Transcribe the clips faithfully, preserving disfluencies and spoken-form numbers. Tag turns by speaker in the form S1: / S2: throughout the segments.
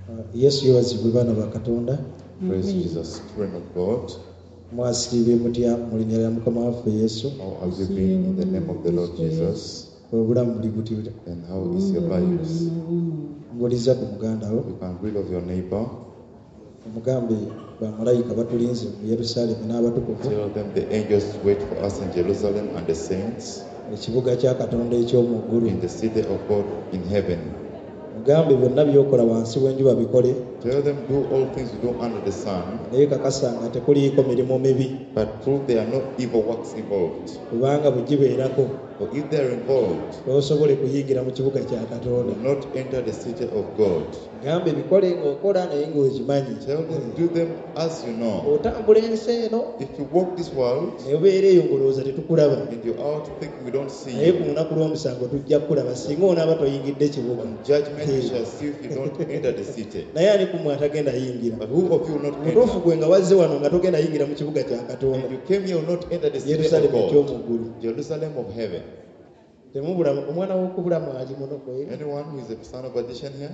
S1: Yesu yabazibwe baana ba Katonda.
S2: Praise Jesus, children of God.
S1: Mwasiibye mutya mu linnya lya Mukama waffe Yesu.
S2: How have you been in the name of the Lord Jesus?
S1: Obulamu buli butya?
S2: And how is your lives?
S1: Mbuliza ku muganda wo.
S2: You can read of your neighbor.
S1: Omugambe bamalayika batulinze mu Yerusaalemi n'abatukuvu.
S2: Tell them the angels wait for us in Jerusalem and the saints
S1: Ekibuga kya Katonda eky'omu ggulu.
S2: in the city of God in heaven.
S1: Mugambe byonna by'okola wansi w'enjuba bikole.
S2: Tell them do all things you do under the sun,
S1: Naye kakasa nga tekuliiko mirimu mibi.
S2: but prove there are no evil works involved.
S1: Kubanga bugibeerako
S2: For if they are involved,
S1: osobole kuyingira mu kibuga kya
S2: you
S1: Katonda.
S2: will not enter the city of God.
S1: Gambe bikole ng'okola naye ng'okimanyi.
S2: Tell them do them as you know.
S1: Otambula ensi eno
S2: If you walk this world
S1: ne obeera eyo ng'olowooza tetukulaba.
S2: and you're out thinking we don't see
S1: Naye ku
S2: you,
S1: lunaku lw'omusango tujja kukulaba singa onaaba toyingidde kibuga.
S2: on judgment we shall see if you don't enter the city.
S1: Naye ani ku mmwe atagenda yingira?
S2: But who of you will not
S1: Mutuufu
S2: enter?
S1: gwe nga wazze wano nga togenda yingira mu kibuga kya Katonda.
S2: And you came here will not enter the city of
S1: Yerusaalemi
S2: God,
S1: eky'omu ggulu.
S2: Jerusalem of heaven.
S1: Temubula omwana w'okubulamu ali muno kwe.
S2: Anyone who is a son of addition here?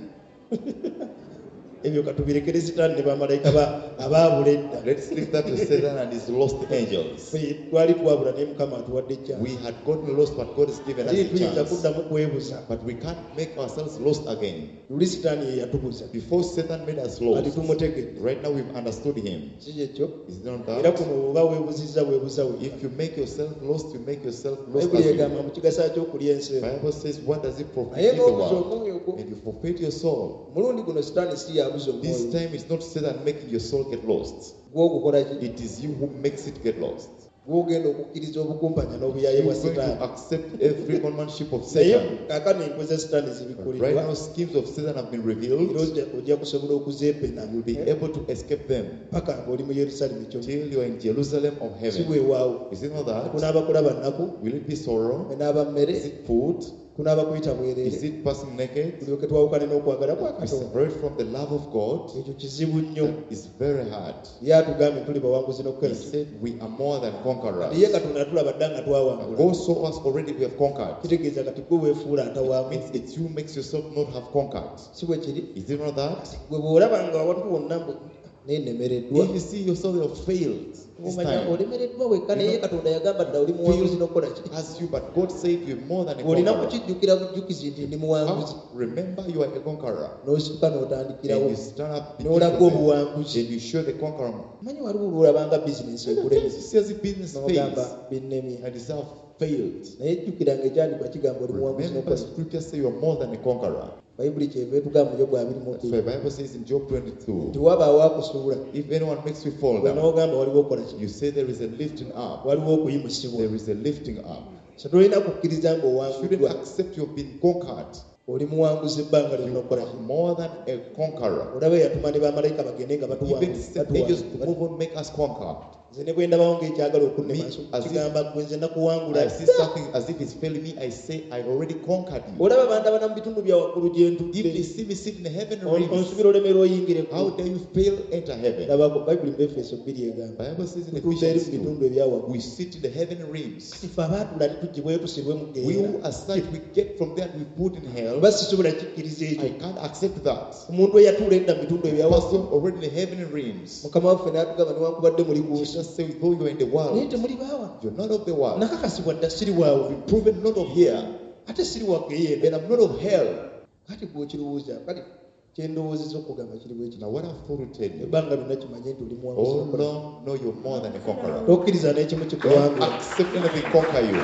S1: Ebyo katubirekere Sitaani ne bamalayika ba abaabula edda.
S2: Let's leave that to Satan and his lost angels.
S1: Ffe twali twabula naye Mukama atuwadde
S2: We
S1: chance.
S2: had gotten lost, but God has given us
S1: Ate
S2: a
S1: tuyinza
S2: chance.
S1: kuddamu kwebuza.
S2: But we can't make ourselves lost again.
S1: Luli Sitaani ye yatubuza.
S2: Before Satan made us
S1: Kati
S2: lost,
S1: tumutegedde.
S2: right now we've understood him.
S1: Si kyekyo.
S2: Is it not
S1: Era
S2: that?
S1: kuno oba weebuzizza weebuza we.
S2: If you make yourself lost, you make yourself lost.
S1: Bayibuli
S2: As
S1: egamba mu kigasa ky'okulya ensi
S2: the
S1: eno.
S2: Bible says, what does it profit
S1: Naye
S2: you the
S1: ng'obuza
S2: world?
S1: omwoyo gwo.
S2: And you forfeit your soul.
S1: Mulundi guno Sitaani si yabuza
S2: This
S1: omwoyo.
S2: time it's not Satan making your soul get lost.
S1: Gw'ogukola ki?
S2: It is you who makes it get lost.
S1: Gw'ogenda okukkiriza obukumpanya n'obuyaaye
S2: You're
S1: bwa
S2: going to
S1: Sitaani.
S2: accept every conmanship of
S1: Naye
S2: Satan.
S1: kaakano enkwe za Sitaani
S2: But right
S1: zibikkulirwa.
S2: now, schemes of Satan have been
S1: Era
S2: revealed.
S1: ojja- ojja kusobola okuzeepena.
S2: You'll be able to escape them
S1: Paka ng'oli mu Yerusaalemi ekyo.
S2: till you are in Jerusalem of
S1: Si
S2: heaven.
S1: bweewaawo.
S2: Is it not that?
S1: Kunaaba kulaba nnaku,
S2: Will it be sorrow?
S1: kunaaba mmere,
S2: Is it food?
S1: kunaaba kuyita
S2: Is
S1: bwereere.
S2: it passing naked?
S1: Tulyoke twawukane n'okwagala kwa
S2: We
S1: Katonda.
S2: separate from the love of God.
S1: Ekyo kizibu nnyo.
S2: It's very hard.
S1: Ye atugambye tuli bawanguzi
S2: He
S1: n'okukola.
S2: said we are more than conquerors.
S1: Ye Katonda atulaba dda nga twawangula.
S2: God saw us already, we have conquered.
S1: Kitegeeza kati gwe weefuula
S2: It
S1: atawangu.
S2: means it's you makes yourself not have conquered.
S1: Si bwe kiri.
S2: Is it not that?
S1: Gwe bw'olaba nga watu wonna mbu neenemereddwa.
S2: If you see yourself, you have failed this
S1: Omanya
S2: time.
S1: olemereddwa wekka naye Katonda yagamba dda oli muwanguzi n'okukola ki?
S2: As you, but God said you're more than a
S1: Olina
S2: conqueror.
S1: kukijjukira bujjukizi nti ndi muwanguzi.
S2: How- Remember, you are a conqueror.
S1: N'osituka
S2: And
S1: n'otandikirawo.
S2: you stand up
S1: N'olaga
S2: begin from
S1: obuwanguzi.
S2: there, and you show the conqueror.
S1: Manyi waliwo olwolabanga bizinensi
S2: And
S1: ekulema.
S2: you see as a business
S1: N'ogamba
S2: fails,
S1: binnemye.
S2: and it's have failed.
S1: Naye jjukiranga ekyandikwa kigamba oli muwanguzi
S2: Remember,
S1: n'okukola.
S2: scripture say you are more than a conqueror.
S1: Bayibuli kyeva etugamba mu Yobu abiri mu
S2: That's why
S1: bbiri.
S2: the Bible says in Job
S1: Nti
S2: twenty-two,
S1: wabaawo akusuula.
S2: if anyone makes you fall
S1: Gwe
S2: down,
S1: n'ogamba waliwo okukola ki?
S2: you say there is a lifting up.
S1: Waliwo okuyimusibwa.
S2: There is a lifting up.
S1: So tolina kukkiriza
S2: You shouldn't
S1: ng'owanguddwa.
S2: accept you've been conquered.
S1: Oli muwanguzi ebbanga lyonna
S2: You
S1: okukola ki?
S2: are more than a conqueror.
S1: Olaba eyatuma ne bamalayika bagende nga
S2: Even sent angels to
S1: batuwanguza.
S2: move on, make us conquer.
S1: Nze ne bwe ndabawo ng'ekyagala okunnema
S2: Me,
S1: nso
S2: as if-
S1: kigamba gwe nze nakuwangula.
S2: I see something as if it's failing me. I say I already conquered you.
S1: Olaba bandabana mu bitundu bya waggulu gye
S2: If they
S1: ntudde.
S2: see me sitting in heaven
S1: On-
S2: realms,
S1: Onsubira olemera oyingireko.
S2: how dare you fail enter heaven?
S1: Labako Bayibuli mu Efeso bbiri egamba.
S2: Bible says in
S1: Tutuuka eri mu
S2: Ephesians two,
S1: bitundu ebya waggulu.
S2: we sit in the heaven realms.
S1: Kati ffe abaatula tetugibweyo tusibwe mu
S2: We
S1: ggeera.
S2: who are such, we get from there and we put in hell.
S1: Oba sisobola kikkiriza ekyo.
S2: I can't accept that.
S1: Omuntu eyatuula edda mu bitundu ebya
S2: Person
S1: waggulu.
S2: already in the heaven realms.
S1: Mukama waffe n'atugamba newankubadde muli ku nsi.
S2: Jesus said, though you are in the
S1: Naye
S2: world,
S1: temuli baawa.
S2: you're not of the world.
S1: Nakakasibwa dda siri waawo.
S2: Proven not of here,
S1: Ate siri wa ggeera.
S2: and I'm not of hell.
S1: Kati bw'okirowooza kati kye ndowoozezza okugamba kiri bwe kiti.
S2: Now what I've thought to tell you,
S1: Ebbanga lyonna kimanye nti oli muwanguzi
S2: all
S1: n'okola.
S2: along, know you're more than a conqueror.
S1: Tokkiriza n'ekimu
S2: Don't
S1: kikuwangula.
S2: accept anything conquer you.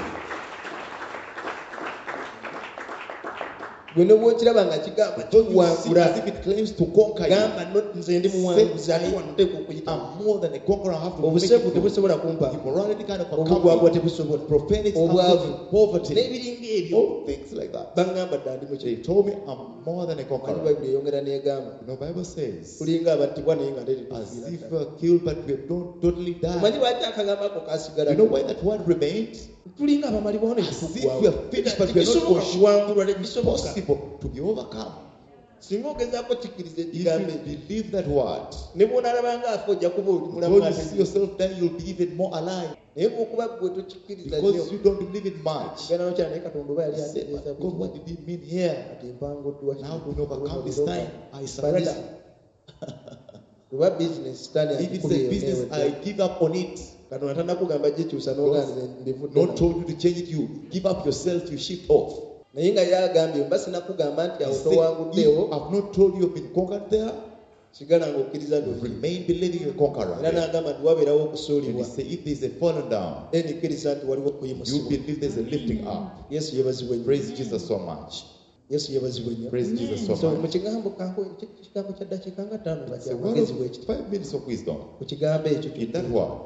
S1: Gwe ne bw'okiraba nga kigamba
S2: Don't you see
S1: kikuwangula.
S2: as if it claims to conquer you.
S1: Gamba no nze ndi muwanguzi ate wano nteekwa okuyita.
S2: I'm more than a conqueror. I have to make
S1: Obuseegu
S2: it.
S1: tebusobola kumpa.
S2: Immorality kind of
S1: Obugwagwa
S2: accompany.
S1: tebusobola.
S2: Profanity,
S1: Obwavu.
S2: poverty,
S1: N'ebiringa ebyo.
S2: all things like that.
S1: Bangamba dda ndi mu
S2: They
S1: kiri.
S2: told me I'm more than a
S1: Manyi
S2: conqueror.
S1: Bayibuli eyongera n'egamba.
S2: You know, Bible says,
S1: Tulinga abattibwa naye nga tete
S2: as
S1: tufiira
S2: if
S1: ddala.
S2: we're killed, but we don't totally
S1: Omanyi
S2: die.
S1: lwaki akagamba ako kasigala?
S2: You know why that word remained?
S1: Tulinga abamalibwawo ne
S2: As if we
S1: tutuggwaawo.
S2: are finished, but we are not
S1: Tekisoboka
S2: for
S1: kuwangulwa,
S2: It's
S1: tekisoboka.
S2: possible to be overcome.
S1: Singa ogezaako kikkiriza
S2: If
S1: ekigambo
S2: you
S1: ekyo.
S2: believe that word,
S1: Ne bw'onaalabanga afa ojja kuba oli mulamu
S2: when you
S1: ate
S2: see
S1: nnyo.
S2: yourself die, you'll be even more alive.
S1: Naye bw'okuba ggwe tokikkiriza nnyo.
S2: Because you don't believe it much.
S1: Genda n'okyala naye Katonda oba
S2: You
S1: yali
S2: say,
S1: ategeeza
S2: "But
S1: ku
S2: God, what did he mean here?
S1: kati mpanguddwa
S2: Now to overcome this time, I surrender.
S1: Lwa business sitaani
S2: If it's
S1: akikuliye
S2: a business,
S1: newe.
S2: I give up on it.
S1: Kano atanakugamba gyekyusa n'oganze ndivudde.
S2: Not told you to change it, you give up yourself, you shift off.
S1: Naye nga yagambye mba sinakugamba nti
S2: He
S1: awo
S2: said,
S1: towanguddeewo
S2: if I've not told you you've been conquered there,
S1: sigala ng'okkiriza
S2: you
S1: nti
S2: remain believing you're a conqueror.
S1: era
S2: There.
S1: n'agamba nti wabeerawo
S2: And
S1: okusuulibwa
S2: he said, if there's a falling down,
S1: then kkiriza nti waliwo
S2: you
S1: okuyimusibwa.
S2: believe there's a lifting up.
S1: Yesu yeebazibwe nnyo.
S2: Praise Jesus so much.
S1: Yesu yeebazibwe nnyo.
S2: Praise Jesus so
S1: So mu
S2: much.
S1: kigambo kanko kigambo kya ddakiika nga ttaano nga
S2: It's a
S1: kya
S2: word
S1: magezi
S2: of
S1: bwekiti.
S2: five minutes of wisdom.
S1: Ku kigambo ekyo
S2: In that word,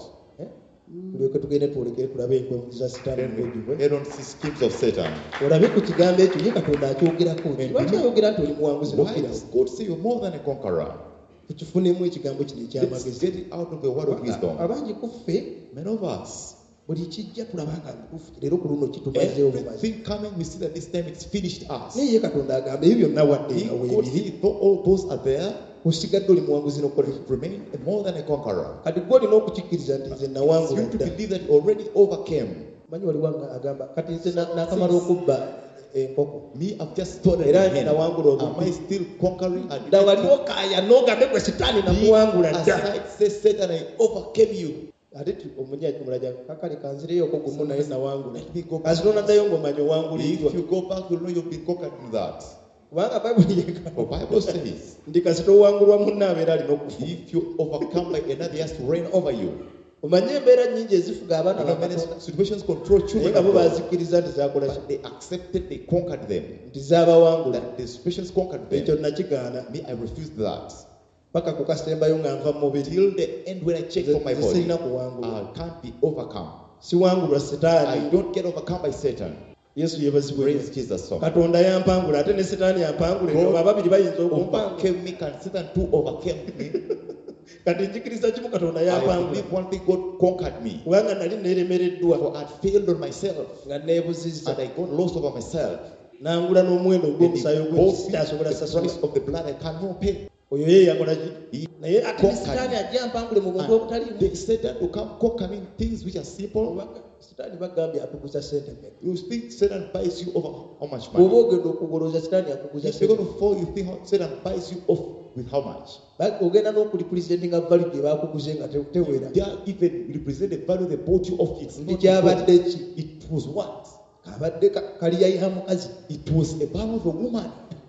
S1: tulyoke tugende twolekere tulabe enkwemuzi za sitaani
S2: then
S1: mugojjibwe.
S2: we head on to schemes of Satan.
S1: Olabe ku kigambo ekyo ye Katonda akyogerako nti lwaki ayogera nti oli muwanguzi
S2: Why
S1: n'okkirawo.
S2: does God say you're more than a conqueror?
S1: Tukifunemu ekigambo kino
S2: Let's
S1: ekyamagezi.
S2: get it out of the word of wisdom.
S1: Abangi ku ffe
S2: Many of us,
S1: buli kijja tulaba nga mutuufu leero ku luno kitumazeewo bumazi.
S2: everything coming, we see that this time it's finished us.
S1: Naye ye Katonda agamba ebyo byonna wadde
S2: He,
S1: nga
S2: God,
S1: weebiri
S2: he thought all those are there,
S1: osigadde oli muwanguzi n'okukola.
S2: remain more than a conqueror.
S1: Kati gwe olina okukikkiriza nti nze
S2: You
S1: nawangula
S2: have to
S1: dda.
S2: believe that you already overcame.
S1: Manyi waliwo nga agamba kati nze na- nakamala okubba enkoko.
S2: Me, I've just started
S1: Era
S2: again.
S1: nawangula
S2: Am
S1: obubbi.
S2: I still conquering? And
S1: Dda waliwo kaaya n'ogambe gwe sitaani namuwangula dda.
S2: aside, say Satan, I overcame you.
S1: Ate tu- omunyaji mulaja kakale kanzireyoko gumu naye nawangula.
S2: Let me go back.
S1: Kasito naddayo ng'omanya owanguliddwa.
S2: If you go back, you'll know you've been conquered in that.
S1: Kubanga Bayibuli yegamba
S2: The Bible says,
S1: nti kasito owangulwa munne abeera alina okufa.
S2: if you overcome by another, he has to reign over you.
S1: Omanye embeera nnyingi ezifuga abaana
S2: You know, many
S1: bakatonda
S2: situations control
S1: naye
S2: children
S1: nga
S2: of
S1: bo
S2: God,
S1: bazikkiriza nti zakola ki?
S2: but they accepted, they conquered them.
S1: Nti zaabawangula.
S2: That the situations conquered
S1: Ekyo
S2: them.
S1: nakigaana
S2: Me, I refuse that.
S1: paka ku kasembayo nga nva mu mubiri.
S2: Till the end, when I check for my
S1: Nze
S2: body,
S1: sirina kuwangulwa.
S2: I can't be overcome.
S1: Siwangulwa
S2: I
S1: sitaani.
S2: don't get overcome by Satan.
S1: Yesu yeebazibwe
S2: Praise
S1: nnyo.
S2: Jesus so much.
S1: Katonda yampangula ate ne sitaani yampangula.
S2: God
S1: Abo ababiri bayinza okumpangula.
S2: Overcame me, can Satan too overcame me.
S1: Kati njikiriza kimu Katonda
S2: I
S1: yampangula.
S2: believe one thing, God conquered me.
S1: Kubanga nali neeremereddwa
S2: For I'd failed on myself,
S1: nga neebuzizza.
S2: and I got lost over myself.
S1: Nangula n'omuwendo
S2: And
S1: gw'omusaayi
S2: the
S1: ogw'ekitasobola
S2: the
S1: sasula.
S2: price of the blood I cannot pay.
S1: Oyo ye yakola ki?
S2: He
S1: Naye ate ne
S2: conquered
S1: sitaani
S2: me.
S1: ajja ampangule mu buntu
S2: And
S1: obutaliimu.
S2: they Satan to come conquering things which are simple.
S1: Kubanga sitaani bagambye akuguza ssente mmeka.
S2: You think Satan buys you over how much
S1: Bw'oba
S2: money?
S1: ogenda okugoloza sitaani akuguza
S2: If you're
S1: ssente.
S2: going to fall, you think Satan buys you off with how much?
S1: Ba- ogenda n'okulipulizentinga value gye baakuguze nga te- tewera.
S2: They are even represent the value they bought you off. It's
S1: Ndi
S2: not
S1: kyabadde
S2: what-
S1: ki?
S2: It was what?
S1: Kabadde ka- kaliyayiha mukazi.
S2: It was a barrel of a woman.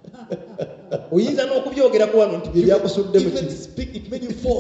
S1: Oyinza n'okubyogerako wano nti bye byakusudde mu
S2: Even
S1: kibi.
S2: speak, it made you fall.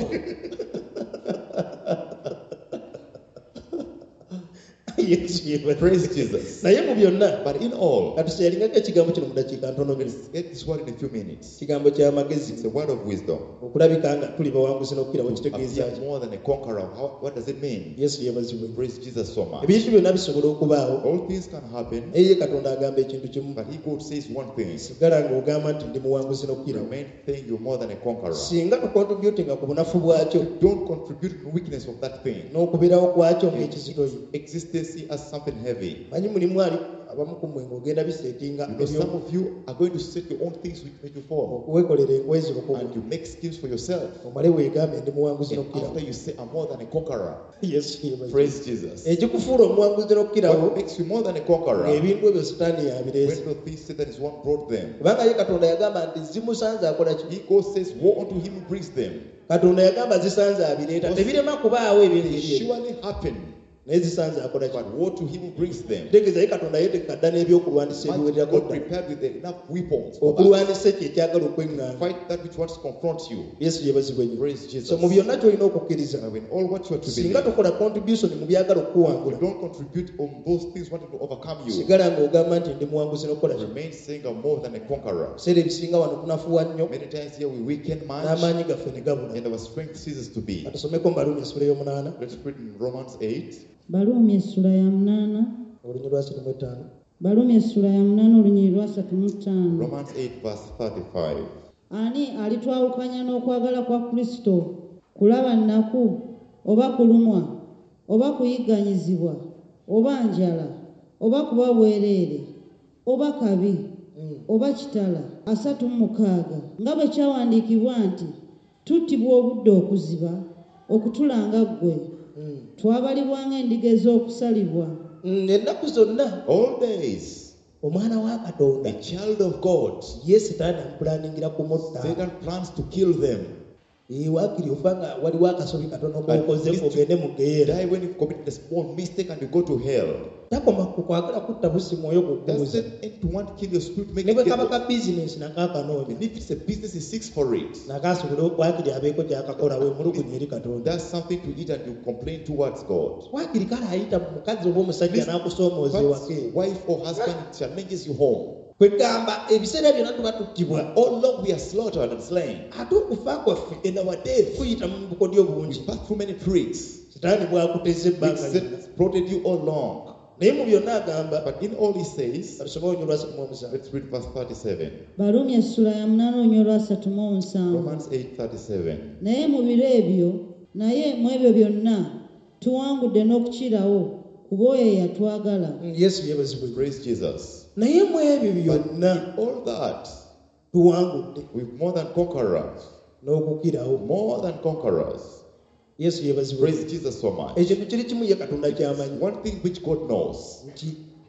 S1: Yesu yeebazibwe.
S2: Praise Jesus.
S1: Naye mu byonna
S2: But in all,
S1: katuseyalingaku ekigambo kino mu dakiika ntono nnyo.
S2: let's get this word in a few minutes.
S1: Kigambo ky'amagezi.
S2: It's a word of wisdom.
S1: Okulabika nga tuli bawanguzi n'okkirawo kitegeeza
S2: Appear
S1: ki?
S2: more than a conqueror. How, what does it mean?
S1: Yesu yeebazibwe.
S2: Praise Jesus so much.
S1: Ebintu byonna bisobola okubaawo.
S2: All things can happen,
S1: Naye ye Katonda agamba ekintu kimu.
S2: but He God says one thing.
S1: Sigala ng'ogamba nti ndi muwanguzi n'okkirawo.
S2: Remain saying you're more than a conqueror.
S1: Singa tukontributinga ku bunafu bwakyo
S2: Don't contribute to the weakness of that thing.
S1: n'okubeerawo kwakyo ng'ekizitoyo.
S2: Existence as something heavy.
S1: Manyi mulimu ali abamu ku mmwe ng'ogenda biseetinga
S2: You know, some of you are going to set your own things which make you fall.
S1: weekolera enkwezi bukubu
S2: And you make schemes for yourself.
S1: omale weegambe ndi muwanguzi
S2: And
S1: n'okkirawo.
S2: after you say, I'm more than a conqueror.
S1: Yesu yeebazibwe.
S2: Praise Jesus.
S1: Ekikufuula omuwanguzi n'okkirawo
S2: What makes you more than a conqueror?
S1: ng'ebintu ebyo sitaani
S2: When
S1: yabireese.
S2: the thief Satan is one brought them.
S1: Kubanga ye Katonda yagamba nti zimusanze akola ki?
S2: He God says, woe unto him who brings them.
S1: Katonda yagamba zisanze abireeta. Tebirema kubaawo
S2: They
S1: ebintu ebyo.
S2: surely happen.
S1: Naye zisanze akola ki?
S2: But woe to him who brings them.
S1: Kitegeeza ye Katonda yeetekeka dda n'ebyokulwanyisa
S2: Must
S1: ebiwererako
S2: God
S1: ddala.
S2: prepared with enough weapons for that.
S1: Okulwanyisa ekyo ekyagala okweŋŋanga.
S2: Fight that which wants to confront you.
S1: Yesu yeebazibwe nnyo.
S2: Praise Jesus.
S1: So mu byonna ky'olina okukkiriza.
S2: And when all what you are to
S1: Singa
S2: believe,
S1: tokola contribution mu byagala
S2: you
S1: okukuwangula.
S2: don't contribute on those things wanting to overcome you.
S1: Sigala ng'ogamba nti ndi muwanguzi n'okukola ki?
S2: Remain saying I'm more than a conqueror.
S1: Ebiseera ebisinga wano tunafuwa nnyo
S2: Many times here we weaken much
S1: n'amaanyi gaffe ne gabula.
S2: and our strength ceases to be.
S1: Katusomeko mu Baluumi essula ey'omunaana
S2: Let's read in Romans eight.
S3: Baluumi essula ya munaana
S1: olunyiri lwa asatu mu etaano.
S3: Baluumi essula ya munaana olunyiri lwa asatu mu ttaano.
S2: Romans eight verse thirty-five.
S3: Ani alitwawukanya n'okwagala kwa Kristo? Kulaba nnaku, oba kulumwa, oba kuyigganyizibwa, oba njala, oba kuba bwereere, oba kabi, oba kitala. Asatu mu mukaaga. Nga bwe kyawandiikibwa nti, tuttibwa obudde okuziba, okutulanga ggwe. Twabalibwanga endiga ez'okusalibwa.
S1: Mm, ennaku zonna
S2: All days,
S1: omwana wa Katonda
S2: a child of God,
S1: ye sitaani amupulaningira kumutta.
S2: Satan plans to kill them.
S1: Ee waakiri ofanga waliwo akasobi katono
S2: At
S1: k'okoze
S2: least
S1: ogende mu ggeera.
S2: Die when you commit a small mistake and you go to hell.
S1: Takoma ku kwagala kutta busi mwoyo kukubuza.
S2: Doesn't end to want to kill your spirit, make
S1: Ne
S2: it
S1: bwe
S2: get
S1: kaba
S2: lost.
S1: ka bizinensi nako akanoonya.
S2: And if it's a business, he seeks for it.
S1: Nakasobola okwakiri abeeko gy'akakola we mulugunya eri Katonda.
S2: That's something to eat and you complain towards God.
S1: Waakiri kale ayita mu mukazi oba omusajja n'akusoomooza ewaka eyo.
S2: But wife or husband challenges you home.
S1: Kwegamba ebiseera byonna tuba tuttibwa.
S2: All along we are slaughtered and slain.
S1: Ate okufa kwaffe in our death kuyita mu bukodyo
S2: We
S1: bungi.
S2: pass through many tricks.
S1: Sitaani bw'akuteze
S2: Which
S1: ebbanga lyonna.
S2: Satan prodded you all along.
S1: Naye mu byonna agamba
S2: But in all he says,
S1: tusome olunyo lwa ssatu mu omusanvu.
S2: let's read verse thirty-seven.
S3: Balumi essula ya munaana olunywa olwasatu mu omusanvu.
S2: Romans eight thirty-seven.
S3: Naye mu biro ebyo, naye mu ebyo byonna tuwangudde n'okukirawo kuba oyo eyatwagala.
S1: Yesu yeebazibwe.
S2: Praise Jesus.
S1: Naye mu ebyo
S2: But
S1: byonna
S2: in all that,
S1: tuwangudde
S2: we're more than conquerors.
S1: n'okukirawo.
S2: More than conquerors.
S1: Yesu yeebazibwe.
S2: Praise Jesus so much.
S1: Ekintu kiri kimu ye Katonda ky'amanyi
S2: One thing which God knows.
S1: nti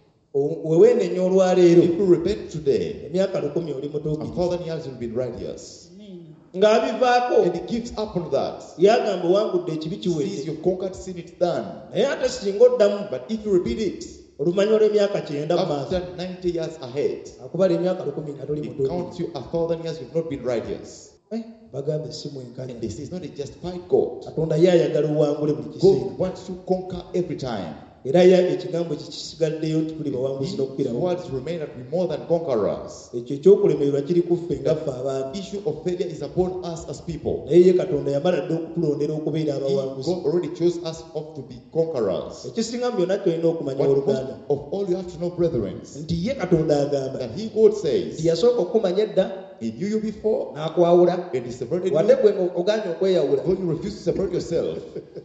S1: o- we weenenya olwaleero
S2: If you repent today,
S1: emyaka lukumi oli
S2: a
S1: mutuukirivu.
S2: thousand years you'll be righteous.
S1: Ng'abivaako
S2: And he gives up on that.
S1: yagamba wangudde ekibi
S2: Sees
S1: kiwedde.
S2: you've conquered sin, it's done.
S1: Naye ate singa oddamu
S2: But if you repeat it,
S1: olumanyo lw'emyaka kyenda mu maaso
S2: after ninety years ahead,
S1: akubala emyaka lukumi nga toli
S2: it
S1: mutuukirivu.
S2: counts you a thousand years you've not been righteous.
S1: Eh, bagambe si mwenkanya.
S2: And this is not a justified God.
S1: Katonda ye ayagala owangule buli kiseera.
S2: God wants to conquer every time.
S1: Era ye ekigambo ekyo kisigaddeyo nti tuli bawanguzi
S2: His
S1: n'okukirawo.
S2: words remain that we're more than conquerors.
S1: Ekyo ekyokulemererwa kiri ku ffe nga ffe
S2: The
S1: abantu.
S2: issue of failure is upon us as people.
S1: Naye ye Katonda yamala dde okutulondera okubeera
S2: He-
S1: abawanguzi.
S2: God already chose us off to be conquerors.
S1: Ekisinga mu byonna kyolina okumanya
S2: But most
S1: oluganda
S2: of all you have to know, brethren,
S1: nti ye Katonda agamba
S2: that He, God
S1: nti
S2: says,
S1: yasooka okumanya edda
S2: He knew you before
S1: n'akwawula
S2: and He separated
S1: wadde
S2: you.
S1: gwe nga oganye okweyawula.
S2: Though you refuse to separate yourself,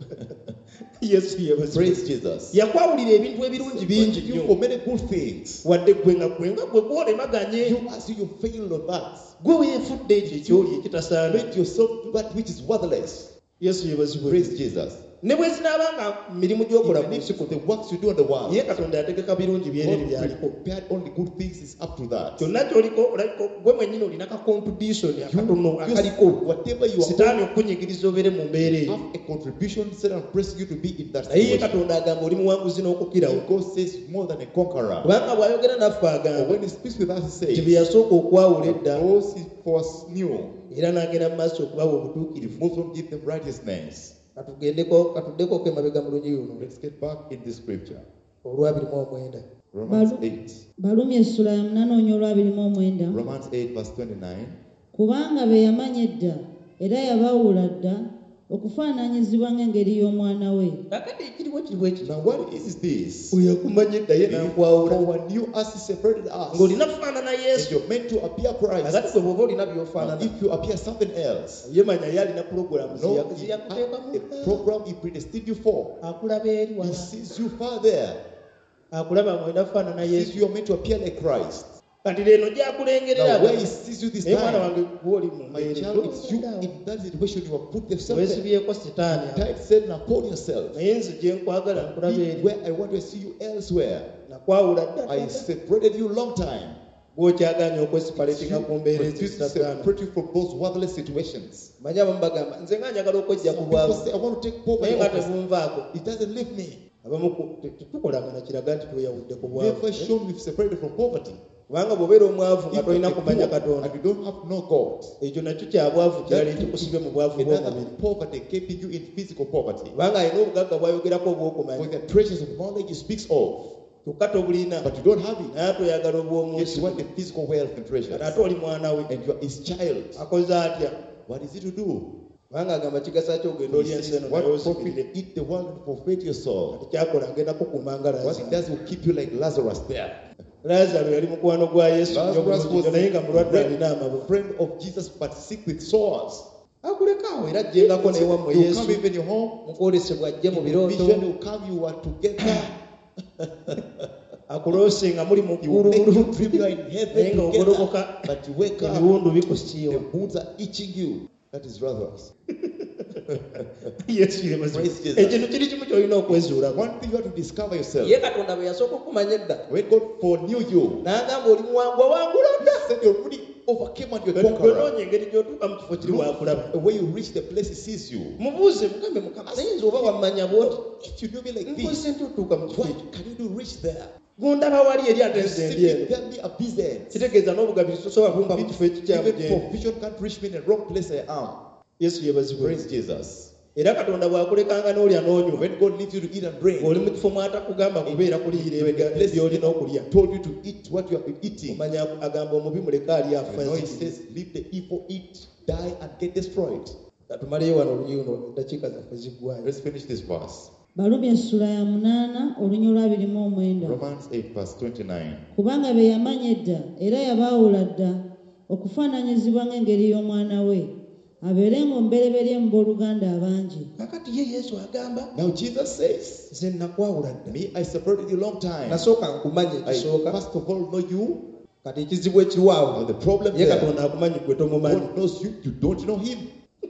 S1: Yesu yeebazibwe.
S2: praise Jesus.
S1: yakwawulira ebintu ebirungi bingi
S2: You
S1: nnyo
S2: for many good things.
S1: wadde gwe nga gwe nga gwe gwolemaganye
S2: You as you failed on that.
S1: gwe weefudde ekyo ekyoli ekitasaana.
S2: Made yourself do that which is worthless.
S1: Yesu yeebazibwe.
S2: Praise Jesus.
S1: ne bwe zinaaba nga mirimu gy'okola
S2: Even
S1: mu
S2: if
S1: nsi
S2: the works you do on the world,
S1: ye Katonda yategeka birungi byereere byaliko.
S2: God prepared only good things is up to that.
S1: kyonna kyoliko olabiko gwe mwennyini olina ka contribution akatono
S2: You-
S1: akaliko
S2: whatever you are,
S1: sitaani okunyigiriza obeere mu mbeera eyo.
S2: have a contribution set and pressing you to be in that
S1: naye ye
S2: situation.
S1: Katonda agamba oli muwanguzi n'okukirawo.
S2: God says more than a conqueror.
S1: kubanga bw'ayogera naffe
S2: But
S1: agamba
S2: when He speaks with us, He
S1: nti bye
S2: says,
S1: yasooka okwawula edda
S2: those He first knew,
S1: era n'agenda mu maaso okubawa
S2: He
S1: obutuukirivu.
S2: moves on, give them righteousness.
S1: katugendeko katuddeko ko emabega mu lunyiri luno
S2: Let's get back in this scripture.
S1: olwabiri mu omwenda.
S2: Romans
S3: Balu-
S2: eight.
S3: Balumi essula ya munaana olunywa olwabiri mu omwenda.
S2: Romans eight, verse twenty-nine.
S3: Kubanga be yamanya edda era yabaawula dda okufaananyizibwa ng'engeri y'omwana we.
S1: kakati ekiriwo kiriwo ekiri
S2: Now, what is this?
S1: oyo akumanya edda ye n'akwawula
S2: For us, He separated us.
S1: ng'olina kufaanana
S2: And
S1: yesu.
S2: you're meant to appear Christ.
S1: kakati gwe bw'oba olina
S2: Now,
S1: by'ofaanana
S2: if you appear something else,
S1: ye manya ye alina pulogulaamu
S2: no,
S1: ziya-
S2: He
S1: ziyakuteeka
S2: has
S1: mu
S2: a program He predestined you for.
S1: akulaba eri
S2: He
S1: wala
S2: sees you far there.
S1: akulaba ng'olina kufaanana
S2: He sees
S1: yesu.
S2: you are meant to appear like Christ.
S1: kati leeno gyakulengerera
S2: Now, where He sees you this
S1: naye mwana
S2: time,
S1: wange gwe oli mu
S2: my
S1: mbeera
S2: child, it's you in that situation. You have put yourself there.
S1: weesibyeko sitaani
S2: Tied Satan upon yourself.
S1: naye nze gye nkwagala nkulaba eri
S2: Where I want to see you elsewhere.
S1: nakwawula dda
S2: I separated you long time.
S1: bw'okyaganya okwesipaletinga ku mbeera
S2: Refuse to
S1: ezizitasaana.
S2: separate you from those worthless situations.
S1: manyi abamu bagamba nze nga njagala okwejja ku
S2: Some people
S1: bwavu
S2: say, I want to take
S1: naye
S2: poverty
S1: nga
S2: off us.
S1: tebunvaako.
S2: It doesn't leave me.
S1: abamu ku- tetukolanga na kiraga nti tweyawudde ku bwavu
S2: Never shown we've separated from poverty.
S1: kubanga bw'obeera omwavu nga
S2: If
S1: tolina
S2: you're
S1: kumanya
S2: poor
S1: Katonda
S2: and you don't have no God,
S1: ekyo nakyo kya bwavu kyali
S2: that
S1: kikusibye mu bwavu
S2: another
S1: bw'omubiri
S2: poverty keeping you in physical poverty.
S1: kubanga alina obugagga bw'ayogerako
S2: For
S1: obw'okumanya
S2: the treasures of knowledge He speaks of,
S1: kyokka tobulina
S2: but you don't have it.
S1: naye ate oyagala
S2: Yet
S1: obw'omunsi
S2: you want the physical wealth and treasures.
S1: kati ate oli mwana we
S2: And you are His child.
S1: akoze atya
S2: What is it to do?
S1: kubanga agamba kigasa ki ogenda
S2: He
S1: olya ensi
S2: says,
S1: eno
S2: what
S1: naye
S2: profit
S1: osimirire
S2: eat the world and forfeit your soul?
S1: kyakola agenda kukuuma nga
S2: What it
S1: Laazaalo.
S2: does will keep you like Lazarus there.
S1: Laazaalo yali mukwano gwa yesu nnyo
S2: Lazarus
S1: bulungi
S2: was
S1: naye nga mulwadde
S2: a
S1: alina
S2: friend,
S1: amabu
S2: friend of Jesus, but sick with sores.
S1: akuleka awo era ajjengako naye wammwe
S2: You
S1: yesu
S2: come even your home,
S1: mukwolesebwa ajje mu
S2: in
S1: birooto
S2: vision will come, you are together.
S1: akuloose nga muli mu
S2: He will make you
S1: ggulu
S2: dream you are in
S1: naye
S2: heaven
S1: nga
S2: together.
S1: ogolokoka
S2: But you wake up,
S1: ebiwundu
S2: the
S1: bikusiiwa.
S2: wounds are itching you. That is Lazarus.
S1: yesu yeebazibwe.
S2: Praise Jesus.
S1: ekintu kiri kimu kyolina okwezuulako.
S2: One thing you have to discover yourself.
S1: ye Katonda bwe yasooka okumanya edda
S2: When God foreknew you,
S1: n'agamba oli muwangwa wangula dda.
S2: He said you're already overcame and you're a
S1: Gwe
S2: conqueror.
S1: noonya engeri gy'otuuka mu kifo kiri waakulaba.
S2: The way you reach the place he sees you.
S1: Mubuuze mugambe Mukama nayinza oba wammanya bw'oti.
S2: If you know me like
S1: Nkozese
S2: this,
S1: ntya otuuka mu kifo ekyo?
S2: what can you do reach there?
S1: Gundaba wali eri ate
S2: You
S1: nze ndi
S2: simply
S1: eno.
S2: tell me a business.
S1: Kitegeeza n'obugabisi tosobola kumpa mu kifo ekikyamu
S2: Even
S1: gye ndi.
S2: provision can't reach me in the wrong place I am.
S1: Yesu yeebazibwe.
S2: Praise Jesus.
S1: Era Katonda bw'akulekanga n'olya n'onywa.
S2: When God leaves you to eat and drink,
S1: Oli mu kifo mwatakugamba kubeera kuliyira
S2: when the
S1: ebiga-
S2: place
S1: by'olina okulya.
S2: told you to eat what you have been eating,
S1: Omanya agamba omubi muleke ali afa
S2: you know he
S1: enzikiriza.
S2: says, leave the evil, eat, die, and get destroyed.
S1: Katumaleyo wano oluyi luno eddakiika zaffe ziggwayo.
S2: Let's finish this verse.
S3: Balumi essula ya munaana olunya olwabirimu omwenda.
S2: Romans eight, verse twenty-nine.
S3: Kubanga be yamanya edda era yabaawula dda okufaananyizibwa ng'engeri y'omwana we abeerenga omubereberye mu booluganda abangi.
S1: Kakati ye Yesu agamba
S2: Now Jesus says,
S1: nze nakwawula dda.
S2: me, I separated you long time.
S1: Nasooka nkumanye
S2: I
S1: ekisooka.
S2: first of all know you.
S1: Kati ekizibu ekiriwaawo.
S2: Now the problem
S1: Ye
S2: there,
S1: Katonda akumanyi gwe tomumanyi.
S2: God knows you, you don't know him.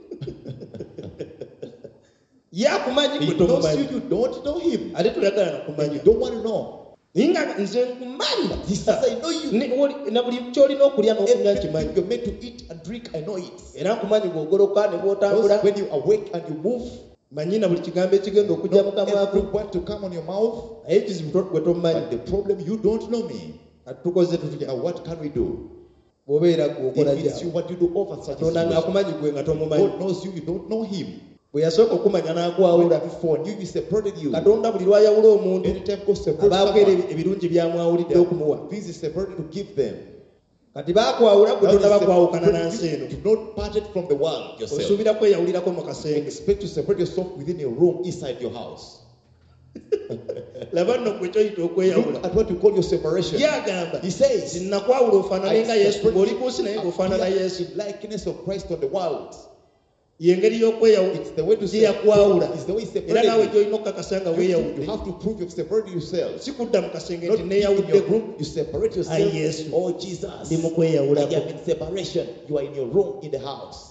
S1: Ye akumanyi
S2: He
S1: gwe
S2: knows
S1: tomumanyi.
S2: you, you don't know him.
S1: Ate toyagala
S2: And you
S1: nakumanya.
S2: don't want to know.
S1: Naye nga nze nkumanyi.
S2: He says, I know you.
S1: Ne- woli- na buli ky'olina okulya n'okunywa
S2: Everything
S1: kimanyi.
S2: you're meant to eat and drink, I know it.
S1: Era nkumanyi bw'ogoloka ne bw'otambula.
S2: Those when you awake and you move,
S1: Manyi na buli kigambo ekigenda okujja mu
S2: not
S1: kamwa
S2: every
S1: ko.
S2: word to come on your mouth.
S1: Naye ekizibu to- gwe tomumanyi.
S2: But the problem, you don't know me.
S1: Kati tukoze tutya.
S2: Now what can we do?
S1: Bw'obeera gwe okola
S2: If it's you,
S1: gyawe.
S2: what do you do over such a
S1: Katonda
S2: situation?
S1: ng'akumanyi gwe nga tomumanyi.
S2: God knows you, you don't know him.
S1: Bwe yasooka okumanya n'akwawula.
S2: When before knew you separated you.
S1: Katonda buli lwayawula omuntu
S2: Anytime God separates
S1: abaako era
S2: someone,
S1: ebirungi byamwawulidde okumuwa.
S2: this is separated to give them.
S1: Kati baakwawula gwe
S2: Now
S1: tonnaba
S2: this
S1: kwawukana na
S2: separated
S1: nsi
S2: you,
S1: eno.
S2: do not part it from the world yourself.
S1: Osuubira kweyawulirako mu kasenge.
S2: Expect to separate yourself within a room inside your house.
S1: Laba nno gwe kyoyita okweyawula.
S2: Look at what you call your separation.
S1: Ye agamba
S2: He says,
S1: nakwawula ofaanane nga Yesu. Bw'oli ku nsi naye ng'ofaanana Yesu.
S2: in likeness of Christ on the world.
S1: Y'engeri y'okweyawula
S2: It's the way to
S1: gye
S2: separate.
S1: yakwawula.
S2: It's the way he
S1: Era naawe
S2: separated you.
S1: gy'olina okukakasa nga
S2: You
S1: weeyawudde.
S2: have to prove you've separated yourself.
S1: Si kudda mu kasenge
S2: Not
S1: nti
S2: in your
S1: neeyawuddeko.
S2: room, you separate yourself.
S1: Aye, Yesu.
S2: Oh Jesus,
S1: Ndi mu
S2: I
S1: kweyawulako.
S2: am in separation. You are in your room in the house.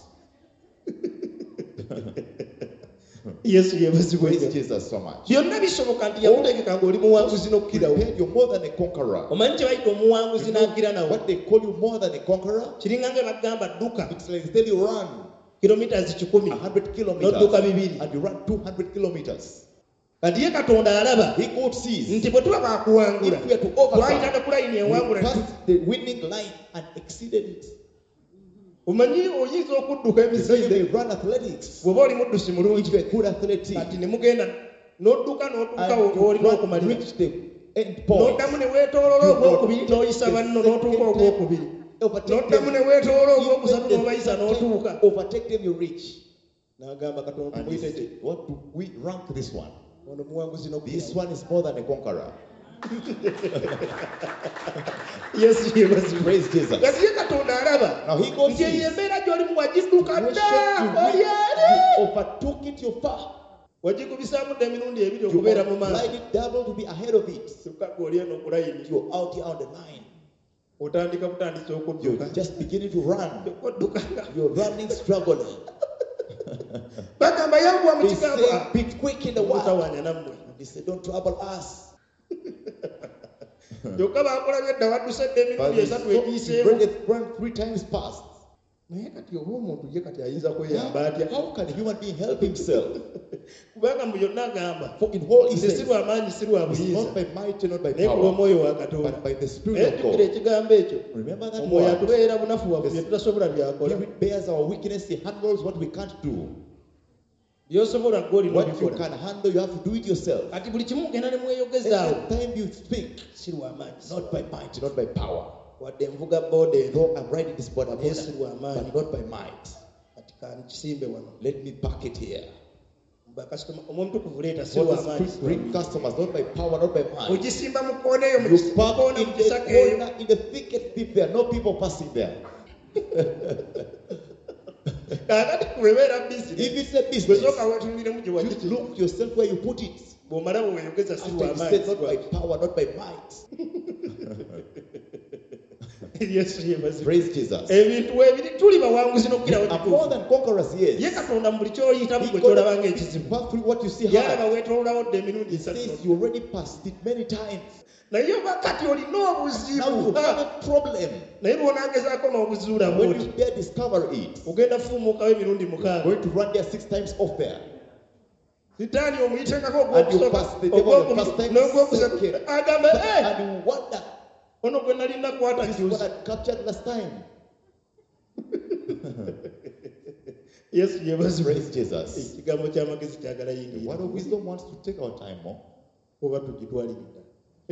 S1: Yesu yeebazibwe
S2: Praise
S1: nnyo.
S2: Jesus so much.
S1: Byonna bisoboka nti yakutegeka ng'oli muwanguzi n'okkirawo.
S2: Prepared, you're more than a conqueror.
S1: Omanyi kye bayita omuwanguzi
S2: You know
S1: n'akkira nawo.
S2: what they call you more than a conqueror?
S1: Kiringa nga bagamba dduka
S2: It's like they tell you run
S1: kilomitazi kikumi
S2: one hundred kilometers
S1: n'odduka bibiri.
S2: and you run two hundred kilometers.
S1: Kati ye Katonda alaba
S2: He God sees.
S1: nti bwe tuba baakuwangula
S2: If we are to overcome,
S1: twayitaga ku layini
S2: we
S1: ewangula.
S2: passed the winning line and exceeded it.
S1: Omanyi oyinza okudduka
S2: You know, you may
S1: emisinde
S2: run athletics.
S1: bw'oba oli muddusi
S2: If
S1: mulungi
S2: you're a good athletic
S1: kati ne mugenda n'odduka n'otuuka
S2: and
S1: we
S2: you
S1: olina
S2: run,
S1: okumalira
S2: reach the end point,
S1: n'oddamu ne weetoolola
S2: You
S1: ogwokubiri
S2: go-
S1: n'oyisa banno n'otuuka ogwokubiri
S2: overtake
S1: n'oddamu ne
S2: them.
S1: weetoolola
S2: Even
S1: ogwokusatu
S2: the
S1: n'obayisa
S2: third
S1: n'otuuka.
S2: time, overtake them, you reach.
S1: N'agamba Katonda
S2: And he
S1: tumuyite
S2: said, what do we rank this one?
S1: ono muwanguzi
S2: This
S1: n'okuyiso.
S2: one is more than a conqueror.
S1: Yesu yeebazibwe.
S2: Praise Jesus.
S1: Kati ye Katonda alaba
S2: Now he goes
S1: nti eyo
S2: sees.
S1: embeera gy'olimu wagidduka
S2: You
S1: dda oli eri.
S2: overtook it, you far.
S1: Wagikubisaamu dda emirundi ebiri
S2: You
S1: okubeera mu maaso.
S2: applied it double to be ahead of it.
S1: Kyokka ggwe oli eno ku layini
S2: You're out here on the line.
S1: otandika butandisa
S2: You're
S1: okudduka.
S2: just beginning to run.
S1: Oddukanga.
S2: You're running, struggling.
S1: Bagamba yanguwa mu
S2: They
S1: kigambo.
S2: say, be quick in the word.
S1: Mutawanya nammwe.
S2: And they say, don't trouble us.
S1: Kyokka baakulabye dda wadduse dda
S2: But
S1: emirundi
S2: they
S1: esatu
S2: saw you
S1: egiyiseemu.
S2: run it- run three times past.
S1: Naye kati oba omuntu ye kati ayinza kweyamba atya?
S2: How, how can a human being help himself?
S1: Kubanga mu byonna agamba
S2: For in all he
S1: nze si
S2: says,
S1: lwa maanyi si lwa
S2: it's
S1: buyinza
S2: not by might, not by
S1: naye ku
S2: power,
S1: lw'omwoyo wa Katonda.
S2: but by the
S1: Naye
S2: Spirit of
S1: jjukira
S2: God.
S1: ekigambo ekyo.
S2: Remember that
S1: Omwoyo
S2: word.
S1: atubeera bunafu bwaffe bye tutasobola byakola.
S2: Spirit bears our weakness. He handles what we can't do.
S1: By'osobola ggwe olina
S2: What you
S1: obikola.
S2: can handle, you have to do it yourself.
S1: Kati buli kimu mugenda ne mweyogezaawo.
S2: Every time you speak,
S1: Si lwa maanyi. si
S2: not
S1: lwa
S2: by
S1: maanyi.
S2: might, not by power.
S1: Wadde nvuga booda eno.
S2: No, I'm riding this border, border,
S1: Yes, lwa maanyi.
S2: but not by might.
S1: Kati kaani kisimbe wano.
S2: Let me back it here.
S1: Bakasitoma omutukuvu leeta si
S2: What
S1: lwa
S2: is
S1: maanyi.
S2: quick bring customers, not by power, not by might.
S1: Ogisimba mu kkoona eyo mu
S2: You
S1: kis-
S2: park
S1: kkoona
S2: in
S1: mu
S2: the
S1: kisaka eyo.
S2: corner, in the thicket deep there, no people passing there.
S1: Kaakati kubeera
S2: If
S1: bizinesi.
S2: it's a
S1: Gwe
S2: business,
S1: sooka weetuuliremu gye
S2: you
S1: wagikira.
S2: look yourself where you put it.
S1: Bw'omala bwe weeyogeza si
S2: After
S1: lwa
S2: you
S1: maanyi.
S2: said
S1: si
S2: not
S1: lwa-
S2: by power, not by might.
S1: Yesu yebazi.
S2: Praise Jesus.
S1: Ebintu ebiri tuli bawanguzi
S2: We
S1: n'okukirawo
S2: are more
S1: kituufu.
S2: than conquerors,
S1: Ye
S2: yes.
S1: Katonda mu buli ky'oyitamu
S2: He
S1: gwe ky'olaba
S2: got
S1: ng'ekizibu.
S2: pass through what you see
S1: Yalaba
S2: hard.
S1: weetoololawo dde emirundi
S2: He
S1: esatu.
S2: says you already passed it many times.
S1: Naye oba kati olina
S2: Now
S1: obuzibu.
S2: you have a problem.
S1: Naye lw'onaagezaako n'obuzuula
S2: When
S1: bw'oti.
S2: you dare discover it,
S1: Ogenda kufuumuukawo emirundi
S2: you're
S1: mukaaga.
S2: going to run there six times off there.
S1: Sitaani omuyitengako
S2: And you
S1: ogwokusooka,
S2: pass the devil the first time,
S1: n'ogwokusatu.
S2: second,
S1: Agamba, "Eh,
S2: and you wonder,
S1: ono gwe nali nakwata
S2: this is what
S1: juzi."
S2: I captured last time.
S1: Yesu yebazi.
S2: Praise Jesus.
S1: Ekigambo ky'amagezi kyagala
S2: The
S1: yingirira.
S2: word of wisdom wants to take our time more.
S1: Oba tugitwalirira.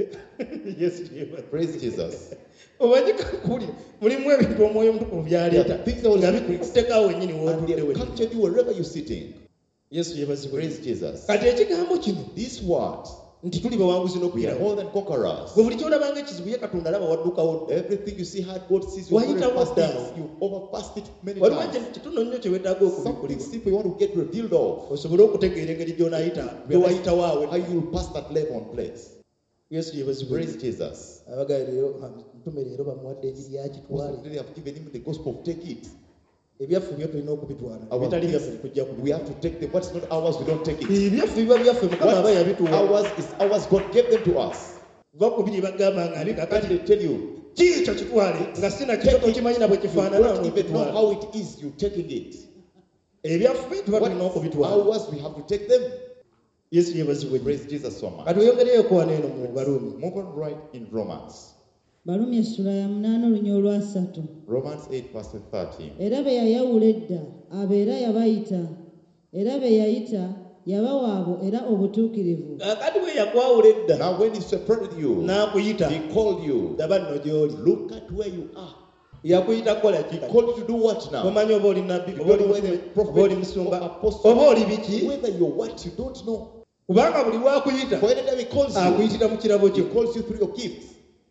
S1: Yesu yebazi.
S2: Praise Jesus.
S1: Omanyi kakuwulira mulimu ebintu omwoyo omutukuvu byaleeta
S2: Yeah, things that will
S1: nga
S2: make you-
S1: bikuteekawo wennyini
S2: And
S1: w'otudde
S2: they have
S1: wennyini.
S2: captured you wherever you're sitting.
S1: Yesu yebazibwe.
S2: Praise Jesus.
S1: Kati ekigambo kino
S2: This word,
S1: nti tuli bawanguzi
S2: we are
S1: n'okukirawo.
S2: more than conquerors.
S1: Gwe buli ky'olabanga ekizibu ye Katonda alaba waddukawo.
S2: Everything you see hard, God sees you
S1: Why
S2: already
S1: it
S2: passed
S1: was
S2: it.
S1: down?
S2: You overpassed it many
S1: Waliwo
S2: times.
S1: kitono nnyo kye weetaaga
S2: Something
S1: okubikkulibwa
S2: simple you want to get revealed of.
S1: osobole okutegeera engeri gy'onaayita gy'owayitawo awo.
S2: How you will pass that level and place.
S1: Yesu yebazibwe.
S2: Praise Jesus.
S1: Abagale leero ntume leero bamuwadde enjiri
S2: Most
S1: yakitwale.
S2: of them have given him the gospel. Take it.
S1: Ebyaffe byo tulina okubitwala.
S2: Our
S1: Ebitali
S2: things,
S1: byaffe tujja
S2: we
S1: kubitwala.
S2: have to take them. What's not ours, we don't take it.
S1: Ebyaffe biba byaffe Mukama aba
S2: What's
S1: yabituwa.
S2: ours is ours. God gave them to us.
S1: Va ku biri bagamba nga ali
S2: And
S1: kakati
S2: they tell you,
S1: kiikyo kitwale nga sina kito
S2: take it.
S1: tokimanyi na bwe
S2: You
S1: kifaanana
S2: don't even know
S1: n'okitwala.
S2: how it is. You taking it.
S1: Ebyaffe tuba tulina
S2: What's
S1: okubitwala.
S2: ours, we have to take them.
S1: Yesu yebazibwe.
S2: Praise Jesus so much.
S1: Kati oyongereyo wano eno mu Baruumi.
S2: Move on right in Romans.
S3: Balumi essula ya munaana olunya olwasatu.
S2: Romans eight verse thirteen.
S3: Era be yayawula edda abo era yabayita era be yayita yabawa abo era obutuukirivu.
S1: Kakati bwe yakwawula edda
S2: Now when he separated you,
S1: n'akuyita
S2: he called you.
S1: daba nno gy'oli.
S2: Look at where you are.
S1: Yakuyita kukola ki?
S2: He called you to do what now?
S1: Omanyi oba oli nabbi,
S2: You
S1: oba oli
S2: don't know whether
S1: mutume,
S2: prophet
S1: oba oli
S2: or
S1: musumba,
S2: apostle,
S1: oba oli biki?
S2: whether you're what you don't know.
S1: Kubanga buli wakuyita
S2: For any time he calls you,
S1: akuyitira mu kirabo
S2: he
S1: kyo.
S2: calls you through your gifts.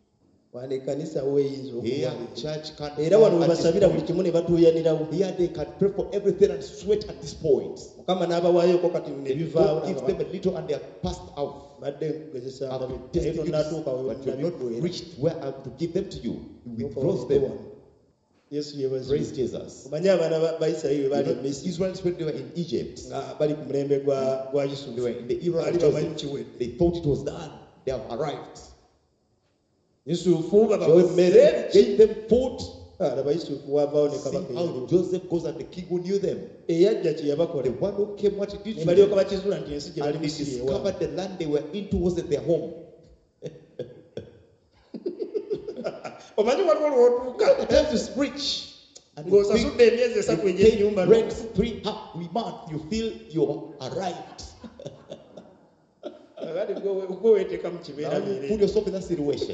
S1: Wano ekkanisa weeyinza
S2: Here,
S1: okuwalira.
S2: church can
S1: Era wano we
S2: at this
S1: basabira buli
S2: point.
S1: kimu ne batuuyanirawo.
S2: Here they can pray for everything and sweat at this point.
S1: Mukama n'abawaayoko kati ne bivaawo
S2: God gives them a little and they are passed out.
S1: badde nkugezesa
S2: I've
S1: ndabi
S2: been
S1: naye
S2: testing you,
S1: tonnatuuka we
S2: but you've not
S1: nabikuweera.
S2: reached where I'm to give them to you. He
S1: Look
S2: withdraws
S1: on
S2: them.
S1: one. Yesu yebazibu.
S2: Praise Jesus.
S1: Omanyi abaana ba- ba Isirayiri bwe
S2: You
S1: baali
S2: know,
S1: e Misiri
S2: Israelites, when they were in Egypt,
S1: nga bali ku mulembe gwa gwa
S2: they
S1: Yusufu.
S2: were in the era
S1: Baali
S2: of
S1: bamanyi
S2: Joseph.
S1: kiwedde.
S2: They thought it was done. They have arrived.
S1: Yusufu babawe emmere
S2: Joseph gave them food.
S1: alaba Yusufu wavaawo ne
S2: See
S1: kabaka
S2: how
S1: eyali.
S2: Joseph goes and the king who knew them.
S1: Eyajja kye yabakola
S2: The one who came, what he did
S1: ne
S2: to
S1: balyoka
S2: them.
S1: bakizuula nti ensi gye bali
S2: And they
S1: Misiri ewaabwe.
S2: discovered the land they were into wasn't their home.
S1: Omanyi waliwo lw'otuuka
S2: The time to preach. And you
S1: ng'osasudde emyezi esatu
S2: think,
S1: egy'ennyumba
S2: you rent three happy months, you feel you arrived.
S1: kati gwe weeteeka mu kibeera
S2: Now you
S1: mere.
S2: put yourself in that situation.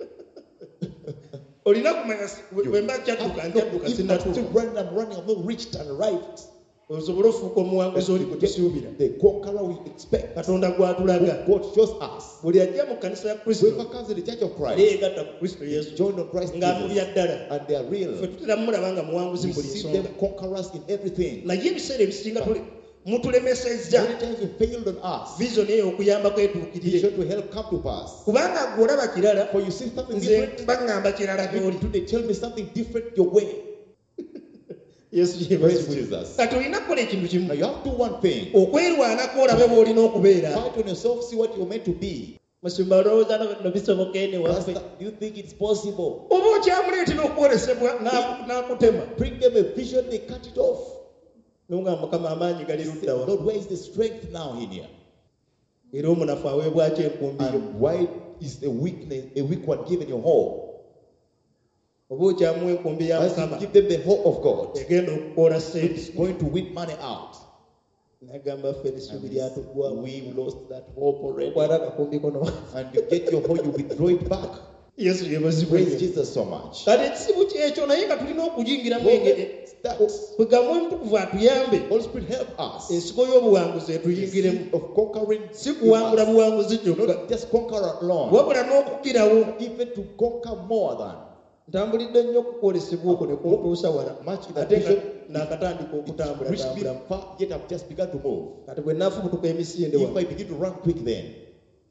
S1: Olina kumanya si- bwe bwe mba kyadduka
S2: Have-
S1: nkyadduka
S2: If I'm
S1: sinnatuuka.
S2: still running, I'm running, I've not reached and arrived.
S1: Osobole ofuuka omuwanguzi oli gwe tusuubira.
S2: The conqueror we expect.
S1: Katonda gw'atulaga.
S2: Who God shows us.
S1: Buli ajja mu kkanisa ya Kristo
S2: Whoever comes in the church of Christ,
S1: yeegatta ku Kristo Yesu
S2: joined on Christ
S1: ng'amulya
S2: Jesus,
S1: ddala.
S2: and they are
S1: Ffe
S2: real.
S1: tutera mumulaba nga muwanguzi
S2: We
S1: mu buli
S2: see
S1: nsonga.
S2: them conquerors in everything.
S1: Naye ebiseera ebisinga tuli- mutulemesezza
S2: Many times you failed on us.
S1: vision eyo okuyambako etuukirire.
S2: Vision to help come to pass.
S1: Kubanga gwe olaba kirala
S2: For you see something
S1: nze
S2: different.
S1: baŋŋamba kirala gy'oli.
S2: Do they tell me something different your way?
S1: Yesu
S2: Praise
S1: yeebazibwe.
S2: Jesus.
S1: Kati olina kukola ekintu kimu
S2: Now you have to do one thing.
S1: okwerwanako olabe bw'olina okubeera.
S2: Fight on yourself, see what you're meant to be.
S1: Musumba olowooza no bisoboka ene waffe.
S2: Pastor, do you think it's possible?
S1: oba okyamuleetera okukolesebwa n'aku- n'akutema
S2: Bring them a vision, they cut it off.
S1: nonga mukama amaanyi gali
S2: Say,
S1: ludda wa
S2: Lord, where is the strength now in here?
S1: era omunafu aweebwaki enkumbi yo.
S2: And why is the weakness, a weak one given your whole?
S1: oba okyamuwa enkumbi ya
S2: As you
S1: mukama
S2: give them the whole of God,
S1: egenda okukoola
S2: it's
S1: sente.
S2: going to win money out.
S1: nagamba ffe n'essuubi lyatuggwamu.
S2: We lost that hope already.
S1: okwata akakumbi kono.
S2: And you get your whole, you withdraw it back.
S1: Yesu yeebazibwe
S2: Praise
S1: nnyo.
S2: Jesus so much.
S1: kati ekizibu kyekyo naye nga tulina okuyingiramu
S2: Well,
S1: engeri
S2: that's-
S1: bwe gamwe omutukuvu atuyambe
S2: Holy Spirit help us.
S1: ensiko y'obuwanguzi
S2: The
S1: etuyingiremu
S2: seed of conquering
S1: si kuwangula
S2: us.
S1: buwanguzi kyokka
S2: Not just conquer alone,
S1: wabula n'okukirawo.
S2: even to conquer more than.
S1: ntambulidde nnyo okukolesebwa okwo ne kuntuusa wala
S2: Much in that
S1: ate nga
S2: vision,
S1: n'akatandika okutambula
S2: Reach me
S1: tambulamu.
S2: far, yet I've just begun to move.
S1: kati bwe naafubutuka emisinde
S2: If
S1: wano
S2: I begin to run quick then,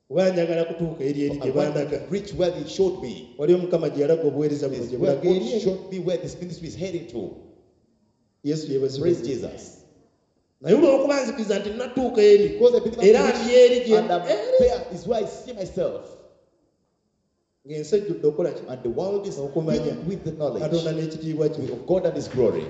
S1: Kuba njagala kutuuka eri eri gye
S2: I want
S1: bandaga.
S2: to reach where He showed me.
S1: Waliwo Mukama gye yalaga obuweereza buno
S2: This
S1: gye
S2: is where
S1: bulaga eri
S2: God
S1: eri.
S2: showed me where this ministry is heading to.
S1: Yesu yeebazibwe.
S2: Praise Jesus.
S1: Naye olw'okuba nzikiriza nti natuuka eri
S2: Because I believe
S1: era
S2: I'm
S1: ndi eri
S2: rich
S1: gye
S2: and I'm there is where I see myself.
S1: ng'ensi ejjudde okukola ki?
S2: And the world is
S1: Okumanya.
S2: filled with the knowledge
S1: Katonda n'ekitiibwa kye.
S2: of God and His glory.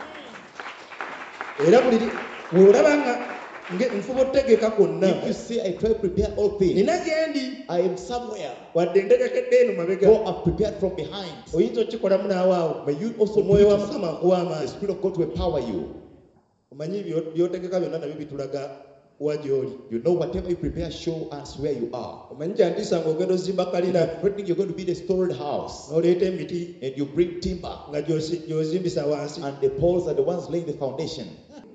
S1: Era buli bw'olaba nga nge- nfuba otutegeka kwonna
S2: If you say I try to prepare all things,
S1: nina gye ndi
S2: I am somewhere.
S1: wadde ntegekedde eno mabega
S2: Though I'm prepared from behind.
S1: oyinza okukikolamu n'awaawo
S2: May you also
S1: omwoyo wa
S2: preach
S1: Mukama akuwa
S2: the
S1: amaanyi.
S2: Spirit of God to empower you.
S1: Omanyi byo- by'otegeka byonna nabyo bitulaga wa gy'oli.
S2: You know, whatever you prepare, show us where you are.
S1: Omanyi kyantiisa ng'ogenda ozimba kalina
S2: You're pretending you're going to be the stored house,
S1: n'oleeta emiti
S2: and you bring timber,
S1: nga gy'osi- gy'ozimbisa wansi.
S2: and the poles are the ones laying the foundation.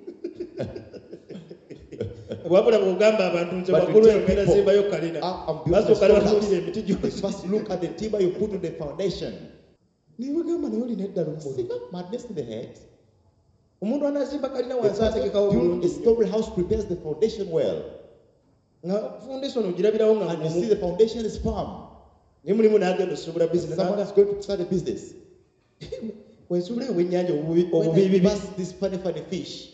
S1: wabula bw'ogamba abantu nze
S2: But
S1: waggulu
S2: you
S1: eyo
S2: tell
S1: ngenda
S2: people,
S1: zimbayo kalina
S2: "Ah, I'm building a
S1: basooka ne
S2: storehouse."
S1: batuulira emiti
S2: You
S1: gy'osi.
S2: first look at the timber you put on the foundation.
S1: Naye bagamba naye olina eddala
S2: See
S1: omumuli.
S2: that madness in the head?
S1: Omuntu anazimba kalina
S2: The
S1: wansi
S2: person
S1: ategekawo
S2: who builds
S1: bulungi
S2: a storehouse prepares the foundation well,
S1: nga foundation ogirabirawo nga
S2: and you see
S1: mumu.
S2: the foundation is firm.
S1: naye mulimu n'agenda osuubula bizinesi
S2: Someone is going to start a business.
S1: wensuubula obwennyanja obubi
S2: When I
S1: obubibibi
S2: pass this funny, funny fish,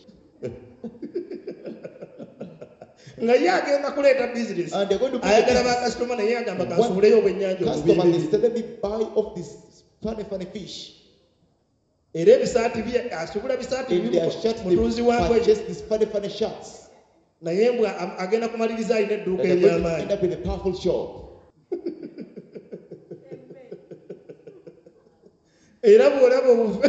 S1: nga ye agenda kuleeta bizinesi
S2: and they're going to build a
S1: ayagala
S2: business.
S1: bakasitoma naye agamba
S2: One
S1: kansuubuleyo obwennyanja
S2: customer is
S1: obubibibi
S2: telling me buy off this funny, funny fish.
S1: era ebisaati bye asuubula bisaati
S2: In their
S1: bibi
S2: shirts,
S1: mutunzi
S2: they
S1: wabwe
S2: purchase these funny, funny shirts.
S1: naye mbwa am- agenda kumaliriza alina
S2: That
S1: edduuka
S2: they're going to
S1: ery'amaanyi
S2: end up in a powerful shop.
S1: era bw'olaba obuve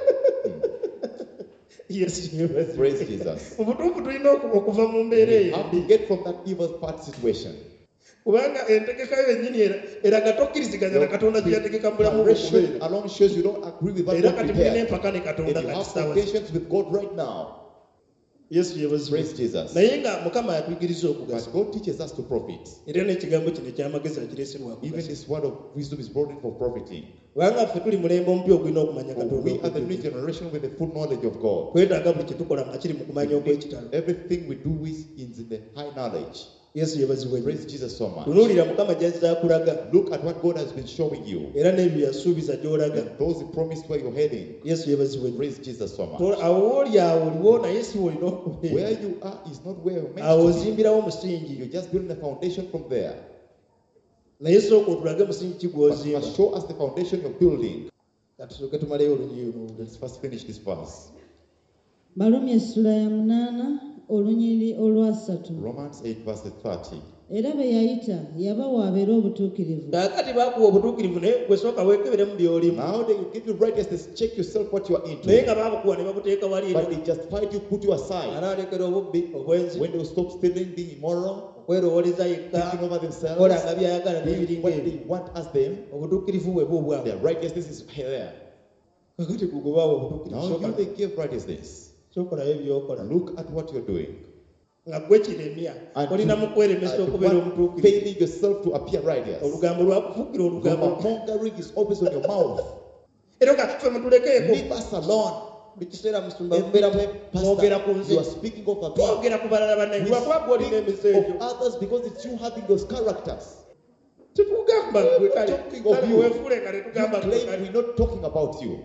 S1: yesu yebaze.
S2: Praise Jesus.
S1: mu butuufu tulina oku- okuva mu mbeera
S2: You
S1: eyo
S2: have to get from that evil part situation.
S1: kubanga entegeka yo yennyini era- eraga tokkiriziganya na katonda gye yategeka mu bulamu bwo
S2: Preparation
S1: okubeera
S2: alone shows you don't agree with what
S1: era
S2: God
S1: kati mulina
S2: prepared.
S1: empaka ne
S2: And
S1: katonda
S2: you
S1: kati
S2: have
S1: saawa
S2: foundations with God right now.
S1: yesu yebazibu
S2: Praise Jesus.
S1: naye nga mukama yatuyigiriza okugasa
S2: But God teaches us to profit.
S1: era n'ekigambo kino ekyamagezi akireeserwa
S2: Even
S1: kugasa
S2: this word of wisdom is brought in for profiting.
S1: kubanga ffe tuli mulembe omupya ogulina okumanya
S2: For
S1: katonda
S2: we are the new
S1: okujjukira.
S2: generation with the full knowledge of God.
S1: kwetaaga buli kye tukola nga kiri mu kumanya okw'ekitalo
S2: Everything we do is in the high knowledge.
S1: yesu yebazibwe
S2: Praise Jesus so much.
S1: tunuulira mukama gy'azza akulaga
S2: Look at what God has been showing you.
S1: era n'ebyo yasuubiza gy'olaga
S2: And those He promised where you're heading.
S1: yesu yebazibwe
S2: Praise Jesus so much.
S1: awo wooli awo oliwo naye si wolina okubeera
S2: Where you are is not where you're meant
S1: awo
S2: to be.
S1: ozimbirawo omusingi
S2: You're just building a foundation from there.
S1: naye sooka otulage musingi ki
S2: But
S1: gw'ozimba
S2: first show us the foundation you're building.
S1: katusooke tumaleyo olunyiri luno
S2: Let's first finish this verse.
S3: Balumi essula ya munaana olunyiri olwasatu.
S2: Romans eight verse thirty.
S3: Era be yayita yabawa abeere obutuukirivu.
S1: kaakati baakuwa obutuukirivu naye gwesooka weekeberemu by'olimu
S2: Now they give you righteousness, check yourself what you are
S1: naye
S2: into.
S1: nga baabukuwa ne babuteeka wali
S2: But
S1: eno
S2: they justified you, put you aside.
S1: anaalekera obubbi obwenzi
S2: When they will stop stealing, being immoral,
S1: okwerowooleza yekka
S2: taking over themselves,
S1: kolanga byayagala
S2: doing
S1: n'ebiringa
S2: what
S1: ebyo
S2: they want as them,
S1: obutuukirivu bwe buubwawo
S2: their righteousness is there.
S1: kakati gugobaawo obutuukirivu
S2: Now you
S1: Sooka-
S2: they give righteousness.
S1: sookolayo ebyokola
S2: Look at what you're doing.
S1: nga gwe kiremya
S2: And
S1: olina mu kweremesa
S2: and
S1: okubeera
S2: what-
S1: omutuukirivu
S2: failing yourself to appear righteous.
S1: olugambo lwakufukira olugambo
S2: Mongering is always on your mouth.
S1: era nga ffe mutulekeeko
S2: Leave us alone.
S1: buli kiseera musumba
S2: Every
S1: mubeera
S2: time,
S1: mwogera ku
S2: Pastor,
S1: nze
S2: you are speaking of others.
S1: twogera ku balala bannaye
S2: We
S1: lwakuba olina
S2: speak
S1: emisa egyo
S2: of others because it's you having those characters.
S1: tetugamba gwe kale
S2: Talking of
S1: kale
S2: you.
S1: weefuule nga
S2: You
S1: tetugamba gwe
S2: claim
S1: kale
S2: we're not talking about you.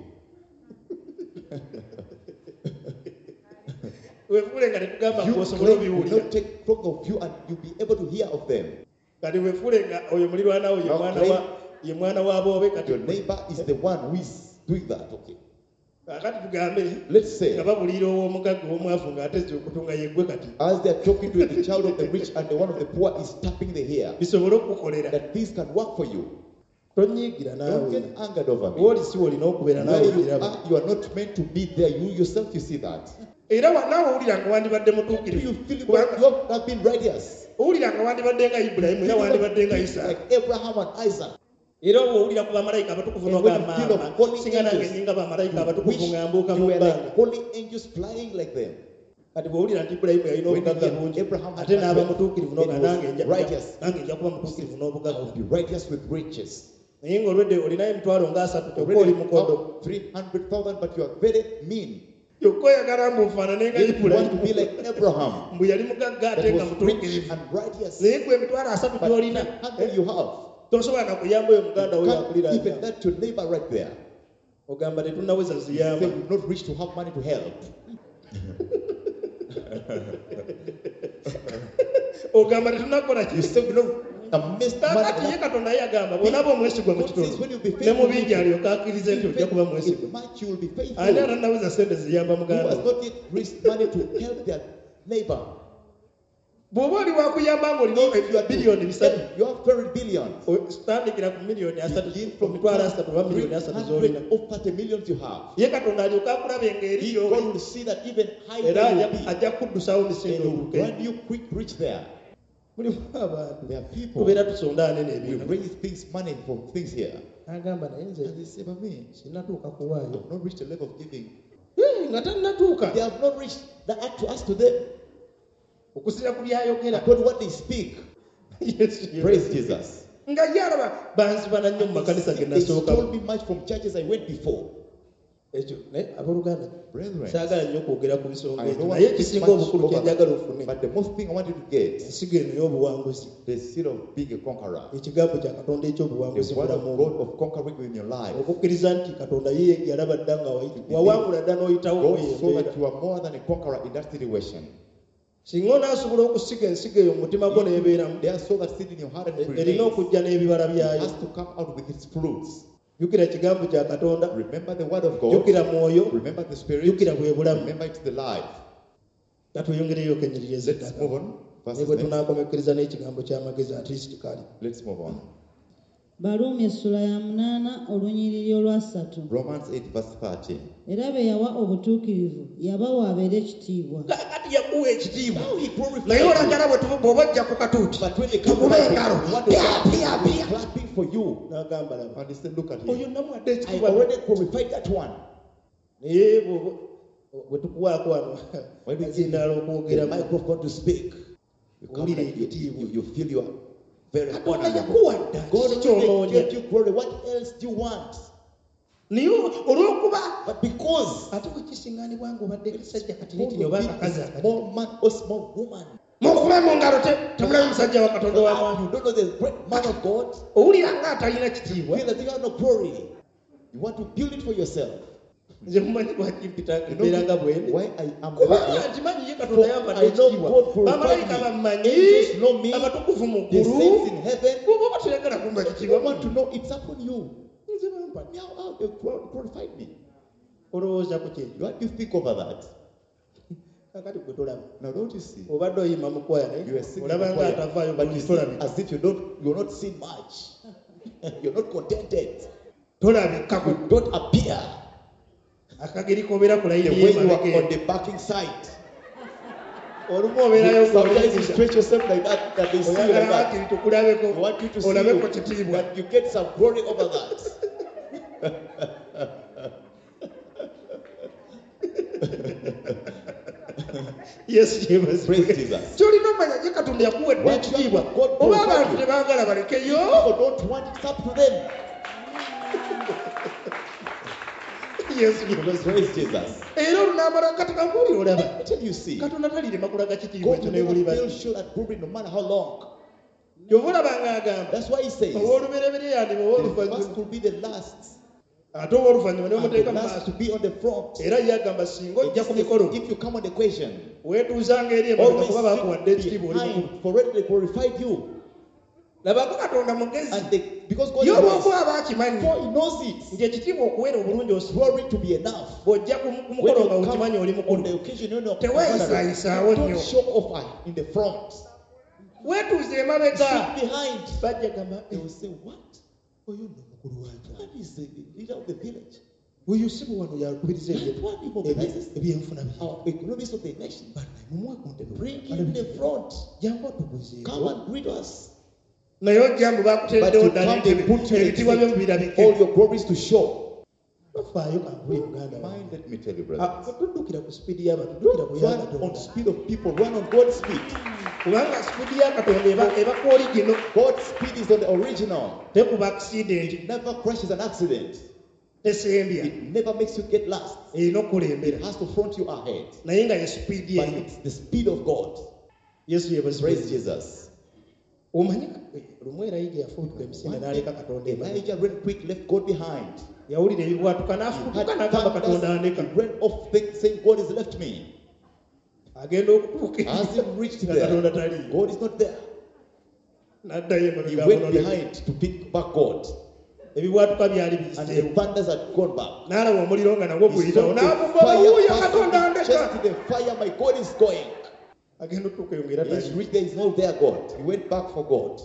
S1: weefuule nga tetugamba
S2: You
S1: gwe osobola
S2: claim we will
S1: obiwulira
S2: not take talk of you and you'll be able to hear of them.
S1: kati weefuule nga oyo mulirwana wo ye
S2: Now
S1: mwana
S2: claim-
S1: wa ye mwana wa boobe kati
S2: Your neighbor is the one who is doing that. Okay.
S1: kakati tugambe
S2: Let's say,
S1: nga babulira ow'omugagga ow'omwavu ng'ateze okutunga yeggwe kati
S2: as they're talking to the child of the rich and the one of the poor is tapping the hair,
S1: bisobole okukukolera
S2: that this can work for you.
S1: tonyiigira
S2: Don't
S1: naawe
S2: get angered over me.
S1: wooli si wolina okubeera naawe
S2: Where you
S1: ogiraba
S2: are, you are not meant to be there. You yourself, you see that.
S1: era wa- naawe owulira nga wandibadde
S2: You
S1: mutuukirivu
S2: feel you
S1: kubanga
S2: have not been righteous.
S1: owulira nga wandibadde nga ibulayimu era wandibadde nga isaaka
S2: Like Abraham and Isaac.
S1: era oba owulira ku bamalayika abatukuvu
S2: And when you
S1: n'ogamba
S2: feel of holy
S1: singa nange
S2: angels,
S1: nyinga bamalayika
S2: you
S1: abatukuvu
S2: wish
S1: nga mbuuka
S2: you
S1: mu
S2: were
S1: bbanga
S2: like holy angels flying like them.
S1: kati bw'owulira nti ibulayimu yalina
S2: When you
S1: obugagga
S2: hear
S1: bungi
S2: Abraham had
S1: ate n'aba
S2: wealth,
S1: mutuukirivu
S2: it
S1: n'oga
S2: was
S1: nange nja-
S2: righteous.
S1: nange nja kuba mutuukirivu
S2: I
S1: n'obugagga
S2: will be righteous with riches.
S1: naye ng'olwedde olinayo emitwalo ng'asatu kyokka oli
S2: Already
S1: mukodo
S2: have three hundred thousand, but you are very mean.
S1: Yokko yagala mbufaanane nga
S2: If you
S1: Ibulayimu.
S2: want to be like Abraham,
S1: Mbu yali mugagga ate
S2: that
S1: nga
S2: was rich
S1: mutuukirivu.
S2: and righteous,
S1: Naye gwe emitwalo asatu
S2: but
S1: gy'olina
S2: the hunger you have,
S1: tosobola na kuyamba oyo muganda we
S2: can't
S1: yakulira
S2: even
S1: nya.
S2: that your neighbor right there.
S1: Ogamba tetunnaweza
S2: They
S1: ziyamba.
S2: will not reach to have money to help.
S1: Ogamba tetunnakola
S2: You
S1: ki.
S2: still will not amassed
S1: Kakati ye
S2: money.
S1: Katonda ye agamba bw'onaaba omwesigwa mu
S2: God says
S1: kitundu
S2: when you be
S1: ne
S2: faithful,
S1: mu bingi alyoka akkiriza nti ojja kuba mwesigwa.
S2: in much you will be faithful.
S1: Ani atannaweza sente ziyamba
S2: Who
S1: muganda
S2: has
S1: we?
S2: not yet reached money to help their neighbor?
S1: Bw'oba oli wakuyamba ng'olina
S2: If you are
S1: biliyoni bisatu
S2: you have thirty billion.
S1: tandikira ku miliyoni asatu
S2: Begin
S1: ku
S2: from
S1: mitwalo asatu oba miliyoni asatu z'olina.
S2: three hundred of thirty millions you have.
S1: Ye Katonda alyoka akulaba engeri
S2: God
S1: yo
S2: will see that even higher
S1: era
S2: you
S1: ajja-
S2: will be,
S1: ajja kuddusawo
S2: and
S1: emisinde
S2: He will
S1: oluke.
S2: run you quick reach there.
S1: Mulimu abantu
S2: There are people
S1: tubeera tusonda anene
S2: we
S1: ebintu.
S2: raise things money for things here.
S1: Agamba naye nze
S2: And they say, but me,
S1: sinnatuuka
S2: I
S1: kuwaayo.
S2: have not reached the level of giving.
S1: Eh, nga tannatuuka
S2: They have not reached the act to us to them.
S1: okusira ku byayogera.
S2: According to what they speak.
S1: Yes, yes.
S2: Praise Jesus.
S1: nga ye alaba banzibana nnyo mu makanisa ge
S2: They
S1: nasooka.
S2: told me much from churches I went before.
S1: Ekyo naye abooluganda
S2: Brethren,
S1: saagala nnyo kwogera ku bisonga
S2: I
S1: ekyo
S2: don't want
S1: naye
S2: to
S1: ekisinga
S2: speak much
S1: obukulu kye
S2: over
S1: njagala
S2: that,
S1: ofune
S2: but the most thing I want you to get,
S1: ensigo eno y'obuwanguzi,
S2: the seed of being a conqueror.
S1: ekigambo kya Katonda eky'obuwanguzi
S2: The word of
S1: bulamu
S2: God of conquering in your life.
S1: okukkiriza nti Katonda ye yalaba dda nga wayi- wawangula dda n'oyitawo
S2: God
S1: mu
S2: saw
S1: embeera.
S2: that you are more than a conqueror in that situation.
S1: Singa onaasobola okusiga ensigo eyo mu mutima gwo n'ebeeramu,
S2: There saw that seed in your heart and it
S1: erina
S2: remains.
S1: okujja n'ebibala
S2: It
S1: byayo.
S2: has to come out with its fruits.
S1: Jjukira ekigambo kya Katonda,
S2: Remember the word of God.
S1: jjukira mwoyo,
S2: Remember the spirit.
S1: jjukira bwe bulamu.
S2: Remember it's the life.
S1: Katweyongereyo kenyereri
S2: Let's
S1: ez'ettaka.
S2: move on.
S1: Ne
S2: Verses
S1: bwe
S2: next.
S1: tunaakomekkiriza n'ekigambo ky'amagezi atiisiti kali.
S2: Let's move on.
S3: baluumi essula ya munaana olunyiriri olwasatu.
S2: Romans eight verse thirty.
S3: Era be yawa obutuukirivu yabawa abeere ekitiibwa.
S1: Kaakati yakuwa ekitiibwa.
S2: Now he glorified
S1: Naye
S2: you.
S1: olagala bwe tuva- bw'oba ojja ku katuuti
S2: But when they come
S1: tukube
S2: back,
S1: engalo
S2: we want to
S1: pya
S2: clap.
S1: pya
S2: We're
S1: pya
S2: clapping for you.
S1: n'agamba laba
S2: And they said, look at
S1: oyo
S2: him.
S1: namuwadde
S2: I
S1: ekitiibwa
S2: already glorified that one.
S1: naye bw'oba- bwe tukuwaako wano
S2: When we give
S1: azindaala
S2: the
S1: okwogeramu
S2: microphone to speak, you come
S1: Owulira
S2: like you,
S1: ekitiibwa.
S2: you, you feel you are very
S1: Katonda
S2: honorable.
S1: yakuwa dda
S2: God
S1: si
S2: already
S1: kyonoonya
S2: gave you glory. What else do you want?
S1: naye olw'okuba
S2: But because
S1: ate bwe kisiŋŋaanibwa ng'obadde kasajja kati
S2: God
S1: niti oba
S2: will be
S1: akakazi
S2: a
S1: akati
S2: small man or small woman.
S1: mukube mu ngalo te temulabe musajja wa Katonda wa mwami
S2: You don't know the great man of God.
S1: owulira nga atalina
S2: You
S1: kitiibwa
S2: feel that you have no glory. You want to build it for yourself.
S1: nze mumanyi lwaki mpita
S2: You know
S1: embeera nga bwende
S2: why I am the way I
S1: kubanga
S2: am?
S1: nkimanyi ye Katonda yampadde
S2: I know
S1: ekitiibwa
S2: God glorified
S1: bamalayika
S2: me.
S1: bammanyi
S2: Angels know me.
S1: abatukuvu mu
S2: The
S1: ggulu
S2: saints in heaven.
S1: bw'oba toyagala kumba
S2: You
S1: kitiibwa
S2: want to know it's upon you.
S1: nze bampadde
S2: Now, how they glorified me.
S1: olowooza ku kyeyo
S2: What do you think over that?
S1: kakati gwe tolaba
S2: Now, don't you see?
S1: obadde oyima mu kwaya naye
S2: You are singing
S1: olaba
S2: the
S1: nga
S2: choir,
S1: atavaayo
S2: but you
S1: bulungi
S2: sing
S1: tolabika
S2: as if you don't, you're not seeing much. You're not contented.
S1: tolabikako
S2: You don't appear
S1: akageri kobeera ku
S2: the
S1: layini
S2: way you are
S1: y'emabega
S2: on the backing side.
S1: olumu obeerayo
S2: Sometimes you stretch yourself like that, that they see you like
S1: oyagala
S2: that.
S1: wakiri tukulabeko
S2: They want you to see
S1: olabeko
S2: you,
S1: kitiibwa
S2: that you get some glory over that.
S1: yesu
S2: Praise
S1: yebazibwe
S2: Jesus.
S1: kyolina omanya ye Katonda yakuwadde
S2: What
S1: ekitiibwa
S2: God
S1: oba
S2: glorified
S1: abantu
S2: you.
S1: tebaagala balekeyo
S2: People don't want it up to them.
S1: yesu yebazibwe
S2: Praise Jesus.
S1: era olunaamala katonda nkuuli olaba
S2: Until you see,
S1: katonda talirema kulaga kitiibwa
S2: God
S1: ekyo
S2: will
S1: nebuli
S2: never feel
S1: bati
S2: sure that glory no matter how long.
S1: kyova olaba ng'agamba
S2: That's why he says, the
S1: owoolubereberye yandiba
S2: first
S1: owooluvannyuma
S2: could be the last,
S1: ate owooluvannyuma
S2: and the
S1: n'omuteeka mu
S2: last
S1: maaso
S2: to be on the front.
S1: era ye agamba singa
S2: It
S1: ojja ku
S2: says,
S1: mikolo
S2: if you come on the question,
S1: weetuuzanga eri emabega
S2: always
S1: kuba baakuwadde
S2: sit
S1: ekitiibwa oli mukulu
S2: behind, for already they glorified you.
S1: labako katonda mugezi
S2: And they, because God
S1: ye
S2: is wise,
S1: olwokuba aba akimanyi
S2: for he knows it.
S1: nti ekitiibwa okuweera obulungi osi
S2: Glory to be enough.
S1: bw'ojja ku ku
S2: When
S1: mukolo nga
S2: you come
S1: okimanyi oli
S2: on the
S1: mukulu
S2: occasion, you know,
S1: teweeyisaayisaawo nnyo
S2: don't show off in the front.
S1: weetuuze emabega
S2: Sit behind.
S1: bajja gamba
S2: They will say, what?
S1: oyo nno omukulu wange
S2: What is the leader of the village?
S1: oyo si bwe wano yakubiriza
S2: That one he mobilizes
S1: ebyenfuna bye
S2: our economies of the nation.
S1: bannaye mumuwe ku ntebe
S2: Bring him in the front.
S1: jangu
S2: Come
S1: atuguzeeko
S2: and greet us.
S1: naye ojja mbu
S2: But
S1: bakuteereddewo
S2: to
S1: ddala
S2: come, they
S1: entebe
S2: put you in
S1: ebitiibwa byo
S2: the
S1: mubirabike
S2: all your glories to show.
S1: tofaayo kankuli muganda wange.
S2: Mind, let me tell you,
S1: Ah,
S2: brother.
S1: toddukira ku sipiidi y'abantu tuddukira ku ya
S2: Run on
S1: katonda
S2: speed of people. Run on God's speed.
S1: kubanga sipiidi ya katonda eba eba ku oligino
S2: God's speed is on the original.
S1: tekuba accident
S2: It never crashes an accident.
S1: tesembya
S2: It never makes you get lost.
S1: erina okukulembera
S2: It has to front you ahead.
S1: naye nga ye sipiidi
S2: But
S1: eyo.
S2: it's the speed of God.
S1: Yesu
S2: Praise
S1: yebazipraise.
S2: Jesus.
S1: Omanyi lumu Erayija yafuutuka emisinde n'aleka Katonda emabega.
S2: Elijah ran quick, left God behind.
S1: Yawulira ebibwatuka
S2: He
S1: n'afuutuka
S2: had
S1: n'agamba Katonda
S2: thunders,
S1: andeka.
S2: he ran off things, saying, God has left me.
S1: Agenda okutuuka
S2: As he reached
S1: nga Katonda
S2: there,
S1: taliyo.
S2: God is not there.
S1: N'addayo
S2: He
S1: emabega
S2: went
S1: amunoneka.
S2: behind to pick back God.
S1: Ebibwatuka byali
S2: And the
S1: biyiseewo.
S2: thunders had gone back.
S1: N'alaba omuliro nga nagwo
S2: He
S1: guyitawo
S2: saw the
S1: n'amugoba wuuyo
S2: fire
S1: Katonda
S2: passing,
S1: andeka.
S2: chased the fire, my God is going.
S1: Agenda okutuuka eyo ng'era
S2: He
S1: taliyo.
S2: reached there, he's not there, God. He went back for God.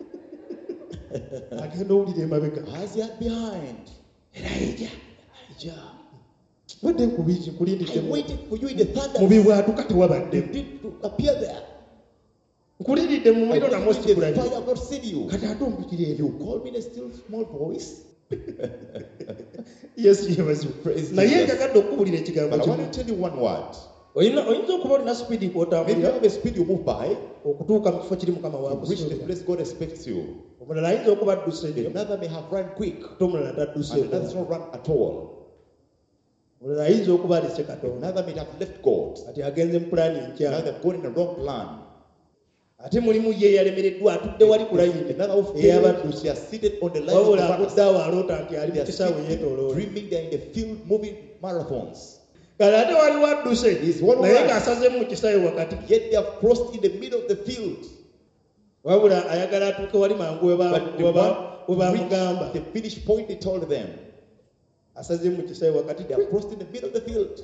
S1: Agenda owulira emabega.
S2: As he had behind,
S1: Erayija,
S2: Elijah,
S1: wadde nkubiki
S2: I
S1: nkulindiddemu.
S2: waited for you in the
S1: Mu
S2: thunder.
S1: bibwatuka
S2: You
S1: tewabaddemu.
S2: did appear there.
S1: Nkuliridde mu
S2: I
S1: muliro namwo
S2: waited in the
S1: sikulabye.
S2: fire, I've not seen you.
S1: Kati ate ompikira
S2: You
S1: ebyo.
S2: called me in a still small voice.
S1: Yesu yebazibu.
S2: Praise
S1: Naye
S2: Jesus.
S1: njagadde okukubulira ekigambo
S2: But I
S1: kimu.
S2: want to tell you one word.
S1: Oyina oyinza okuba olina sipiidi
S2: Maybe you
S1: kw'otambulira
S2: have a speed you move by,
S1: okutuuka mu kifo kiri Mukama
S2: to reach the
S1: waakusuubira.
S2: place God expects you.
S1: Omulala ayinza okuba adduse nnyo,
S2: Another may have run quick,
S1: ate omulala
S2: and
S1: tadduseeko.
S2: another has not run at all.
S1: Omulala ayinza okuba alese Katonda,
S2: Another may have left God.
S1: ati agenze mu pulaani
S2: Another
S1: enkyamu.
S2: have gone in the wrong plan.
S1: Ate mulimu ye yalemereddwa atudde wali ku layini
S2: Another of
S1: ey'abaddusi.
S2: they are seated on the line of the
S1: Wabula
S2: runners.
S1: akudde awo aloota nti ali
S2: They
S1: mu
S2: are
S1: kisaawe
S2: sitting,
S1: yeetooloola.
S2: dreaming they're in the field moving marathons.
S1: Kale ate waliwo adduse
S2: He's one
S1: naye
S2: right.
S1: ng'asazeemu mu kisaawe wakati.
S2: Yet they have crossed in the middle of the field.
S1: Wabula ayagala atuuke wali mangu we ba-
S2: But the
S1: we ba- we
S2: one who
S1: bamugamba.
S2: reached the finish point, they told them,
S1: Asazeemu mu kisaawe wakati.
S2: they have crossed in the middle of the field.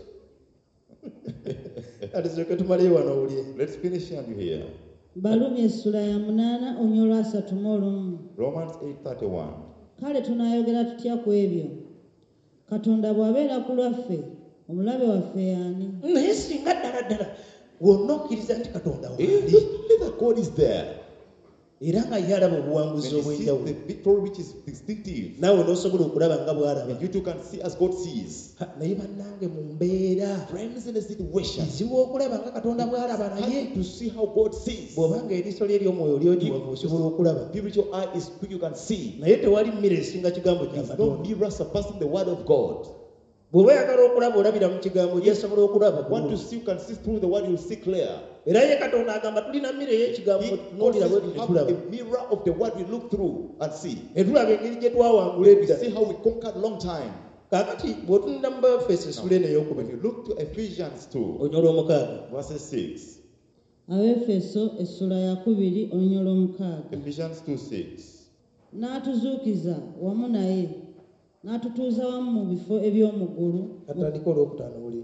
S1: Kati tuleke tumaleyo wano owulire.
S2: Let's finish and you here.
S3: Balumi essula ya munaana onyolwa asatu mu olumu.
S2: Romans eight thirty-one.
S3: Kale tunaayogera tutya ku ebyo? Katonda bw'abeera ku lwaffe, omulabe waffe y'ani?
S1: Naye singa ddala ddala wonna okkiriza nti Katonda
S2: If
S1: waali
S2: you believe that God is there,
S1: era nga ye alaba
S2: then
S1: obuwanguzi
S2: you see the
S1: obw'enjawulo,
S2: victory which is distinctive.
S1: naawe n'osobola okulaba nga bw'alaba.
S2: And you too can see as God sees.
S1: Ha, naye bannange mu mbeera
S2: Friends, in a situation,
S1: kizibu okulaba nga Katonda bw'alaba naye
S2: hard to see how God sees.
S1: bw'obanga eriiso lye ery'omwoyo lyogiwavu osobola okulaba,
S2: Spiritual eye is quick, you can see.
S1: naye tewali mmira esinga kigambo kya
S2: There's no
S1: Katonda.
S2: mirror surpassing the word of God.
S1: Bw'oba oyagala okulaba olabira mu kigambo gyesobola okulaba
S2: Want to
S1: bulungi.
S2: see, you can see through the word, you'll see clear.
S1: Era ye Katonda agamba tulina mmira ey'ekigambo
S2: He
S1: tunuulira bwe
S2: also
S1: tuti
S2: have
S1: tulaba,
S2: a mirror of the word we look through and see.
S1: ne tulaba engeri gye twawangula
S2: We
S1: edda.
S2: see how we conquered long time.
S1: Kaakati bw'otunulira mu Bafeso essula eno
S2: When
S1: ey'okubiri
S2: you look to Ephesians two,
S1: onyola omukaaga,
S2: verses six.
S3: Abefeso essula ya kubiri onyolwa omukaaga.
S2: Ephesians two six.
S3: N'atuzuukiza wamu naye, n'atutuuza wamu mu bifo eby'omu ggulu.
S1: katandika olwokutaano buli.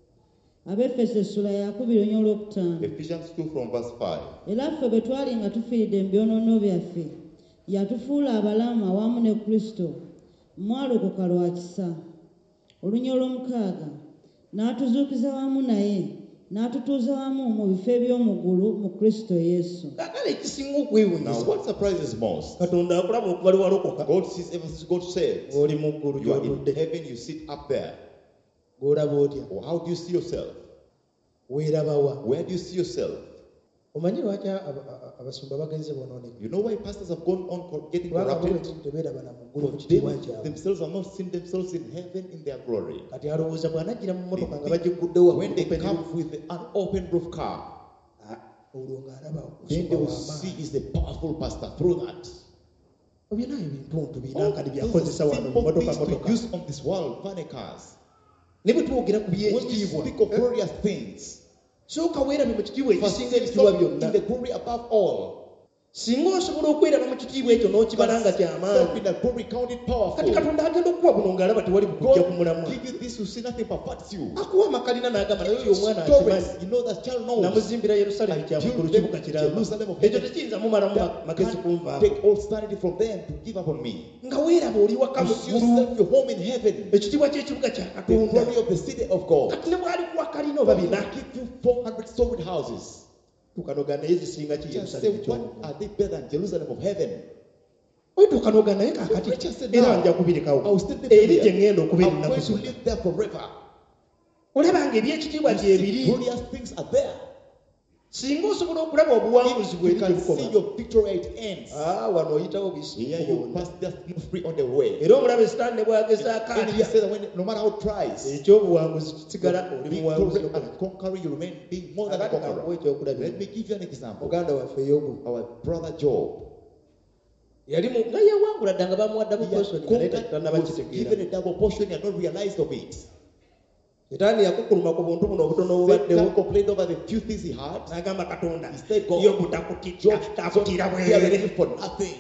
S3: Abefeso essula ya kubiri onyolwa okutaano.
S2: Ephesians two from verse five.
S3: Era ffe bwe twali nga tufiiridde mu byonoono byaffe, yatufuula abalamu awamu ne Kristo, mwalokoka lwa kisa. Olunya olw'omukaaga, n'atuzuukiza wamu naye, n'atutuuza wamu mu bifo eby'omu ggulu mu Kristo Yesu.
S1: Kaakale ekisinga
S2: Now,
S1: okwewuunyisa,
S2: what surprises most?
S1: Katonda akulaba okuba liwalokoka,
S2: God sees ever since God said,
S1: oli mu ggulu
S2: you are in
S1: gy'otudde,
S2: heaven, you sit up there.
S1: gw'olaba otya,
S2: Or how do you see yourself?
S1: weerabawa.
S2: Where do you see yourself?
S1: Omanyi lwaki aba- aba- abasumba bagenze bonooneka?
S2: You know why pastors have gone on co- getting
S1: Kubanga bo
S2: corrupted?
S1: tebeeraba na mu ggulu mu
S2: For they
S1: kitiibwa kyabwe.
S2: themselves have not seen themselves in heaven in their glory.
S1: Kati alowooza bw'anajjira mu mmotoka nga bagiguddewo
S2: When they
S1: open
S2: come
S1: roof,
S2: with an open roof car,
S1: ah, olwo ng'alaba
S2: then they
S1: okusumba
S2: will
S1: w'amaanyi.
S2: see is the powerful pastor through that.
S1: Byonna ebintuntu
S2: All
S1: binankadi
S2: those
S1: byakozesa wano mu
S2: simple
S1: mmotoka
S2: things to
S1: motoka.
S2: use on this world, funny cars.
S1: Ne bwe twogera ku
S2: When we
S1: by'ekitiibwa,
S2: speak of glorious things,
S1: sooka weerabe mu kitiibwa
S2: first
S1: ekisinga
S2: say
S1: ebitiibwa
S2: stop
S1: byonna.
S2: in the glory above all.
S1: Singa osobola okweraba mu kitiibwa ekyo n'okibala nga
S2: Stop
S1: ky'amaanyi,
S2: in the glory, count it
S1: kati
S2: powerful.
S1: Katonda agenda okuwa buno ng'alaba tewali bukujja kumulamwa.
S2: God give you this, you see nothing but parts you.
S1: Akuwa amakalina n'agamba naye oyo omwana akimanyi.
S2: Stories, you know that child knows.
S1: Namuzimbira Yerusaalemi kyamuggulu kibuga kiramba. Ekyo tekiyinza mumalamu ma- magezi
S2: Can't
S1: kunvaako.
S2: take all sanity from them to give up on me.
S1: Nga weeraba oli waka
S2: You
S1: mu
S2: see
S1: ggulu,
S2: yourself, you're home in heaven.
S1: ekitiibwa ky'ekibuga kya
S2: The
S1: Katonda.
S2: glory of the city of God.
S1: Kati ne bw'ali kuwa kalina oba
S2: God will
S1: bina,
S2: give you four hundred storied houses.
S1: tukanoga naye zisinga ki
S2: Just say,
S1: Yerusaalemi
S2: what
S1: ky'omugulu.
S2: are they better than Jerusalem of heaven?
S1: Oyo tukanoga naye kaakati
S2: Richard said,
S1: era
S2: now,
S1: nja
S2: I
S1: kubirekawo.
S2: will still live
S1: Eri
S2: there.
S1: gye ŋŋenda
S2: I'm
S1: okuba ennaku
S2: going to
S1: zonna.
S2: live there forever.
S1: Olaba nga eby'ekitiibwa
S2: You
S1: gye
S2: see,
S1: biri.
S2: glorious things are there.
S1: singa osobola okulaba obuwanguzi bwe
S2: If you can see
S1: bukoma
S2: your victory at ends,
S1: ah wano oyitawo
S2: here you
S1: bisi
S2: pass just move free on the way.
S1: era omulabe sitaani ne bwagezaako
S2: And he
S1: atya
S2: said that when, no matter how it tries,
S1: ekyobuwanguzi kisigala oli muwanguzi
S2: victory and conquering, you remain being more than a
S1: akakuwa
S2: conqueror.
S1: ekyokulabira
S2: Let me give you an example.
S1: muganda waffe yobu
S2: Our brother Job,
S1: yali mu- nga yewangula dda nga bamuwaddamu
S2: he had
S1: posoni nga naye
S2: conquered,
S1: tannaba
S2: was given
S1: kitegeera
S2: a double portion, he had not realized of it.
S1: sitaani yakukuluma ku buntu buno obutono obubaddewo
S2: Satan complained over the few things he had.
S1: n'agamba katonda
S2: He said, God,
S1: yobu takutira
S2: Job,
S1: takutira
S2: Job, he had
S1: bwerere
S2: given for nothing.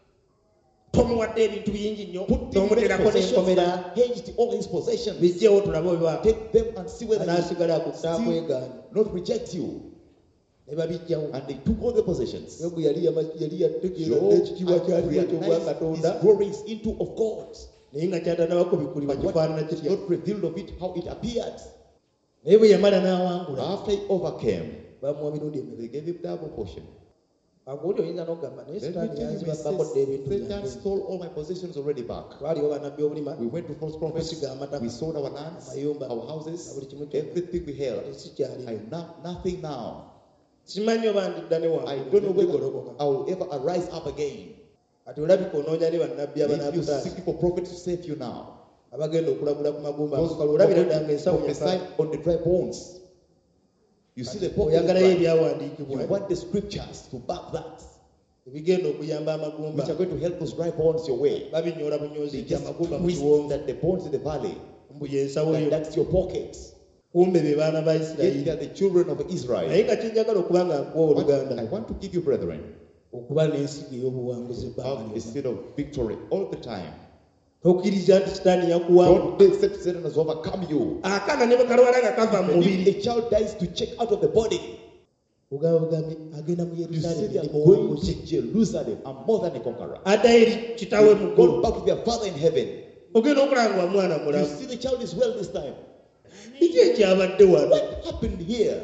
S1: tomuwadde ebintu bingi nnyo
S2: Put him in
S1: n'omuterako
S2: possessions
S1: n'enkomera
S2: and hedged all his possessions.
S1: bijjewo tulabe oba
S2: Take them and see whether he
S1: anaasigala
S2: will
S1: akutaakwegana
S2: still not reject you.
S1: ne babijjawo
S2: And they took all the possessions.
S1: yobu yali yama- yali yategeera
S2: Job
S1: n'ekitiibwa
S2: had
S1: kyaliwo
S2: realized
S1: ekyobwa
S2: his
S1: katonda
S2: glory is into of God.
S1: naye nga kyatandaba kubikulibwa
S2: But what
S1: kifaanana
S2: is
S1: kitya
S2: not revealed of it, how it appeared.
S1: naye bwe yamala n'awangula
S2: After he overcame,
S1: bamuwa mirundi emibiri
S2: they gave him double portion.
S1: aguli oyinza n'okugamba naye
S2: Let me
S1: sitaani
S2: tell you,
S1: yanzibabbako dda ebintu
S2: Satan
S1: byange
S2: stole all my possessions already back.
S1: twaliwo bannabbi obulima
S2: We went to false prophets.
S1: Okusiga amataka,
S2: We sold our lands,
S1: amayumba,
S2: our houses,
S1: na buli kimu kyonna.
S2: everything we held.
S1: ensi kyali
S2: I now nothing now.
S1: simanyi oba ndidda ne
S2: I don't know whether
S1: wangigolokoka
S2: I will ever arise up again.
S1: kati olabika onoonya ne bannabbi
S2: If you
S1: abanaakutaasa
S2: seek for prophets to save you now,
S1: abagenda okulagula ku magumba
S2: those
S1: amakalo
S2: who
S1: olabira
S2: are
S1: ddanga
S2: going to
S1: ensawo
S2: prophesy on the dry bones. You see the pocket
S1: oyagalayo
S2: you
S1: ebyawandiikibwa
S2: want the scriptures to back that,
S1: ebigenda okuyamba amagumba
S2: which are going to help those dry bones your way.
S1: babinyoola bunyoozi
S2: They
S1: nti
S2: just
S1: amagumba mu
S2: twist
S1: kiwonvu
S2: that the bones in the valley,
S1: mbu yensawo
S2: and
S1: yo
S2: that's your pocket.
S1: kumbe be baana ba
S2: Yet they
S1: isirayiri
S2: are the children of
S1: naye
S2: Israel.
S1: nga kyenjagala okuba nga nkuwa
S2: What
S1: oluganda
S2: I want to give you, brethren,
S1: okuba n'ensigo ey'obuwanguzi
S2: have
S1: ebbanga
S2: a
S1: lyonna
S2: spirit of victory all the time.
S1: tokkiriza nti sitaani yakuwangula
S2: Don't accept Satan has overcome you.
S1: akaana ne bwe kalwala nga kava mu
S2: And
S1: mubiri
S2: if a child dies to check out of the body,
S1: ogamba bugambi agenda mu
S2: you say
S1: yerusaalemi
S2: they are
S1: ndi
S2: going
S1: muwanguzi
S2: to Jerusalem. I'm more than a conqueror.
S1: adda eri kitawe mu
S2: They
S1: ggulu
S2: go back to their father in heaven.
S1: ogenda okulanga mwana
S2: You
S1: mulamu
S2: see the child is well this time.
S1: kiki ekyabadde wano
S2: What happened here?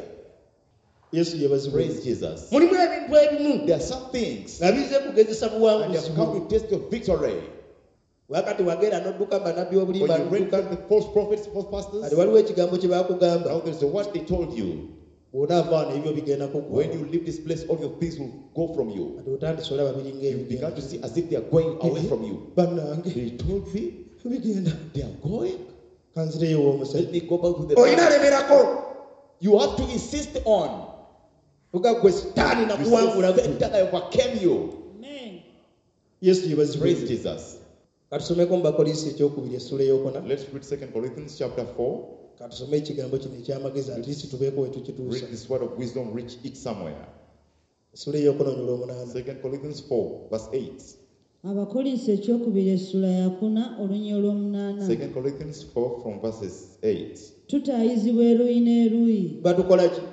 S1: yesu yebazibwa
S2: Praise Jesus.
S1: mulimu ebintu ebimu
S2: There are some things,
S1: nga bize kugezesa
S2: and they
S1: buwanguzi
S2: have
S1: bwo
S2: come to test your victory.
S1: wakati wagenda n'odduka bannabbi
S2: When
S1: obulimba
S2: you read
S1: n'odduka
S2: from the false prophets, false
S1: kati
S2: pastors,
S1: waliwo ekigambo kye baakugamba
S2: now there's the word they told you.
S1: bw'onaava wano ebyo bigenda kukuwa
S2: When you leave this place, all your things will go from you.
S1: kati otandise olaba biringa
S2: You began
S1: ebigenda
S2: to see as if they are going away from you.
S1: bannange
S2: They told me
S1: bigenda
S2: they are going.
S1: kanzireyo
S2: Let
S1: w'omusajja
S2: me go back to the
S1: olina
S2: past.
S1: alemerako
S2: You have to insist on.
S1: vuga gwe sitaani
S2: You
S1: nakuwangula
S2: say, Satan, I overcame you.
S3: Amen.
S1: yesu yebazibwa
S2: Praise Jesus.
S1: katusomeko mu bakolisi ekyokubiri essula eyokuna
S2: Let's read Second Corinthians chapter four.
S1: katusome ekigambo kino ekyamagezi atisi tubeeko we tukituusa
S2: Read this word of wisdom, reach it somewhere.
S1: essula eyokuna onyula omunaana
S2: Second Corinthians four, verse eight.
S3: abakolinsi ekyokubiri essula yakuna olunya olw'omunaana
S2: Second Corinthians four from verses eight.
S3: tutaayizibwa eruuyi n'eruuyi
S1: batukola ki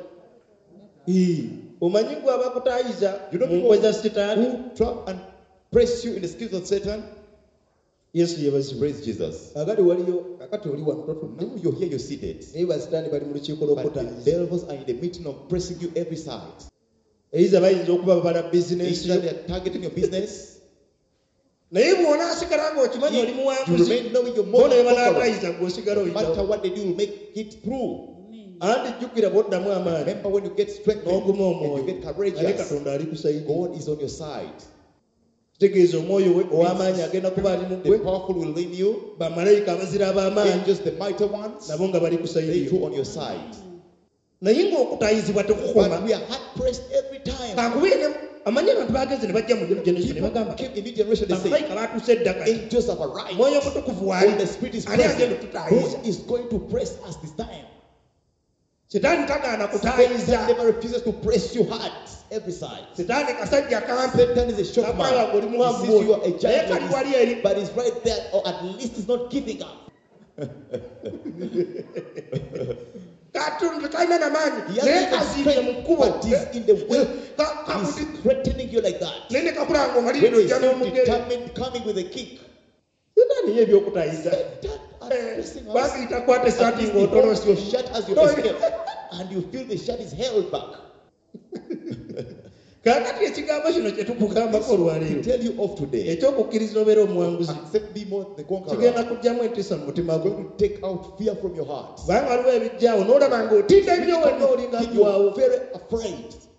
S1: Ii. omanyi gwe abakutaayiza
S2: You know
S1: mu
S2: people
S1: nkwe za sitaani
S2: who trap and press you in the skills of Satan?
S1: yesu yebazibwa
S2: Praise Jesus.
S1: agali waliyo akati oli wano totudde
S2: Now you're here, you're seated.
S1: naye basitaani bali mu lukiiko
S2: But the
S1: lw'okutaayiza
S2: devils are in the meeting of pressing you every side.
S1: eyiza bayinza okuba babala
S2: Each
S1: bizinensi
S2: time they are targeting your business,
S1: naye bw'onaasigala ng'okimanyi oli
S2: you
S1: muwanguzi
S2: remain knowing you're more
S1: bona
S2: than a conqueror.
S1: ebanaataayiza gweosigala
S2: No
S1: oyitawo
S2: matter what they do, will make it through.
S1: anti jjukira bw'oddamu amaanyi
S2: Remember when you get strengthened
S1: n'oguma
S2: and you
S1: omwoyo
S2: get
S1: naye
S2: courageous,
S1: katonda ali kusaidia
S2: God is on your side.
S1: kitegeeza omwoyo we ow'amaanyi agenda kuba ali mu
S2: The
S1: ggwe
S2: powerful will lead you.
S1: bamalayika abazira ab'amaanyi
S2: Angels, the mighty ones,
S1: nabo nga bali
S2: they
S1: kusaidia
S2: too on your side.
S1: naye ng'okutaayizibwa tekukoma
S2: But we are hard pressed every time.
S1: kankubire amanyi abantu bageze ne bajja mu generation ne
S2: People
S1: bagamba
S2: came in new generation, they say,
S1: bamalayika baatuuse eddaka
S2: angels have arrived.
S1: mwoyo mutukuvu waali
S2: When the Spirit is
S1: ani agenda
S2: present,
S1: otutaayiza
S2: who is going to press us this time?
S1: sitaani tagaana
S2: Satan
S1: kutaayiza
S2: never refuses to press you hard every side.
S1: sitaani kasajja kampe
S2: Satan is a short
S1: Nakwanga
S2: man.
S1: oli
S2: He
S1: muwanvu
S2: sees you are a
S1: naye
S2: giant,
S1: kali
S2: like
S1: wali
S2: this,
S1: eri
S2: but he's right there, or at least he's not giving up.
S1: katundu kalina namaanyi
S2: He
S1: naye
S2: has
S1: kazimbye mu
S2: strength,
S1: kkubo
S2: but he's in the way.
S1: Ka- kakuti
S2: He's threatening you like that.
S1: naye ne kakulanga omali
S2: When he's
S1: lujja
S2: so
S1: n'omugere
S2: determined, coming with a kick.
S1: sitaani ye ebyokutayiza
S2: Satan are pressing us.
S1: bagiyita kwata
S2: At
S1: esaati
S2: least he holds your
S1: ng'otolosi
S2: shirt as you
S1: Oh,
S2: escape, and you feel the shirt is held back.
S1: kakati ekigambo kino kye tukugambako
S2: To
S1: olwaleero
S2: tell you of today,
S1: ekyokukkiriza obeera omuwanguzi
S2: accept me more than the
S1: kigenda
S2: conqueror.
S1: kugjamu entiisa mu mutima
S2: I'm
S1: gwo
S2: going to take out fear from your heart.
S1: kubanga waliwo ebijjaawo n'olaba ng'otinda ebyo wenna olinga
S2: You're
S1: ggwawo
S2: very afraid.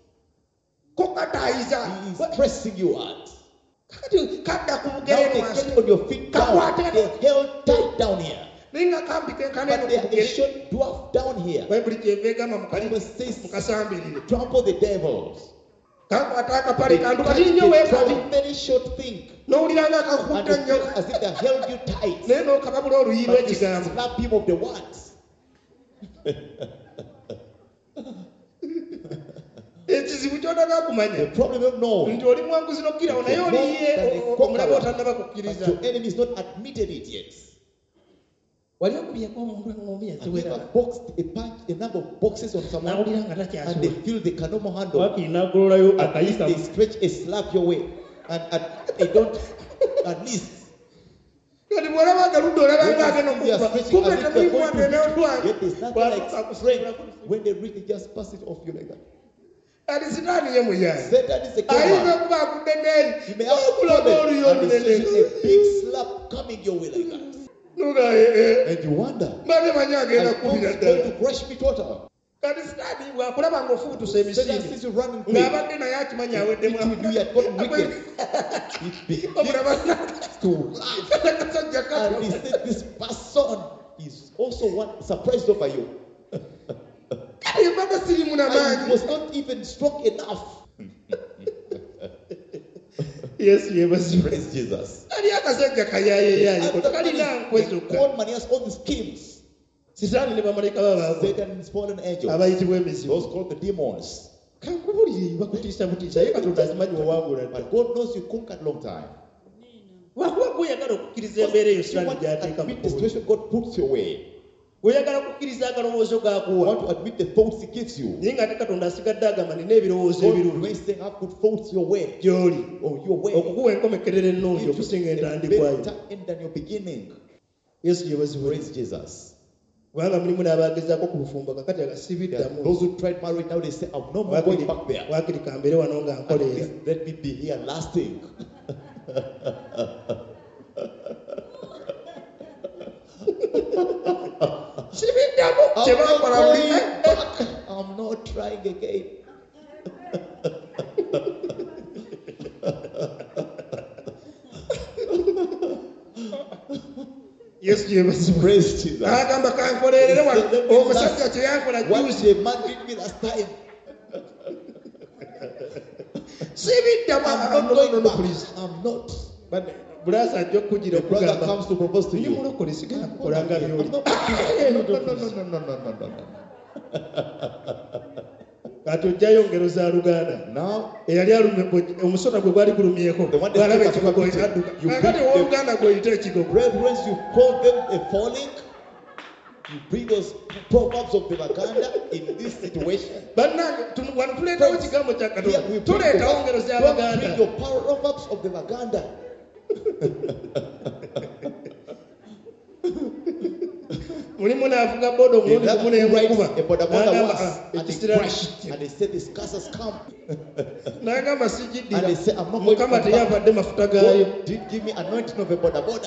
S1: kokatayiza
S2: He is pressing you out.
S1: kati kadda ku
S2: Now
S1: bugere
S2: they
S1: wansi
S2: get on your feet down.
S1: Kakwate.
S2: They're held tight down here.
S1: ninga kambi kenkana
S2: But they are a short dwarf down here.
S1: bayibuli kyevegamba mu
S2: Bible says,
S1: mukasambirire
S2: trample the devils.
S1: kakwata akapale
S2: They
S1: kantu
S2: catch
S1: kati nnyo
S2: the
S1: weekali
S2: trouble, very short thing.
S1: n'owulira nga
S2: And
S1: kakukutta
S2: it
S1: nnyo
S2: feels as if they held you tight.
S1: naye n'okababula oluyi
S2: But you
S1: lw'ekigambo
S2: slap him of the words.
S1: ekizibu kyotaga
S2: The
S1: kumanya
S2: problem you know.
S1: nti oli mwanguzi n'okkirawo naye
S2: More
S1: oliye
S2: than a
S1: omulaba
S2: conqueror.
S1: otannaba
S2: But
S1: kukkiriza
S2: your enemy is not admitted it yet.
S1: wali okubyeko omuntu engombi
S2: Have you
S1: yaziwera
S2: ever boxed a punch, a number of boxes on someone,
S1: n'awulira nga
S2: and they
S1: takyasobola
S2: feel they can no more handle?
S1: wakiri n'agololayo
S2: At least
S1: akayika
S2: they stretch a slap your way, and, and they don't. At least
S1: kati bw'olaba agaludde olaba
S2: when
S1: nga agenda
S2: they are
S1: okukuba
S2: stretching
S1: kumbe
S2: as if they're
S1: temulimu
S2: going
S1: wadde
S2: to hit you,
S1: n'olwange
S2: yet there's nothing like strength. When they reach, they just pass it off you like that.
S1: ali sitaani ye muyayi
S2: Satan is a
S1: ayinza
S2: coward.
S1: okuba akudde n'eri
S2: He may have
S1: okulaga
S2: fallen,
S1: oluyo
S2: and there's
S1: olunene
S2: usually a big slap coming your way like that.
S1: nuga ee
S2: And you wonder,
S1: mbadde manyi
S2: are
S1: agenda
S2: you
S1: kubira
S2: going
S1: ddala
S2: to crush me total?
S1: kati sitaani bwakulaba ng'ofuutusa
S2: Satan
S1: emisinde
S2: sees you running quick.
S1: ng'abadde naye akimanyi aweddemu
S2: It will do yet gotten wicked. It begins
S1: omulaba
S2: to laugh.
S1: kasajja
S2: And he
S1: kato
S2: said, this person is also one surprised over you.
S1: kale mbadde sirimu
S2: And he
S1: n'amaanyi
S2: was not even strong enough.
S1: yesu yebazibwe
S2: Praise Jesus.
S1: ali akasajja kayayeyaye
S2: And
S1: ko
S2: the
S1: tekalina
S2: man
S1: nkwe
S2: is the
S1: zokka
S2: con man, he has all the schemes.
S1: sitaani ne bamalayika babaako
S2: Satan and his fallen angels,
S1: abayitibwa emizibu
S2: those called the demons.
S1: kankubulire bakutiisa butiisa ye katonda azimanyi wawangula dda
S2: But God knows you conquered long time.
S1: lwakuba gweyagala okukkiriza embeera eyo
S2: You
S1: sitaani
S2: want to
S1: gy'ateeka mu
S2: admit the
S1: kubuli
S2: situation God puts your way.
S1: gweyagala okukkiriza akalowoozo
S2: You
S1: g'akuwa
S2: want to admit the thoughts He gives you.
S1: naye ng'ate katonda asigadde agamba nina ebirowoozo
S2: God
S1: ebirungi
S2: remains saying, have good thoughts your way.
S1: gy'oli
S2: Or your way.
S1: okukuwa enkomekerero ennungi
S2: Give you
S1: okusinga
S2: a
S1: entandikwayo
S2: better end than your beginning.
S1: yesu yebazibwe
S2: Praise Jesus.
S1: kubanga mulimu n'abaagezaako ku bufumbo kakati
S2: There are
S1: agasibiddamu
S2: those who tried marriage now, they say, I'm no more going back there.
S1: wakiri kambere wano nga
S2: At
S1: nkoleera
S2: least let me be here lasting.
S1: sibiddamu
S2: I'm
S1: kye
S2: not
S1: bakola
S2: going
S1: buli
S2: back. I'm not trying again.
S1: yesu yebazibwe
S2: Praise Jesus.
S1: n'agamba kankoleerere wano
S2: Let me
S1: omusajja
S2: last.
S1: kye yankola
S2: What
S1: juuzi
S2: the man did me last time.
S1: sibiddamu
S2: I'm not going
S1: nono
S2: back.
S1: pulisi
S2: I'm not.
S1: bulaasa ajja okukugira
S2: The brother
S1: okugamba
S2: comes to propose to
S1: ndi
S2: you.
S1: mulokole sigenda
S2: I'm
S1: kukola nga
S2: not
S1: byoli
S2: going back. No, no, no, no, no, no, no, no, no.
S1: kati ojjayo ngero za luganda
S2: Now,
S1: eyali alumye omusota gwe gwali gulumyeko
S2: The one that
S1: bwalaba
S2: took
S1: ekigogo
S2: up the
S1: adduka
S2: you
S1: kakati
S2: beat them.
S1: owooluganda gweyita ekigogo
S2: brethren, you call them a falling. You bring those proverbs of the Baganda in this situation.
S1: bannange tunu- wano tuleetawo ekigambo kya
S2: Here
S1: katonda
S2: we bring
S1: tuleetawo
S2: the-
S1: ngero za
S2: don't bring
S1: baganda
S2: your proverbs of the Baganda.
S1: mulimu n'avuga boda omulundi
S2: Another
S1: gumu
S2: who rides
S1: neemukuba
S2: a bodaboda
S1: n'agamba
S2: once,
S1: "Ah,
S2: and they
S1: ekisira
S2: crash, and they say this curse has come.
S1: n'agamba
S2: And
S1: sigiddira
S2: they say, I'm not going to
S1: mukama
S2: come back.
S1: teyavadde mafuta gaayo
S2: God did give me anointing of a boda boda.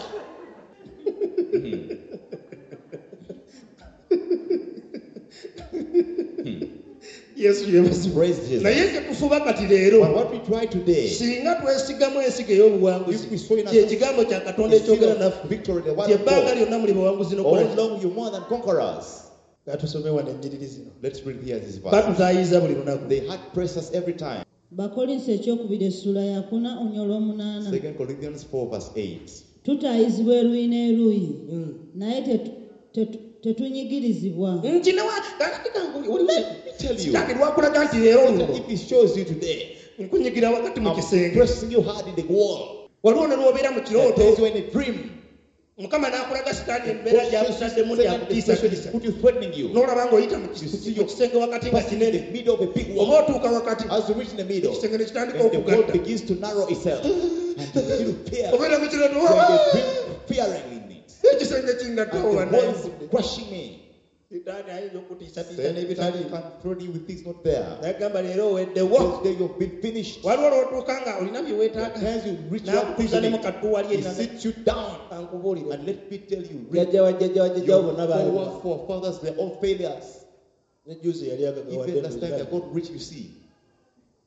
S1: yesu yebazibwe
S2: Praise Jesus.
S1: naye kye tufuba kati leero
S2: But what we try today,
S1: singa twesigamu ensigo ey'obuwanguzi
S2: if we saw in
S1: kye
S2: us
S1: kigambo kya katonda
S2: the seal
S1: ekyogera
S2: of
S1: naffe
S2: victory, the word of
S1: kyebbanga
S2: God,
S1: lyonna muli bawanguzi nokola
S2: all along you more than conquerors.
S1: gatusome wano ennyiriri zino
S2: Let's read here this verse.
S1: batutaayiza buli lunaku
S2: They had pressed us every time.
S3: bakolinsi ekyokubiri essula yakuna onyola omunaana
S2: Second Corinthians four verse eight.
S3: tutaayizibwa eruyi n'eruyi naye tetu- tetu- tetunyigirizibwa
S1: nkinawa
S2: Tell you,
S1: kitange lwakulaga nti leero luno
S2: if he shows you today,
S1: nkunyigira wakati mu
S2: I'm
S1: kisenge
S2: pressing you hard in the wall.
S1: waliwo ne lwobeera mu
S2: That tells
S1: kirooto
S2: you in a dream.
S1: mukama n'akulaga sitaani embeera gyakutaddemu gyakutiisatiisa
S2: Put you threatening you.
S1: n'olaba ng'oyita mu
S2: You see
S1: kis- mu
S2: your
S1: kisenge wakati nga
S2: Passing in
S1: kinene
S2: the middle of a big
S1: oba
S2: wall.
S1: otuuka wakati
S2: As you reach in the middle,
S1: ekisenge ne kitandika
S2: and the wall
S1: okugatta
S2: begins to narrow itself. And you feel fear.
S1: obeera mu kirooto
S2: When
S1: "Waa!"
S2: the dream fearing in it.
S1: ekisenge kingattawo
S2: And the
S1: banaye
S2: walls crushing me.
S1: sitaani ayinza okutiisatiisa
S2: Then
S1: n'ebitali
S2: Satan can throw you with things not there.
S1: nagamba leero oweddewo
S2: Today you've been finished.
S1: waliwo lw'otuuka nga olina bye
S2: At
S1: weetaaga
S2: times you reach out
S1: n'akutuuza ne mu
S2: to
S1: kadduwa lye
S2: He sits you down.
S1: kankubuulire
S2: And let me tell you, read
S1: jjajja wa jjajja wa jjajja
S2: your
S1: bonna baali
S2: four forefathers, they're all failures.
S1: ne juzi yali
S2: Even last time
S1: agagawadde
S2: they got rich, you see.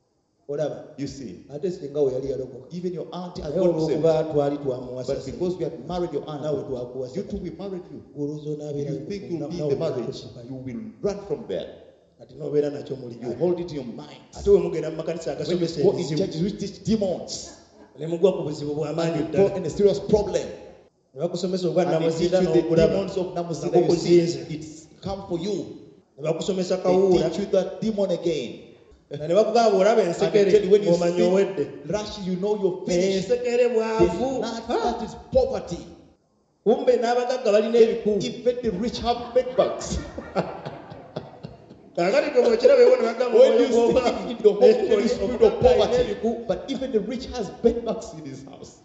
S1: olaba
S2: You see,
S1: ate singa we yali yalokoka
S2: even your auntie has
S1: naye
S2: got saved.
S1: olwokuba twali twamuwasa
S2: But because we had married your
S1: nawe
S2: aunt,
S1: twakuwasa
S2: you too, we married you.
S1: olwoza onaabeera
S2: You think you'll leave the marriage, you will run from there.
S1: kati n'obeera nakyo
S2: You
S1: muliyo
S2: hold it in your mind.
S1: ate we mugenda mu makanisa
S2: When you
S1: agasomesa
S2: go in
S1: ebizibu
S2: churches which teach demons,
S1: ne mugwa ku buzibu bw'amaanyi
S2: and you
S1: ddala
S2: go in a serious problem,
S1: ne bakusomesa ogwa
S2: and they teach
S1: namuzinda
S2: you the
S1: n'ogulaba
S2: demons of Namuzinda, you see, it's come for you.
S1: ne bakusomesa
S2: They
S1: kawuula
S2: teach you that demon again.
S1: na ne bakugamba olaba
S2: And they
S1: ensekere
S2: tell you when you
S1: ng'omanya owedde
S2: see rush, you know you're finished.
S1: ensekere
S2: Then
S1: bwavu
S2: that,
S1: Ah,
S2: that is poverty.
S1: kumbe n'abagagga balina ebiku
S2: Even the rich have bedbugs.
S1: kaakati gwe bwekirabeewo ne bagamba
S2: When you
S1: omwoyo
S2: see it in the whole
S1: gw'oba
S2: the spirit of poverty, but even the rich has bedbugs in his house.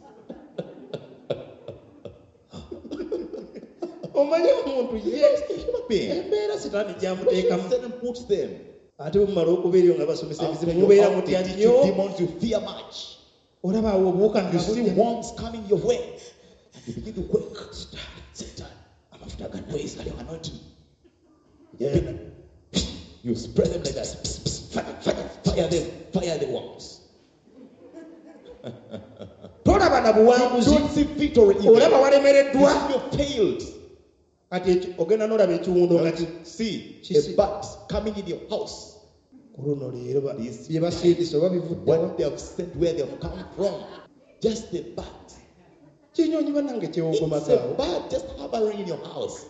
S1: omanye omuntu ye
S2: Yes, the human being.
S1: embeera sitaani
S2: Because
S1: gyamuteekamu
S2: Satan puts them.
S1: ate bwe mumala okubeera eyo nga basomesa
S2: After
S1: ebizibu
S2: you
S1: mubeera
S2: out,
S1: mutya
S2: they teach
S1: nnyo
S2: you demons, you fear much.
S1: olaba awo obuwuka
S2: You
S1: nga
S2: see
S1: bujja.
S2: worms coming your way, and you begin to quake. Satan, amafuta ganwezi kali anointing.
S1: Yeah.
S2: You spread them like that. Fire, fire, fire them, fire the worms.
S1: tolaba na buwanguzi
S2: Don't see victory in
S1: olaba
S2: them.
S1: walemereddwa
S2: You see you've failed.
S1: kati ekyo- ogenda n'olaba ekiwundo nga ki-
S2: See
S1: Kisi-
S2: a bat coming in your house.
S1: ku luno leero ba-
S2: This-
S1: bye basiitise oba bivuddewa
S2: What they have sent, where they have come from. Just a bat.
S1: kinyonyi bannange
S2: It's
S1: kyewogomagaawo
S2: a bat just hovering in your house.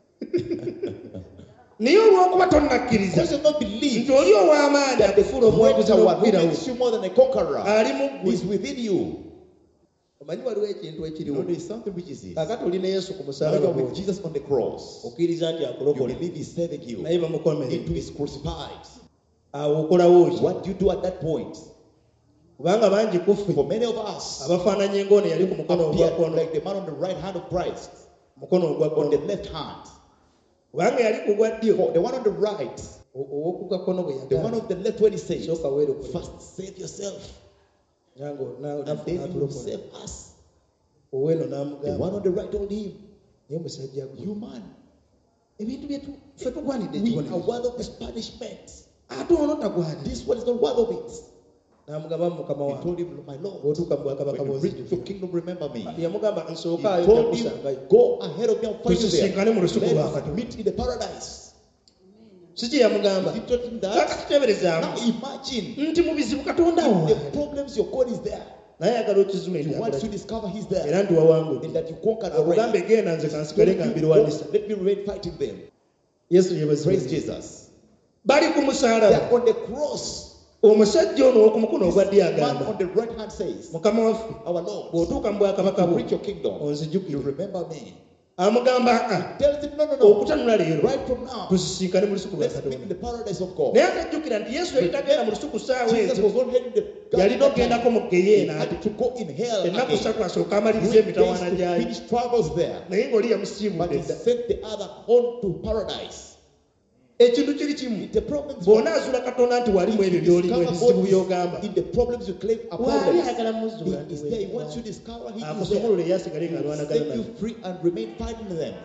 S1: naye olw'okuba tonnakkiriza
S2: Because you not believe
S1: nti oli ow'amaanyi
S2: that the
S1: akufuula omuwaguzi
S2: greater one who
S1: n'okkirawo
S2: makes you more than a conqueror
S1: ali mu ggwe
S2: is within you.
S1: omanyi waliwo ekintu
S2: You know,
S1: ekiriwo
S2: there is something which is this.
S1: kaakati oli ne yesu ku
S2: Now
S1: musalaba
S2: you are with
S1: gwo
S2: Jesus on the cross.
S1: okkiriza nti
S2: You
S1: akulokola
S2: believe he's saving you.
S1: naye bamukomere
S2: Into his crucified.
S1: awo okolawo ki
S2: What do you do at that point?
S1: kubanga bangi kuffe
S2: For many of us,
S1: abafaananye ng'ono yali ku mukono ogwa
S2: appear
S1: kkono
S2: like the man on the right hand of Christ,
S1: mukono ogwa
S2: on the
S1: kkono
S2: left hand.
S1: kubanga yali ku gwa ddyo
S2: For the one on the right,
S1: o- ow'okugwa kkono bwe
S2: the one
S1: yagamba
S2: on the left when he says,
S1: sooka weerokole
S2: first save yourself,
S1: nange na-
S2: and
S1: naffe
S2: then you will
S1: n'atulokola
S2: save us.
S1: ow'eno
S2: The
S1: n'amugamba
S2: one on the right told him,
S1: naye musajja gwe
S2: you man,
S1: ebintu byetu ffe tugwanidde
S2: we are
S1: ekibonero
S2: worth of this punishment.
S1: ate ono tagwanidde
S2: This one is not worth of it.
S1: n'amugamba mu mukama
S2: He
S1: wange
S2: told him, my Lord,
S1: bw'otuuka mu bwakabaka
S2: when you reach
S1: bw'ozijjukira
S2: your kingdom, remember me.
S1: yamugamba
S2: He
S1: nsookayo
S2: told him,
S1: njakusangayo
S2: go ahead of me and find you
S1: Tusisinkane mu lusuku lwa
S2: there.
S1: Katonda.
S2: Let's meet in the paradise.
S1: si kye yamugamba
S2: He told him that.
S1: kakati teberezaamu
S2: Now imagine
S1: nti mu bizibu katonda awo
S2: the problems your God is there.
S1: naye ayagala okizula
S2: He wants to
S1: enjagala
S2: discover He's there
S1: era ndi wawangudde
S2: and that you conquered
S1: akugambe
S2: already.
S1: genda nze kansigale nga mbirwanisa
S2: Let me remain fighting them.
S1: yesu
S2: Praise
S1: yebazibu
S2: Jesus.
S1: bali ku
S2: They
S1: musaalaba
S2: are on the cross.
S1: omusajja ono ow'oku mukono ogwa ddyo
S2: Man
S1: agamba
S2: on the right hand says,
S1: mukama waffe
S2: our Lord,
S1: bw'otuuka mu bwakabaka
S2: to
S1: bwo
S2: reach your kingdom, you
S1: onzijukire
S2: remember me.
S1: amugamba "Ah,
S2: Tells him, no, no, no.
S1: okutanula leero
S2: Right from now,
S1: tusisinkane mu lusuku lwa
S2: let's meet in
S1: katonda
S2: the paradise of God.
S1: naye atajjukira nti yesu yali tagenda mu lusuku saawa
S2: Jesus
S1: ezo
S2: was not heading the
S1: yalina okgendako mu
S2: He
S1: geyeena
S2: had to go in hell
S1: ennaku
S2: again.
S1: ssatu asooka amaliriza
S2: Three days
S1: emitawaana
S2: to
S1: gyayo
S2: finish travels there.
S1: naye ng'oli
S2: But
S1: yamusiibudde
S2: he
S1: dda
S2: sent the other on to paradise.
S1: ekintu kiri kimu
S2: The problems
S1: bw'onaazuula katonda nti walimu ebyo byolimu ebizibu by'ogamba
S2: in the problems you claim are
S1: waali
S2: problems.
S1: ayagala muzuula
S2: He is there. He wants you to discover He is there.
S1: akusomolole yasigale
S2: He will
S1: ng'alwanagana
S2: set you
S1: naye
S2: free and remain fighting them.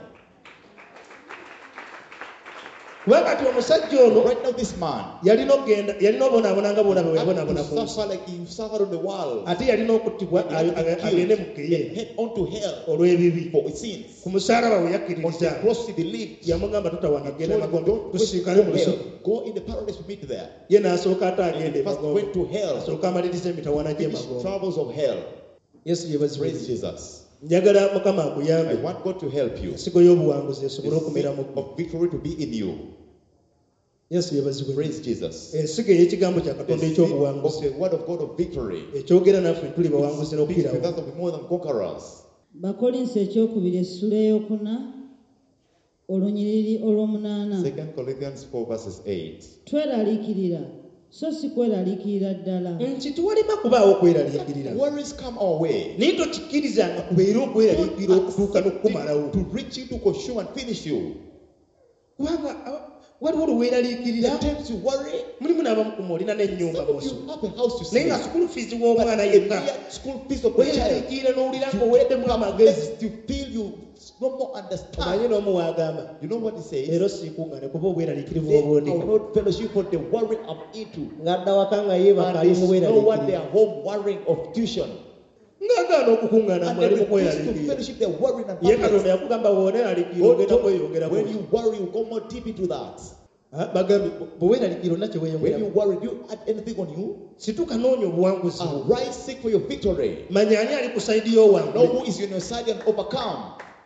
S1: kubanga ati omusajja ono
S2: Right now, this man
S1: yalina okgenda yalina obonaabona nga bwolaba bwe
S2: had
S1: yabonaabona
S2: to
S1: ku nsi
S2: suffer like he suffered on the world.
S1: ate yalina okuttibwa
S2: He had to be
S1: agende mu
S2: killed
S1: geyeena
S2: and head on to hell
S1: olw'ebibi
S2: for his sins.
S1: ku musaalaba we
S2: On the
S1: yakkiririza
S2: cross he believed.
S1: yamugamba tutawana
S2: He
S1: genda
S2: told him,
S1: magombe
S2: don't
S1: tusinkane mu
S2: go to
S1: lusuku
S2: hell. Go in the paradise to meet there.
S1: ye n'asooka ate
S2: And
S1: agende
S2: he first
S1: magombe
S2: went to hell.
S1: asooka amaliriza emitawaana
S2: Finish
S1: gy'emagombe
S2: travels of hell.
S1: yesu
S2: Praise
S1: yebazibu
S2: Jesus.
S1: njagala mukama
S2: I
S1: akuyambe
S2: want God to help you.
S1: ensigo y'obuwanguzi esobole
S2: The
S1: okumera mu
S2: seed
S1: ggwe
S2: of victory to be in you.
S1: yesu yebazibu
S2: Praise Jesus.
S1: ensigo ey'ekigambo kya
S2: The
S1: katonda
S2: seed of
S1: eky'obuwanguzi
S2: the word of God of victory.
S1: ekyogera naffe tuli bawanguzi
S2: Speaks with
S1: n'okkirawo
S2: us of more than conquerors.
S3: bakolinsi ekyokubiri essula eyokuna olunyiriri olw'omunaana
S2: Second Corinthians four verses eight.
S3: tweraliikirira so si kweraliikirira ddala
S1: nti tiwalima kubaawo okweraliikirira
S2: Worries come our way.
S1: naye tokikkirizanga kubeere okweraliikirira okutuuka n'okukumalawo
S2: To reach you, to consume and finish you.
S1: kubanga aba- waliwo olweraliikirira
S2: There are times you worry.
S1: mulimu n'abamu ku olina n'ennyumba
S2: Some of
S1: musu
S2: you have a house to
S1: naye
S2: stay.
S1: nga sukulu fiizi
S2: But
S1: w'omwana
S2: the
S1: yekka
S2: mere school fees of the child.
S1: weeraliikirira n'owulira
S2: You
S1: ng'oweddemu
S2: get
S1: amagezi
S2: perplexed, you feel you no more
S1: omanyi
S2: understand.
S1: n'omu wagamba
S2: You know what he says?
S1: leero siikuŋŋane kuba obweraliikirivu
S2: They
S1: obundi
S2: are not fellowship for the worry I'm into.
S1: ng'adda waka nga yeebaka
S2: And
S1: ali mu
S2: there's no one they
S1: bweraliikirivu
S2: are home worrying of tuition.
S1: ng'agaana okukuŋŋaana
S2: And
S1: mwe ali
S2: they
S1: mu
S2: refuse to
S1: kweraliikirivu
S2: fellowship, they're worrying and
S1: ye katonda
S2: perplexed.
S1: yakugamba bw'oneeraliikirira
S2: God
S1: ogenda
S2: told-
S1: kweyongera
S2: When you worry, you go more deep into that.
S1: bagambye bwe weeraliikirira onna kye
S2: When you
S1: weeyongeramu
S2: worry, do you add anything on you?
S1: situka noonya obuwanguzi
S2: Arise, seek for your victory.
S1: manya ani ali ku sayidi
S2: Know
S1: y'owange
S2: who is on your side and overcome.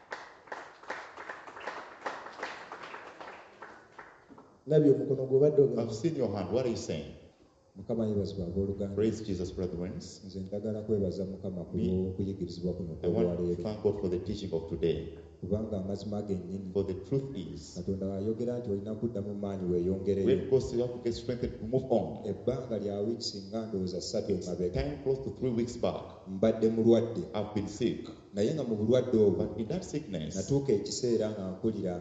S1: ndabye omukono gw'obadde ogamba
S2: I've seen your hand. What are you saying?
S4: mukama yebazibwa abooluganda
S2: Praise Jesus, brethren.
S4: nze njagala kwebaza mukama ku
S2: Me.
S4: lw'okuyigirizibwa kuno
S2: I want to
S4: kwolwaleero
S2: thank God for the teaching of today.
S4: kubanga amazima gennyini
S2: For the truth is,
S4: katonda ayogera nti olina kudda mu maanyi weeyongereyo
S2: when God says you have to get strengthened to move on,
S4: ebbanga lya wiiki nga ndowooza ssatu
S2: it's
S4: emabega
S2: time close to three weeks back.
S4: mbadde mulwadde
S2: I've been sick.
S4: naye nga mu bulwadde obwo
S2: But in that sickness,
S4: natuuka ekiseera nga mpulira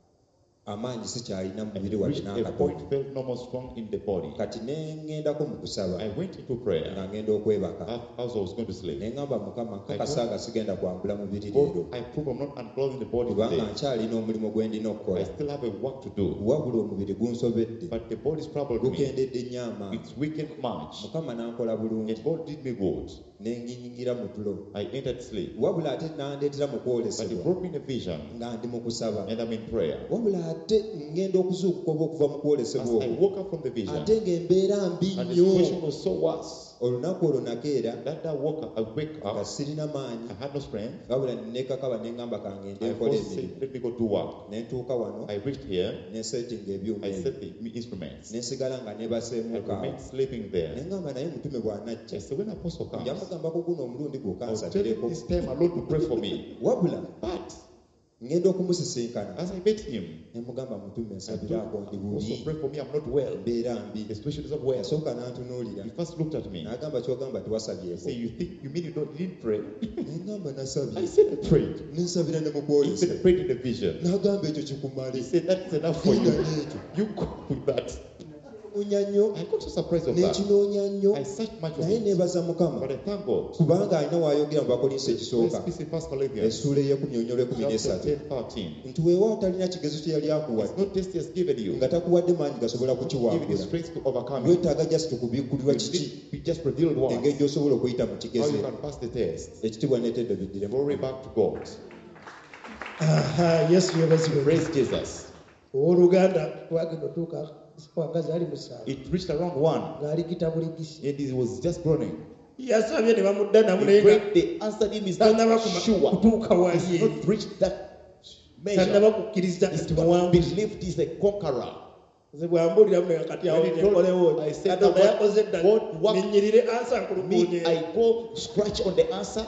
S4: amaanyi sikyalina mu
S2: I
S4: mubiri wadde
S2: reached a
S4: n'akatono
S2: point felt no more strong in the body.
S4: kati ne ŋŋendako mu kusaba
S2: I went into
S4: nga
S2: prayer
S4: ngenda okwebaka
S2: as I was going to sleep.
S4: ne ŋŋamba mukama kakasaaga sigenda kwambula mubiri
S2: God,
S4: leero
S2: I prove I'm not unclothing the body
S4: kubanga
S2: today.
S4: nkyalina omulimu gwe ndina
S2: I
S4: okukola
S2: still have a work to do.
S4: wabula omubiri gunsobedde
S2: But the body's troubled me.
S4: gukendedde nnyo amaanyi
S2: It's weakened much.
S4: mukama n'ankola bulungi
S2: And God did me good.
S4: ne nginyingira mu tulo
S2: I entered sleep.
S4: wabula ate n'andeetera mu
S2: But He
S4: kwolesebwa
S2: brought me in a vision.
S4: nga ndi mu kusaba
S2: And I'm in prayer.
S4: wabula ate ngenda okuzuukuka oba okuva mu
S2: As
S4: kwolesebwa
S2: I
S4: okwo
S2: woke up from the vision,
S4: ate ng'embeera mbi
S2: and the
S4: nnyo
S2: situation was so worse,
S4: olunaku olwo nakeera
S2: that I woke up, I wake
S4: nga
S2: up,
S4: sirina maanyi
S2: I had no strength.
S4: wabula nekakaba ne ŋŋamba kangende
S2: I
S4: nkola
S2: first
S4: emirimu
S2: said, let me go do work.
S4: ne ntuuka wano
S2: I reached here.
S4: ne settinga ebyuma
S2: I
S4: ebyo
S2: set the instruments.
S4: ne nsigala nga neebaseemu
S2: I
S4: kaawo
S2: remained sleeping
S4: ne
S2: there.
S4: ŋŋamba naye mutume
S2: I
S4: bw'anajja
S2: said, when Apostle comes,
S4: njamugambako guno omulundi
S2: I'll tell
S4: gw'okansabireko
S2: him this time alone to pray for me.
S4: wabula
S2: But
S4: ngenda okumusisinkana
S2: as I met him,
S4: ne mugamba mutume
S2: I told
S4: nsabiraako ndi
S2: him, also
S4: bubi
S2: pray for me. I'm not well.
S4: mbeera mbi
S2: The situation is not well.
S4: yasooka n'antunuulira
S2: He first looked at me.
S4: n'agamba kyogamba
S2: He
S4: tewasabyeko
S2: said, you think, you mean you don't, you didn't pray?
S4: ne ŋŋamba
S2: I
S4: nasabye
S2: said, I prayed.
S4: ne nsabira ne mu
S2: He
S4: kwolesa
S2: said, I prayed in the vision.
S4: n'agamba ekyo kikumale
S2: He said, that's enough for you.
S4: genda n'ekyo
S2: You go with that.
S4: unya nnyo
S2: I got so surprised of that.
S4: n'ekinoonya nnyo
S2: I searched much of
S4: naye
S2: it.
S4: neebaza mukama
S2: But I thank God.
S4: kubanga alina wayogera mu bakolinso
S2: Let's
S4: ekisooka
S2: be in First Corinthians
S4: essuula ey'ekumi onyolo ekumi
S2: chapter
S4: n'esatu
S2: ten, thirteen.
S4: nti weewaawo talina kigezo kye yali
S2: It's
S4: akuwadde
S2: not test he has given you.
S4: nga takuwadde maanyi gasobola
S2: Give you the
S4: kukiwangula
S2: strength to overcome it.
S4: wetaaga just tukubikkulirwa kiki
S2: We just revealed once
S4: engeri gy'osobola okuyita mu
S2: how
S4: kigezo
S2: you can pass the test.
S4: ekitiibwa n'eteddo biddiremu
S2: Glory back to God.
S1: aha yesu yebazibwe
S2: Praise Jesus.
S1: owooluganda twagenda otuuka wangazi ali musanvu
S2: It reached around one,
S1: ng'aligita buligisi
S2: and he was just groaning.
S1: yasabye ne bamudda namu naye
S2: He
S1: nga
S2: prayed, they answered him, he's
S1: tannaba
S2: not
S1: kuma-
S2: sure.
S1: kutuuka wali
S2: He's
S1: eri
S2: not reached that
S1: tannaba
S2: measure.
S1: kukkiriza
S2: He's
S1: nti
S2: not
S1: muwanguzi
S2: believed he's a conqueror.
S1: nze bwambuliramu naye kati awo
S2: When he told-
S1: nekolewo
S2: I said
S1: katonda
S2: that
S1: yakoze dda
S2: God worked-
S1: nenyirire ansa nkulukuunye
S2: Me, I go scratch on the answer.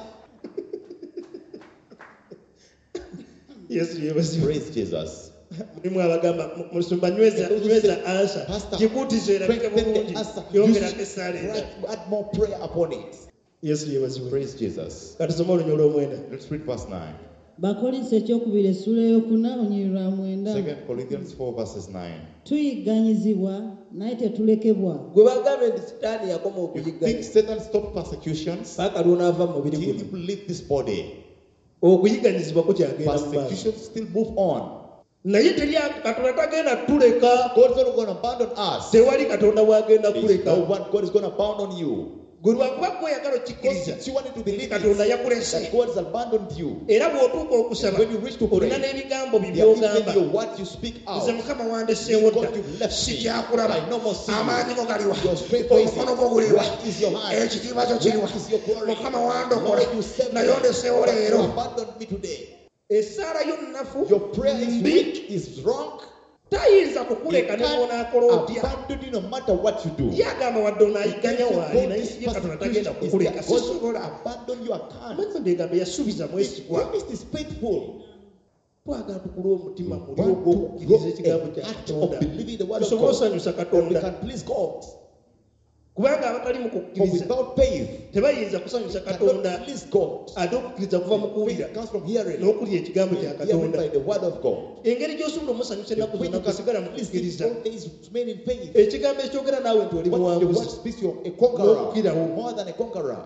S1: yesu yebazibwe
S2: Praise Jesus.
S1: mulimu abagamba mu- musumba nyweza
S2: And those who
S1: nyweza
S2: say,
S1: ansa
S2: Pastor,
S1: gikuutiza erabike
S2: strengthen
S1: bulungi
S2: the answer.
S1: yongerako
S2: Use-
S1: essaala endala
S2: Add add more prayer upon it.
S1: yesu yebazibwe
S2: Praise Jesus.
S1: katusome olunyo olw'omwenda
S2: Let's read verse nine.
S3: bakolinso ekyokubiri essula eyokuna olunyiri lwa mwenda
S2: Second Corinthians four verses nine.
S3: tuyigganyizibwa naye tetulekebwa
S1: gwe bagambe nti sitaani yakoma
S2: You
S1: okuyigganya
S2: think Satan stopped persecutions?
S1: paka lwonaava mu mubiri
S2: Till
S1: guno
S2: you believe this body,
S1: okuyigganyizibwa kukyagenda mu maaso
S2: persecutions still move on.
S1: naye teri katonda tagenda tuleka
S2: God's not going to abandon us.
S1: tewali katonda bwagenda
S2: There's no
S1: kuleka
S2: one God is going to abandon you.
S1: gwe lwakuba gweyagala
S2: Because
S1: okikkiriza
S2: since you wanted to believe
S1: katonda
S2: it,
S1: yakulese
S2: that God has abandoned you.
S1: era bw'otuuka okusaba
S2: When you reach to
S1: olina
S2: pray,
S1: n'ebigambo
S2: There is
S1: by'ogamba
S2: even your what you speak out.
S1: nze mukama wandeseewo
S2: God,
S1: dda
S2: you've left me.
S1: sikyakulaba
S2: I no more see you.
S1: amaanyi go galiwa
S2: Your strength is
S1: omukono gwo guliwa
S2: What is your hand?
S1: ekitiibwa kyo kiriwa
S2: What is your glory?
S1: mukama wandokola
S2: Lord, you saved me.
S1: naye ondeseewo
S2: But you
S1: leero
S2: abandoned me today.
S1: essaala yo nnafu
S2: Your prayer is
S1: mbi
S2: weak, is wrong.
S1: tayinza
S2: He
S1: kukuleka ne
S2: can't
S1: bw'onaakola otya
S2: abandon you no matter what you do.
S1: ye agamba wadde onaayiganya waali
S2: God
S1: naye
S2: is
S1: siye katonda tagenda
S2: persecution is
S1: kukuleka
S2: that God will
S1: sisobola
S2: abandon you, I can't.
S1: manyi ndegambe yasuubiza
S2: He
S1: mwesigwa
S2: promised is faithful.
S1: twagala tukule omutima muli
S2: Want to
S1: ogw'okukkiriza ekigambo
S2: grow
S1: kya
S2: a heart
S1: katonda
S2: of believing the word of
S1: tusobole
S2: God.
S1: osanyusa
S2: That we
S1: katonda
S2: can please God.
S1: kubanga abatali mu
S2: For
S1: kukkiriza
S2: without faith,
S1: tebayinza kusanyusa katonda
S2: cannot please God.
S1: ate okukkiriza kuva mu kuwulira
S2: Faith comes from hearing.
S1: n'okulya ekigambo kya
S2: Hearing
S1: katonda
S2: by the word of God.
S1: engeri gy'osobola omusanyusa ennaku
S2: When
S1: zonna
S2: you can
S1: kusigala mu
S2: please
S1: kukkiriza
S2: all days remain in faith.
S1: ekigambo ekyogera naawe nti oli
S2: What the word
S1: muwanguzi
S2: speaks, you're a conqueror.
S1: N'okukirawo.
S2: More than a conqueror.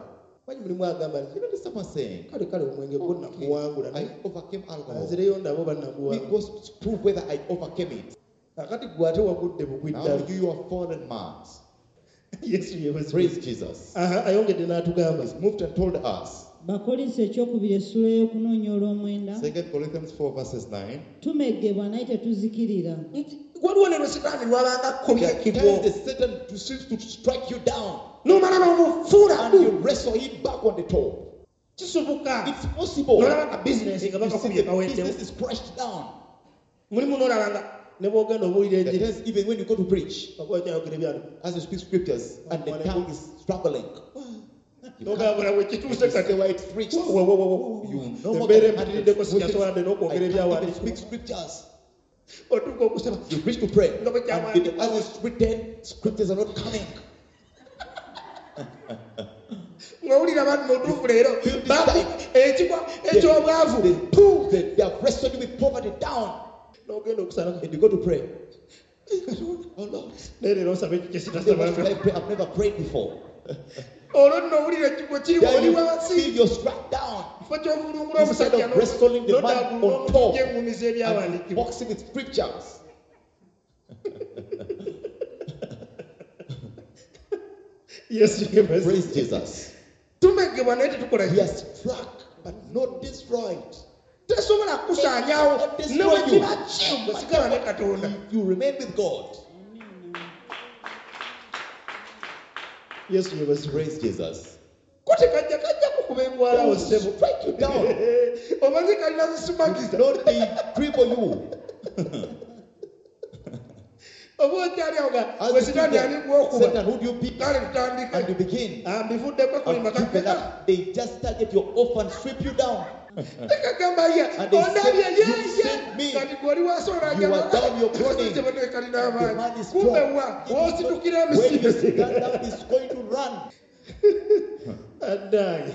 S1: Manyi mulimu agamba nti
S2: You know, someone saying,
S1: kale kale omwenge gwo nakuwangula
S2: I
S1: naye
S2: overcame alcohol.
S1: anzireyo ndabo bannakuwangula.
S2: Because to prove whether I overcame it.
S1: Kakati gwe ate wagudde
S2: Now
S1: bugwiddala.
S2: you are fallen mans.
S1: Yesu yebazibu.
S2: Praise Jesus.
S1: Aha, ayongedde n'atugamba.
S2: He's moved and told us.
S3: Bakolinso ekyokubiri essula y'okunoonya olw'omwenda.
S2: Second Corinthians four verses nine.
S3: Tumeggebwa naye tetuzikirira.
S1: Waliwo ne lwe sitaani lwabanga kkobya
S2: There
S1: ekigwo.
S2: times the Satan seems to strike you down
S1: N'omala n'omufuula
S2: and you wrestle him back on the top.
S1: kisoboka.
S2: It's possible.
S1: N'olaba nga bizinesi nga
S2: You see
S1: bakakubye
S2: the
S1: kaweddewo.
S2: business is crushed down.
S1: Mulimu n'olaba nga ne bw'ogenda obuulira
S2: There
S1: ejjiri.
S2: times even when you go to preach,
S1: Bakuba kyayogera ebyalo.
S2: as you speak scriptures and the tongue is struggling, you
S1: N'ogambula bwe kituuse
S2: say
S1: kati.
S2: where it's reached.
S1: Wo, wo, wo, wo.
S2: You no more
S1: Embeera
S2: can
S1: empitiriddeko
S2: handle it.
S1: sinyasobola n'okwogera
S2: I can't even
S1: ebyawandiikibwa.
S2: speak scriptures.
S1: Otuuka okusaba.
S2: You preach to pray,
S1: No, but
S2: and the, as it's written, scriptures are not coming.
S1: Ng'owulira bantu otuufu leero. Baku ekigwa
S2: They,
S1: eky'obwavu.
S2: they, they, they have wrestled you with poverty down,
S1: N'ogenda okusala.
S2: and you go to pray. Oh Lord,
S1: Naye leero osaba ekyo kye
S2: I say, what should I
S1: sitasabanga.
S2: pray? I've never prayed before.
S1: Olwo nno owulira ekigwo kiri
S2: Then
S1: oli
S2: you
S1: wansi.
S2: feel you're struck down.
S1: Kifo ky'ovulungula
S2: Instead
S1: omusajja
S2: of wrestling the man
S1: n'otaagulula
S2: on top
S1: omutujja engumiza
S2: and
S1: ebyawandiikibwa.
S2: boxing with scriptures.
S1: Yesu yebazibu.
S2: Praise Jesus.
S1: Tumeggebwa naye tetukola
S2: We
S1: ki?
S2: are struck, but not destroyed.
S1: Tesobola kusaanyaawo
S2: Cannot destroy
S1: ne bwe
S2: you.
S1: kiba ki bwe sigala ne Katonda.
S2: If you remain with God.
S1: Yesu yebazibu.
S2: Praise Jesus.
S1: Ko tekajja kajja kukuba engwala
S2: It will
S1: ssebo.
S2: strike you down.
S1: Omanyi kalina
S2: It
S1: zisumagiza.
S2: will not cripple you.
S1: Oba okyali awo nga
S2: As
S1: bwe
S2: you
S1: sitaani
S2: think
S1: ali
S2: that,
S1: gwokuba.
S2: Satan, who do you pick?
S1: Kale
S2: And
S1: tutandike.
S2: you begin.
S1: Ambivuddeko kuli
S2: And keep it
S1: makakeka.
S2: up. They just target your orphan, strip you down.
S1: Tekagamba ye.
S2: And they
S1: Ondabye
S2: said,
S1: ye
S2: "You
S1: ye."
S2: sent me.
S1: Kati gw'oli wansi olajja.
S2: You are down, you're groaning.
S1: Kati bano kalina
S2: The man
S1: amaanyi.
S2: is
S1: Kumbe
S2: strong.
S1: wa w'ositukira
S2: When you
S1: emisiri.
S2: stand up, he's going to run.
S1: Addaye.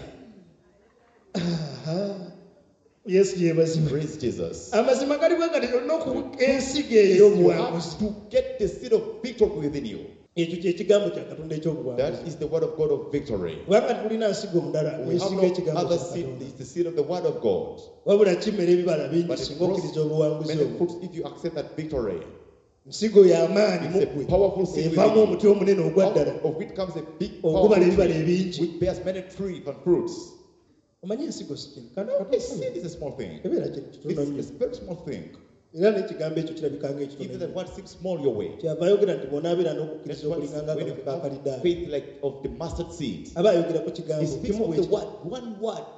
S1: Aha. Yesu yebazibu.
S2: Praise Jesus.
S1: Amazima gali bwe gati olina okuwa ensigo
S2: You
S1: ey'obuwanguzi.
S2: have to get the seed of victory within you.
S1: Ekyo kye kigambo kya Katonda eky'obuwanguzi.
S2: That is the word of God of victory.
S1: Kubanga tulina nsigo mudala
S2: We have
S1: ensigo
S2: no
S1: ekigambo
S2: other
S1: kya
S2: seed.
S1: Katonda.
S2: It's the seed of the word of God.
S1: Wabula kimera ebibala bingi
S2: But it
S1: singa okkiriza
S2: grows
S1: obuwanguzi
S2: many
S1: obwo.
S2: fruits if you accept that victory.
S1: Nsigo y'amaanyi mu
S2: It's a
S1: ggwe.
S2: powerful seed
S1: Evaamu
S2: within
S1: omuti omunene ogwa
S2: Out
S1: ddala.
S2: of which comes a big
S1: Ogubala
S2: powerful
S1: ebibala
S2: tree
S1: ebingi.
S2: which bears many trees and fruits.
S1: Omanyi ensigo si kintu. Kana
S2: A seed is a small thing.
S1: ebeera kintu kitono nnyo.
S2: It's a very small thing.
S1: Era n'ekigambo ekyo kirabika ng'ekitono
S2: Even
S1: nnyo.
S2: that word seems small your way.
S1: Kyava ayogera nti bw'onaabeera
S2: That's
S1: n'okukkiriza
S2: why
S1: okulinganga
S2: when you
S1: akabuto
S2: have
S1: kakaliddaala.
S2: faith like of the mustard seed,
S1: Aba ayogera ku
S2: he
S1: kigambo
S2: speaks
S1: kimu
S2: of
S1: bwe
S2: the
S1: kiti.
S2: word, one word.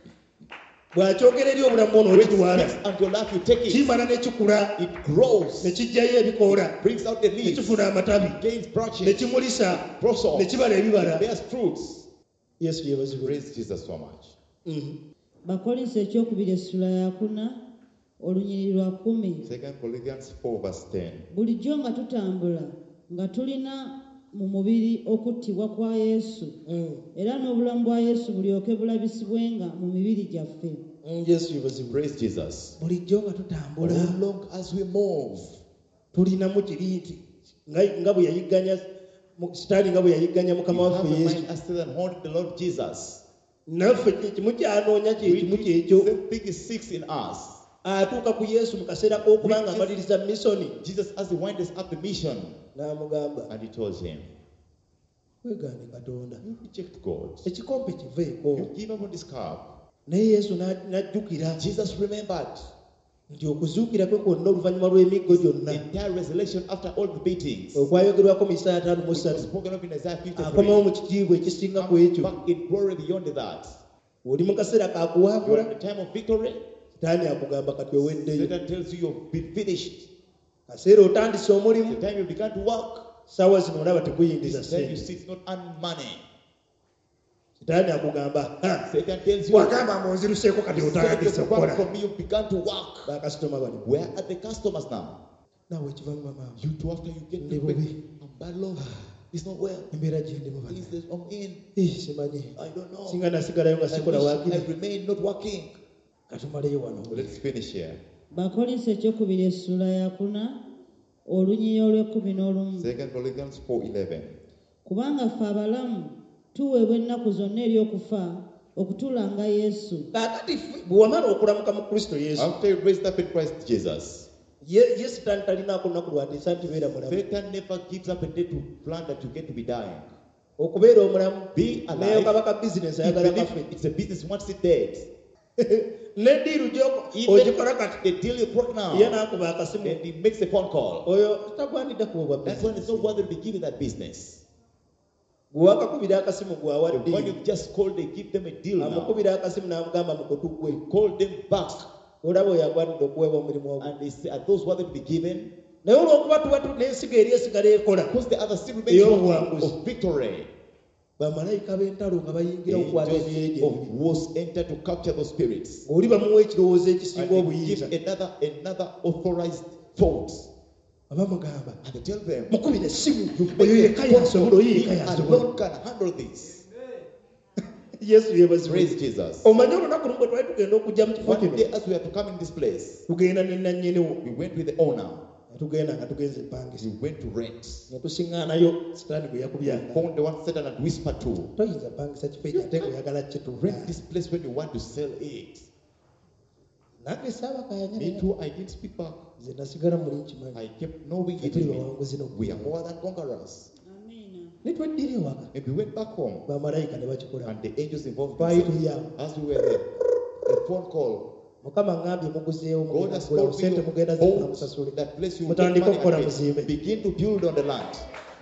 S1: Bw'akyogera eri obulamu ono
S2: When it
S1: okitwala.
S2: speaks unto your life, you take it.
S1: Kimala ne kikula.
S2: It grows,
S1: Ne kijjayo ebikoola.
S2: brings out the
S1: Ne
S2: leaves,
S1: kifuna amatabi.
S2: gains
S1: Ne
S2: branches,
S1: kimulisa.
S2: blossoms,
S1: Ne kibala ebibala.
S2: bears fruits.
S1: Yesu yeebazibwe.
S2: Praise Jesus so much.
S1: Mhm.
S3: Bakolinso ekyokubiri essula yakuna olunyiriri lwa kumi.
S2: Second Corinthians four verse ten.
S3: Bulijjo nga tutambula nga tulina mu mubiri okuttibwa kwa Yesu
S1: Mm.
S3: era n'obulamu bwa Yesu bulyoke bulabisibwenga mu mibiri gyaffe.
S1: Mm, Yesu yeebazibwe.
S2: Praise Jesus.
S1: Bulijjo nga tutambula
S2: How long as we move,
S1: tulinamu kiri nti nga nga bwe yayigganya mu- sitaani nga bwe yayigganya
S2: we
S1: mukama
S2: have
S1: waffe
S2: a
S1: Yesu.
S2: mind as still and hold the Lord Jesus.
S1: Naffe kimu kyanoonya kye
S2: We
S1: kimu
S2: do
S1: kyekyo.
S2: the same thing is six in us.
S1: Atuuka ku Yesu mu kaseera k'okuba nga amaliriza misoni.
S2: Jesus, as he winds up the mission,
S1: N'amugamba
S2: and he told him,
S1: weegaane Katonda.
S2: "You reject God.
S1: Ekikompe kiveeko.
S2: You give up on this cup."
S1: Naye Yesu n'a- n'ajjukira
S2: Jesus remembered
S1: nti okuzuukira kwe kwonna oluvannyuma lw'emiggo
S2: the
S1: gyonna
S2: entire resurrection after all the beatings.
S1: okwayogerwako mu Isaaya ataano mu
S2: Which was
S1: ssatu
S2: spoken of in Isaiah
S1: akomawo mu
S2: fifty-three.
S1: kitiibwa ekisinga ku
S2: Comes
S1: ekyo.
S2: back in glory beyond that.
S1: Oli mu kaseera
S2: You are
S1: kakuwaagula
S2: in the time of victory.
S1: sitaani akugamba kati oweddeyo.
S2: Satan tells you you've been finished.
S1: Kaseera otandise omulimu
S2: The time you began to work,
S1: saawa zino olaba tekuyingiza
S2: this time you
S1: ssente.
S2: see it's not earning money.
S1: Sitaani akugamba "Ha,
S2: Satan tells you,
S1: wagamba munziruseeko kati
S2: "You said
S1: otandise
S2: you've gone
S1: okukola."
S2: from me, you began to work.
S1: bakasitoma bano
S2: Where are the customers now?
S1: naawe ekiva mu mama
S2: You too, after you get
S1: Ndi
S2: the
S1: bubi.
S2: break, I'm bad Lord. It's not well.
S1: embeera gyendimu bano
S2: Things that I'm in,
S1: Eh, simanyi
S2: I don't know.
S1: singa nasigalayo nga
S2: I
S1: sikola
S2: wish
S1: waakiri
S2: I remain not working.
S1: katumaleyo wano.
S2: Let's finish here.
S3: Bakolinso ekyokubiri essula yakuna olunyiriri olw'ekkumi n'olumu.
S2: Second Corinthians four eleven.
S3: Kubanga ffe abalamu tuweebwa ennaku zonna ery'okufa okutuula nga Yesu.
S1: Kakati bwe wamala okulamuka mu Kristo Yesu,
S2: After you raised up in Christ Jesus,
S1: ye ye Sitaani talinaako lunaku lwatiisa nti beera mulamu.
S2: Satan never gives up a day to plan that you get to be dying.
S1: Okubeera omulamu
S2: Be
S1: naye
S2: alive.
S1: kabaka bizinesi ayagala
S2: Even
S1: kafe.
S2: if it's a business, once it dead.
S1: Ne diiru
S2: Even
S1: ogikola kati
S2: the deal you brought now,
S1: ye n'akuba akasimu,
S2: and he makes a phone call.
S1: oyo tagwanidde kuwa bwa
S2: That's when it's not
S1: bizinesi.
S2: worthy to be given that business.
S1: Gwe wakakubira akasimu gwe awa
S2: When
S1: ddiiru,
S2: you just called, they give them a deal now.
S1: amukubira akasimu n'amugamba mukutu gwe,
S2: Call them back,
S1: olaba oyo agwanidde okuweebwa omulimu ogwo.
S2: and they say, are those worthy to be given?
S1: Naye olw'okuba tuba tu n'ensigo eri esigala ekola,
S2: Because the other still
S1: Eyo
S2: remains
S1: obuwanguzi.
S2: of victory.
S1: bamalayika b'entalo nga bayingira okukwata ebyeyo
S2: Angels
S1: gye
S2: of
S1: biri.
S2: wars enter to capture those spirits.
S1: Oli bamuwa ekirowoozo
S2: And
S1: ekisinga
S2: they
S1: obuyinza,
S2: give another, another authorized thought.
S1: abamugamba
S2: And they tell them,
S1: mukubire essimu,
S2: you
S1: oyo yekka
S2: make a
S1: yasobola, oyo
S2: he
S1: yekka yasobola.
S2: alone can handle this.
S1: Yesu yeebazibwe.
S2: Praise Jesus.
S1: Omanyi olunaku lumu bwe twali tugenda okujja mu kifo
S2: One
S1: kino,
S2: day as we are to come in this place,
S1: tugenda ne nannyiniwo,
S2: we went with the owner.
S1: ne tugenda nga tugenze empangisa,
S2: We went to rent.
S1: ne tusiŋŋaanayo Sitaani gwe
S2: We
S1: yakubyanga.
S2: found the one Satan had whispered to.
S1: Toyinza pangisa kifo ekyo ate ng'oyagala
S2: To
S1: kitu.
S2: rent this place when you want to sell it.
S1: Nange saabakayanya
S2: Me too, I didn't speak back.
S1: nze nasigala muli nkimanyi.
S2: I kept knowing it
S1: Tuli
S2: in me.
S1: bawanguzi
S2: We are
S1: n'okugamba.
S2: more than conquerors.
S3: Amiina.
S1: Ne tweddira ewaka,
S2: And we went back home.
S1: bamalayika ne bakikola.
S2: And the angels involved
S1: Twali
S2: themselves.
S1: tuli awo.
S2: As we were there, a phone call.
S1: Mukama ngambye muguzeewo
S2: God
S1: mugenda
S2: has
S1: kugula
S2: told
S1: sente
S2: me
S1: mugenda
S2: you
S1: zifuna
S2: own
S1: musasule.
S2: that place you
S1: Mutandike
S2: get money
S1: okukola
S2: and
S1: muzimbe.
S2: pay. Begin to build on the land.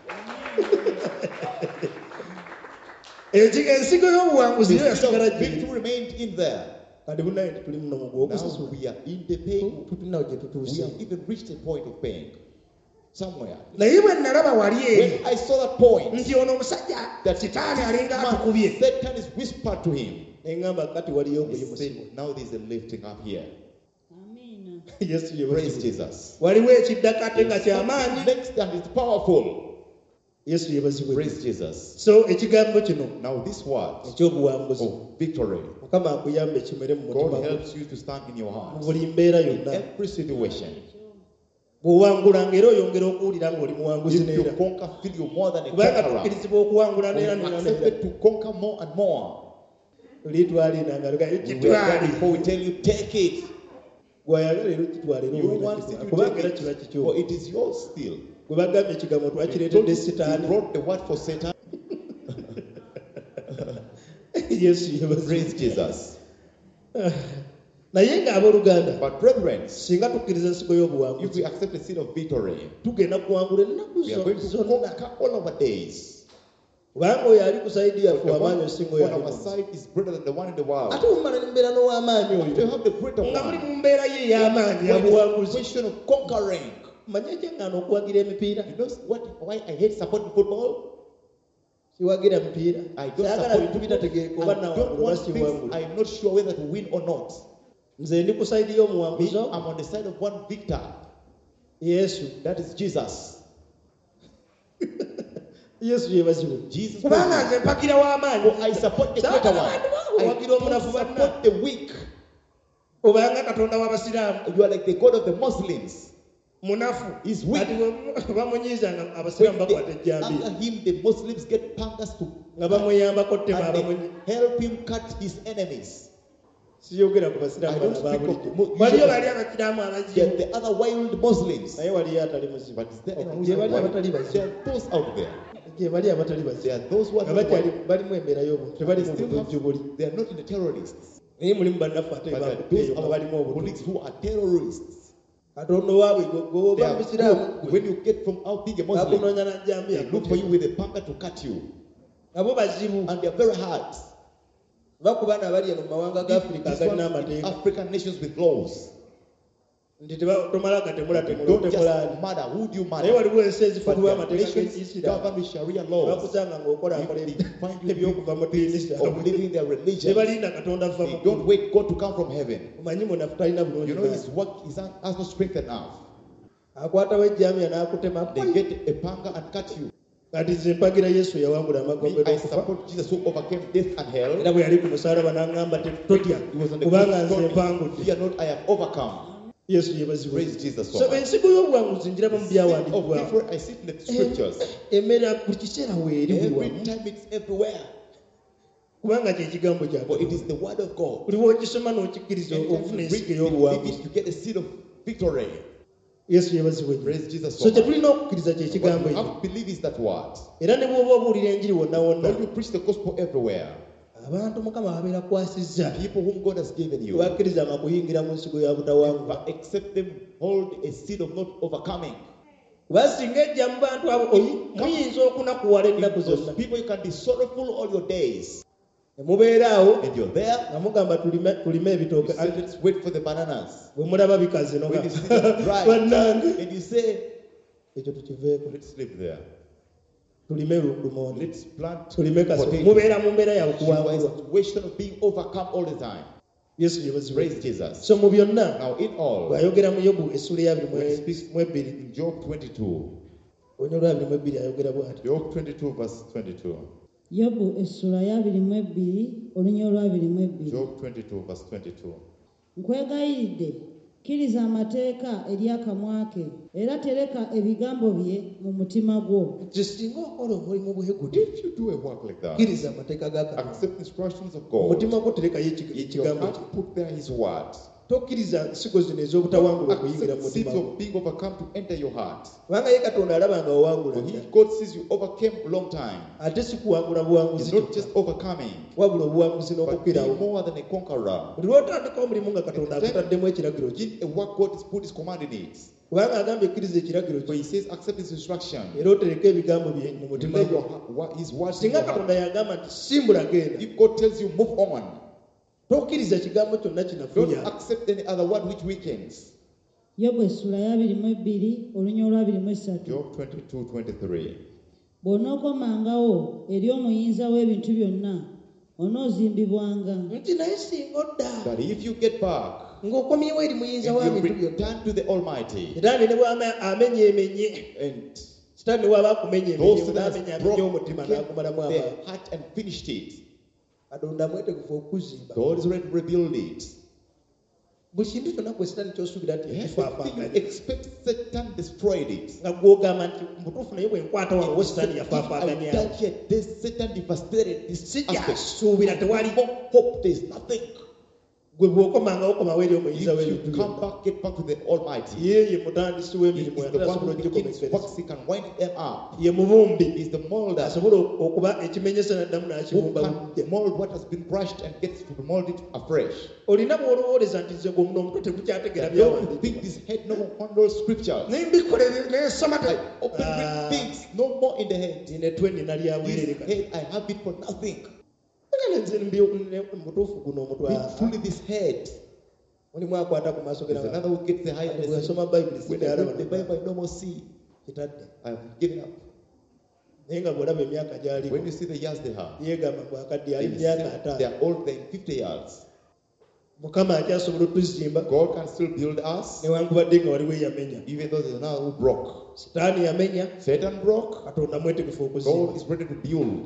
S1: Eki- ensigo y'obuwanguzi yo
S2: The
S1: yasigala
S2: seed of
S1: gye.
S2: victory remained in there.
S1: Kati bunaye tuli muno mu
S2: Now
S1: gw'okusasula.
S2: we are in the paying.
S1: Tutinawo gye
S2: We
S1: tutuuse.
S2: have even reached a point of paying. Somewhere.
S1: Naye bwe nalaba wali eri
S2: When I saw that point,
S1: nti ono omusajja
S2: that
S1: sitaani alinga
S2: man,
S1: atukubye,
S2: Satan is whispered to him.
S1: ne ngamba kati waliyo
S2: He
S1: omulimu.
S2: said, now there is a lifting up here.
S3: Amiina.
S1: Yesu ye
S2: Praise
S1: bwe-
S2: Jesus.
S1: waliwo ekiddakate nga ky'amaanyi.
S2: Next and it's powerful.
S1: Yesu yebazibwe.
S2: Praise Jesus.
S1: So ekigambo kino
S2: Now this word
S1: ekyobuwanguzi,
S2: of victory,
S1: Mukama akuyambe kimere mu mutima
S2: God
S1: gwo
S2: helps you to stand in your
S1: mu
S2: heart.
S1: buli mbeera
S2: In
S1: yonna.
S2: every situation.
S1: Bw'owangulanga era oyongera okuwulira ng'oli muwanguzi
S2: If you
S1: neera.
S2: conquer, feel you more than a
S1: Kubanga
S2: conqueror.
S1: tukkirizibwa okuwangula neera
S2: We are
S1: neera neera.
S2: accepted to conquer more and more.
S1: Litwalina nga luga
S2: We are ready
S1: ekitwali.
S2: before we tell you, take it.
S1: Gwayagala era okitwala era
S2: You
S1: owenda
S2: want it,
S1: kitwala.
S2: you
S1: Kubanga era
S2: take
S1: kiba
S2: it.
S1: kikyo.
S2: For it is yours still.
S1: Gwe bagambye ekigambo
S2: They told
S1: twakireetedde
S2: you,
S1: Sitaani.
S2: you brought the word for Satan.
S1: Yesu yebazibwe.
S2: Praise Jesus.
S1: Naye ng'abooluganda,
S2: But brethren,
S1: singa tukkiriza ensigo
S2: if
S1: y'obuwanguzi,
S2: we accept the seed of victory,
S1: tugenda kuwangula ennaku
S2: we are going to
S1: zonna.
S2: conquer all our days.
S1: Kubanga oyo ali ku sayidi
S2: The
S1: yaffe
S2: one
S1: w'amaanyi osinga oyo
S2: on
S1: ali
S2: our
S1: mu.
S2: side is greater than the one in the world.
S1: Ate mumala ne mbeera n'ow'amaanyi
S2: You
S1: oyo
S2: have the greater
S1: nga muli
S2: one.
S1: mu mbeera ye ey'amaanyi ya
S2: When it's a
S1: buwanguzi.
S2: question of conquering.
S1: Manye ekyeŋŋaana okuwagira emipiira.
S2: You know what? Why I hate supporting football?
S1: Siwagira mipiira.
S2: I don't
S1: Saagala
S2: support
S1: bintu bitategeeka
S2: football.
S1: oba
S2: I don't
S1: nawangula oba
S2: want things.
S1: siwangula.
S2: I'm not sure whether to win or not.
S1: Nze ndi ku sayidi
S2: Me,
S1: y'omuwanguzi
S2: I'm on the side of one victor.
S1: Yesu.
S2: That is Jesus.
S1: Yesu yebazibwe.
S2: Jesus.
S1: Kubanga nze mpagira w'amaanyi.
S2: Oh, I support the greater one. I
S1: Wagira
S2: don't
S1: omunafu banna.
S2: support the weak.
S1: Obanga Katonda w'Abasiraamu.
S2: You are like the God of the Muslims.
S1: Munafu.
S2: He's weak.
S1: Ati bwe bamunyiiza nga Abasiraamu
S2: When
S1: bakwata
S2: they,
S1: ejjambiya.
S2: after him, the Muslims get pangas to
S1: Nga bamuyambako ttema
S2: and
S1: abamunyi.
S2: they help him cut his enemies.
S1: Siyogera ku
S2: I
S1: Basiraamu
S2: don't
S1: bano
S2: speak of
S1: abaabulijjo.
S2: the Mu-
S1: Waliyo
S2: usual-
S1: bali Abasiraamu abazibu.
S2: Yet the other wild Muslims.
S1: Naye waliyo atali muzibu.
S2: But is there anyone who's
S1: Gye
S2: not
S1: bali abatali
S2: wild?
S1: bazibu.
S2: There are those out there.
S1: Gye bali abatali bazibu.
S2: There are those who are
S1: Nga
S2: not
S1: bakyali
S2: wild.
S1: balimu embeera y'obuntu
S2: They
S1: tebali mu
S2: still
S1: butujju buli.
S2: have, they are not in the terrorists.
S1: Naye mulimu bannaffe ate
S2: But there are
S1: bakutteeyo
S2: those
S1: nga balimu
S2: our colleagues
S1: obutujju.
S2: who are terrorists.
S1: Katonda waabwe gwe
S2: They
S1: oba
S2: are
S1: Musiraamu
S2: good. When you get from out being a Muslim,
S1: bakunoonya na
S2: they
S1: jjambiya
S2: look for you with a panga to cut you.
S1: nabo bazibu.
S2: And they are very hard.
S1: Bakuba n'abali eno mu mawanga ga Afirika
S2: These
S1: agalina
S2: ones in
S1: amateeka
S2: African nations with laws.
S1: nti teba- tomala gatemula
S2: You
S1: temula
S2: don't
S1: otemulaani.
S2: just murder. Who do you
S1: Naye
S2: murder?
S1: waliwo ensi ezifugibwa
S2: But there are
S1: amateeka
S2: nations
S1: g'ekiyisiraamu.
S2: governed with Sharia laws.
S1: Bakusanga ng'okolakola
S2: If they find you
S1: ebyokuva mu
S2: doing
S1: ddiini
S2: things
S1: zaabwe.
S2: of living their religion,
S1: Tebalinda Katonda ava
S2: they
S1: mu
S2: don't wait God to come from heaven.
S1: omanyi munafu talina bulungi
S2: You know his
S1: bw'ati.
S2: work is has no strength enough.
S1: Akwatawo ejjambiya n'akutema.
S2: They get a panga and cut you.
S1: Kati nze mpagira Yesu eyawangula
S2: Me,
S1: amagombe
S2: I
S1: g'okufa.
S2: support Jesus who overcame death and hell.
S1: Era bwe yali ku musaalaba n'aŋŋamba te totya
S2: He was on the
S1: kubanga
S2: cross.
S1: nze
S2: Don't
S1: mpangudde.
S2: fear not, I have overcome.
S1: Yesu yebazibwe.
S2: Praise Jesus so
S1: So
S2: much.
S1: ensigo y'obuwanguzi njiraba mu
S2: Of
S1: byawandiikibwa.
S2: different, I see it in the scriptures.
S1: Emera buli kiseera weeri buli
S2: Every
S1: wamu.
S2: time it's everywhere.
S1: kubanga kye kigambo kya
S2: For it is the word of God.
S1: buli lw'okisoma n'okikkiriza
S2: And when
S1: ofuna
S2: you
S1: ensigo
S2: read it, you
S1: ey'obuwanguzi.
S2: believe it, you get a seed of victory.
S1: Yesu yeebazibwe nnyo.
S2: Praise Jesus
S1: So
S2: so
S1: kye
S2: much.
S1: tulina okukkiriza kye
S2: What
S1: kigambo
S2: you
S1: ekyo.
S2: have to believe is that word.
S1: Era ne bw'oba obuulira enjiri wonna wonna,
S2: When you preach the gospel everywhere,
S1: abantu Mukama babeera kwasizza.
S2: people whom God has given you,
S1: Tebakkirizanga kuyingira mu nsigo ya butawangula.
S2: but accept them, hold a seed of not overcoming.
S1: Kuba singa ejja mu bantu abo oyi- muyinza okunakuwala ennaku
S2: Those
S1: zonna.
S2: people, you can be sorrowful all your days.
S1: Ne mubeera awo
S2: And you're there,
S1: nga mugamba tulime tulime
S2: you
S1: ebitooke.
S2: say, let's wait for the bananas.
S1: Bwe mulaba bikaze no
S2: When you see them dry,
S1: bannange.
S2: and you say,
S1: Ekyo tukiveeko.
S2: let's live there.
S1: Tulime lumonde.
S2: Let's plant
S1: Tulime kaso.
S2: potatoes.
S1: Mubeera mu mbeera ya
S2: You are in a
S1: bukuwangulwa.
S2: situation of being overcome all the time.
S1: Yesu yeebazibwe.
S2: Praise Jesus.
S1: So mu byonna
S2: Now, in all,
S1: bw'ayogera mu Yobu essula ya abiri mu
S2: when he
S1: e-
S2: speaks
S1: mu ebbiri,
S2: in Job twenty-two,
S1: onyolo lwa abiri mu ebbiri ayogera bw'ati.
S2: Job twenty-two, verse twenty-two.
S3: yobu essula ya abiri mu ebbiri olunya olwabiri mu ebbiri.
S2: Job twenty-two, verse twenty-two.
S3: Nkwegayiridde kkiriza amateeka eri akamwa ke era tereka ebigambo bye mu mutima gwo.
S1: Nti singa okola omulimu bwe guti,
S2: If you do a work like that,
S1: kkiriza amateeka ga Katonda.
S2: accept instructions of
S1: Mu
S2: God.
S1: mutima gwo terekayo
S2: In
S1: ekig-
S2: your
S1: ekigambo kye.
S2: heart, put there His word.
S1: Tokkiriza nsigo zino ez'obutawangula okuyingira mu
S2: Accept
S1: mutima
S2: seeds
S1: gwo.
S2: of being overcome to enter your heart.
S1: Kubanga ye Katonda alaba nga owangula
S2: For
S1: nnyo.
S2: He, God sees you overcame a long time.
S1: Ate si kuwangula buwanguzi
S2: It's not
S1: kyokka,
S2: just overcoming,
S1: wabula obuwanguzi
S2: but being
S1: n'okukirawo.
S2: more than a conqueror.
S1: Buli lw'otandika omulimu nga Katonda akutaddemu ekiragiro kye,
S2: In a work God has put His command in it.
S1: kubanga agambye ekkiriza ekiragiro
S2: For
S1: kye,
S2: He says, accept His instruction.
S1: era otereke ebigambo bye mu
S2: You
S1: mutima
S2: lay your
S1: gwo.
S2: heart, what- His word in
S1: Singa
S2: your heart.
S1: Katonda yagamba nti simbula genda,
S2: If God tells you move on,
S1: tokkiriza kigambo kyonna
S2: don't
S1: kinafuya.
S2: accept any other word which weakens.
S3: yobu essula ya abiri mu ebbiri olunya olwabiri mu esatu.
S2: Job twenty-two, twenty-three.
S3: bw'onookomangawo eri omuyinza w'ebintu byonna onoozimbibwanga.
S1: Nti naye singa odda
S2: That if you get back
S1: ng'okomyewo eri muyinza
S2: and you
S1: w'ebintu byonna,
S2: return to the Almighty,
S1: sitaani ne bw'ama amenya emenye,
S2: and
S1: sitaani ne bw'aba akumenya
S2: those
S1: emenye,
S2: that
S1: n'amenya
S2: has
S1: amenya omutima
S2: broken
S1: n'akumalamu abantu.
S2: their heart and finished it,
S1: Katonda mwetegefu okuzimba.
S2: God is ready to rebuild it.
S1: Buli kintu kyonna kwe sitaani ky'osuubira nti
S2: Everything you
S1: yakifaafaaganya,
S2: expect, Satan destroyed it.
S1: nga gw'ogamba nti mu butuufu naye bwe nkwata wange wo
S2: If
S1: sitaani
S2: I
S1: yafaafaaganya.
S2: doubt yet, this Satan devastated this aspect.
S1: Sikyasuubira tewali
S2: More hope, there is nothing.
S1: gwe bw'okomanga okomawo eri omuyinza
S2: If
S1: w'ebintu
S2: you come
S1: byonna.
S2: back, get back to the Almighty.
S1: Ye ye mutandisi
S2: He
S1: w'emirimu
S2: is the
S1: yatera
S2: one
S1: asobola
S2: who begins
S1: ogikomekereza.
S2: works, he can wind them up.
S1: Ye mubumbi
S2: He is the molder
S1: asobola okuba ekimenyesa n'addamu
S2: who
S1: n'akibumba
S2: can
S1: buggya.
S2: mold what has been crushed and gets to mold it afresh.
S1: Olina bw'olowooleza nti nze gwe muno omutwe tegukyategeera
S2: Don't you
S1: byawandiikibwa.
S2: think this head no more handles scriptures.
S1: Ne mbikola n'ensoma te-
S2: I open
S1: Ah,
S2: read things, no more in the head.
S1: nina etwe nina lya bwerere
S2: This
S1: kati.
S2: head, I have it for nothing.
S1: Kale nze mbi- ne- mutuufu guno omutwe
S2: Being
S1: ah,
S2: fully this head.
S1: mulimu akwata ku maaso
S2: There's
S1: gera
S2: another who gets the high and
S1: bwe
S2: they say,
S1: nsoma bayibuli
S2: when I
S1: sitayala
S2: read the Bible, I no more see.
S1: kitadde.
S2: I have given up.
S1: Naye nga bw'olaba emyaka gy'aliko
S2: When you see the years they have,
S1: yeegamba bwakadde ali
S2: they
S1: myaka
S2: say
S1: ataano.
S2: they are old, they're in fifty years.
S1: Mukama akyasobola otuzimba
S2: God can still build us,
S1: newankubadde nga waliwo eyamenya.
S2: even though there's another who broke.
S1: Sitaani yamenya,
S2: Satan broke,
S1: Katonda mwetegefu
S2: God
S1: okuzimba.
S2: is ready to build.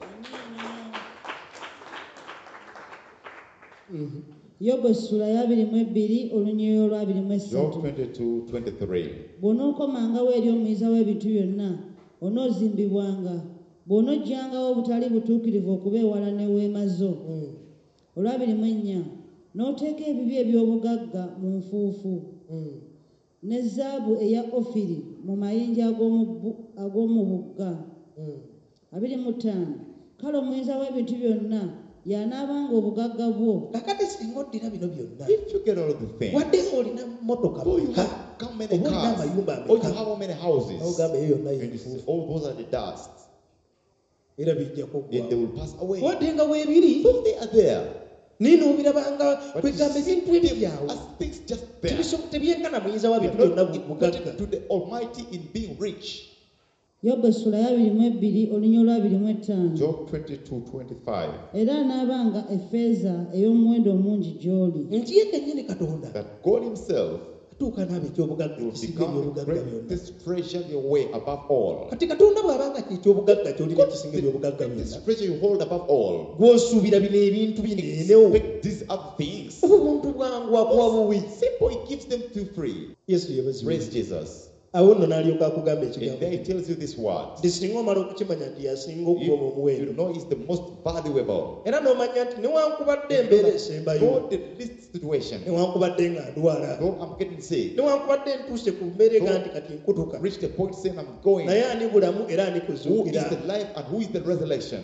S3: yobu essula ya abiri mu ebbiri olunya olwabiri mu
S2: Job
S3: esatu.
S2: twenty-two, twenty-three.
S3: bw'onookomangawo eri omuyinza w'ebintu byonna onoozimbibwanga. bw'onojjangawo obutali butuukirivu okuba ewala n'eweema zo.
S1: Mm,
S3: olwabiri mu ennya n'oteeka ebibi eby'obugagga mu nfuufu
S1: mm.
S3: ne zaabu eya ofiri mu mayinja ag'omu bu- ag'omu bugga.
S1: Mm.
S3: abiri mu ttaano kale omuyinza w'ebintu byonna y'anaabanga obugagga bwo.
S1: Kakati singa oddira bino byonna,
S2: If you get all of the things,
S1: wadde ng'olina motoka
S2: oh, you
S1: mmeka,
S2: have how many
S1: oba olina
S2: cars,
S1: amayumba
S2: or you
S1: ameka,
S2: have how many houses,
S1: n'ogamba eyo yonna
S2: and you say,
S1: y'enfuufu,
S2: oh, those are the dust,
S1: era bijja
S2: and they
S1: kuggwawo.
S2: will pass away.
S1: Wadde nga weebiri,
S2: So they are there.
S1: naye n'obirabanga
S2: But
S1: kwegamba
S2: you see
S1: ebintu ebi
S2: them
S1: byawo
S2: as things just there.
S1: tebiso- tebyenkana muyinza wa
S2: They
S1: bintu
S2: are
S1: byonna
S2: not
S1: bu- bugagga.
S2: equated to the Almighty in being rich.
S3: yobu essula ya abiri mu ebbiri olunya olwabiri mu ettaano.
S2: Job twenty-two, twenty-five.
S3: era anaabanga effeeza ey'omuwendo omungi gy'oli.
S1: Nti ye kennyini Katonda
S2: That God Himself
S1: atuuka n'aba ekyobugagga
S2: will
S1: ekisinga
S2: become the
S1: ebyobugagga byonna.
S2: greatest treasure your way above all.
S1: Kati Katonda bw'abanga kyekyobugagga ky'olina ekisinga ebyobugagga
S2: The
S1: byonna,
S2: greatest treasure you hold above all.
S1: gw'osuubira bino ebintu bineenewo,
S2: Expect these other things.
S1: obuntu bwangu akuwa buwi.
S2: Simple, He gives them to free.
S1: Yesu yeebazibwe.
S2: Praise Jesus.
S1: awo nno n'alyoka akugamba
S2: And
S1: ekigambo
S2: there he tells you this word.
S1: nti singa omala okukimanya nti yasinga okuba
S2: You,
S1: omuwendo
S2: you know it's the most valuable.
S1: era n'omanya nti newankubadde embeera esembayo
S2: Though the least situation,
S1: newankubadde nga ndwala
S2: though I'm getting sick,
S1: newankubadde ntuuse ku mbeera ega nti kati nkutuka
S2: reach the point saying I'm going.
S1: naye ani bulamu era ani
S2: Who is
S1: kuzuukira
S2: the life and who is the resurrection?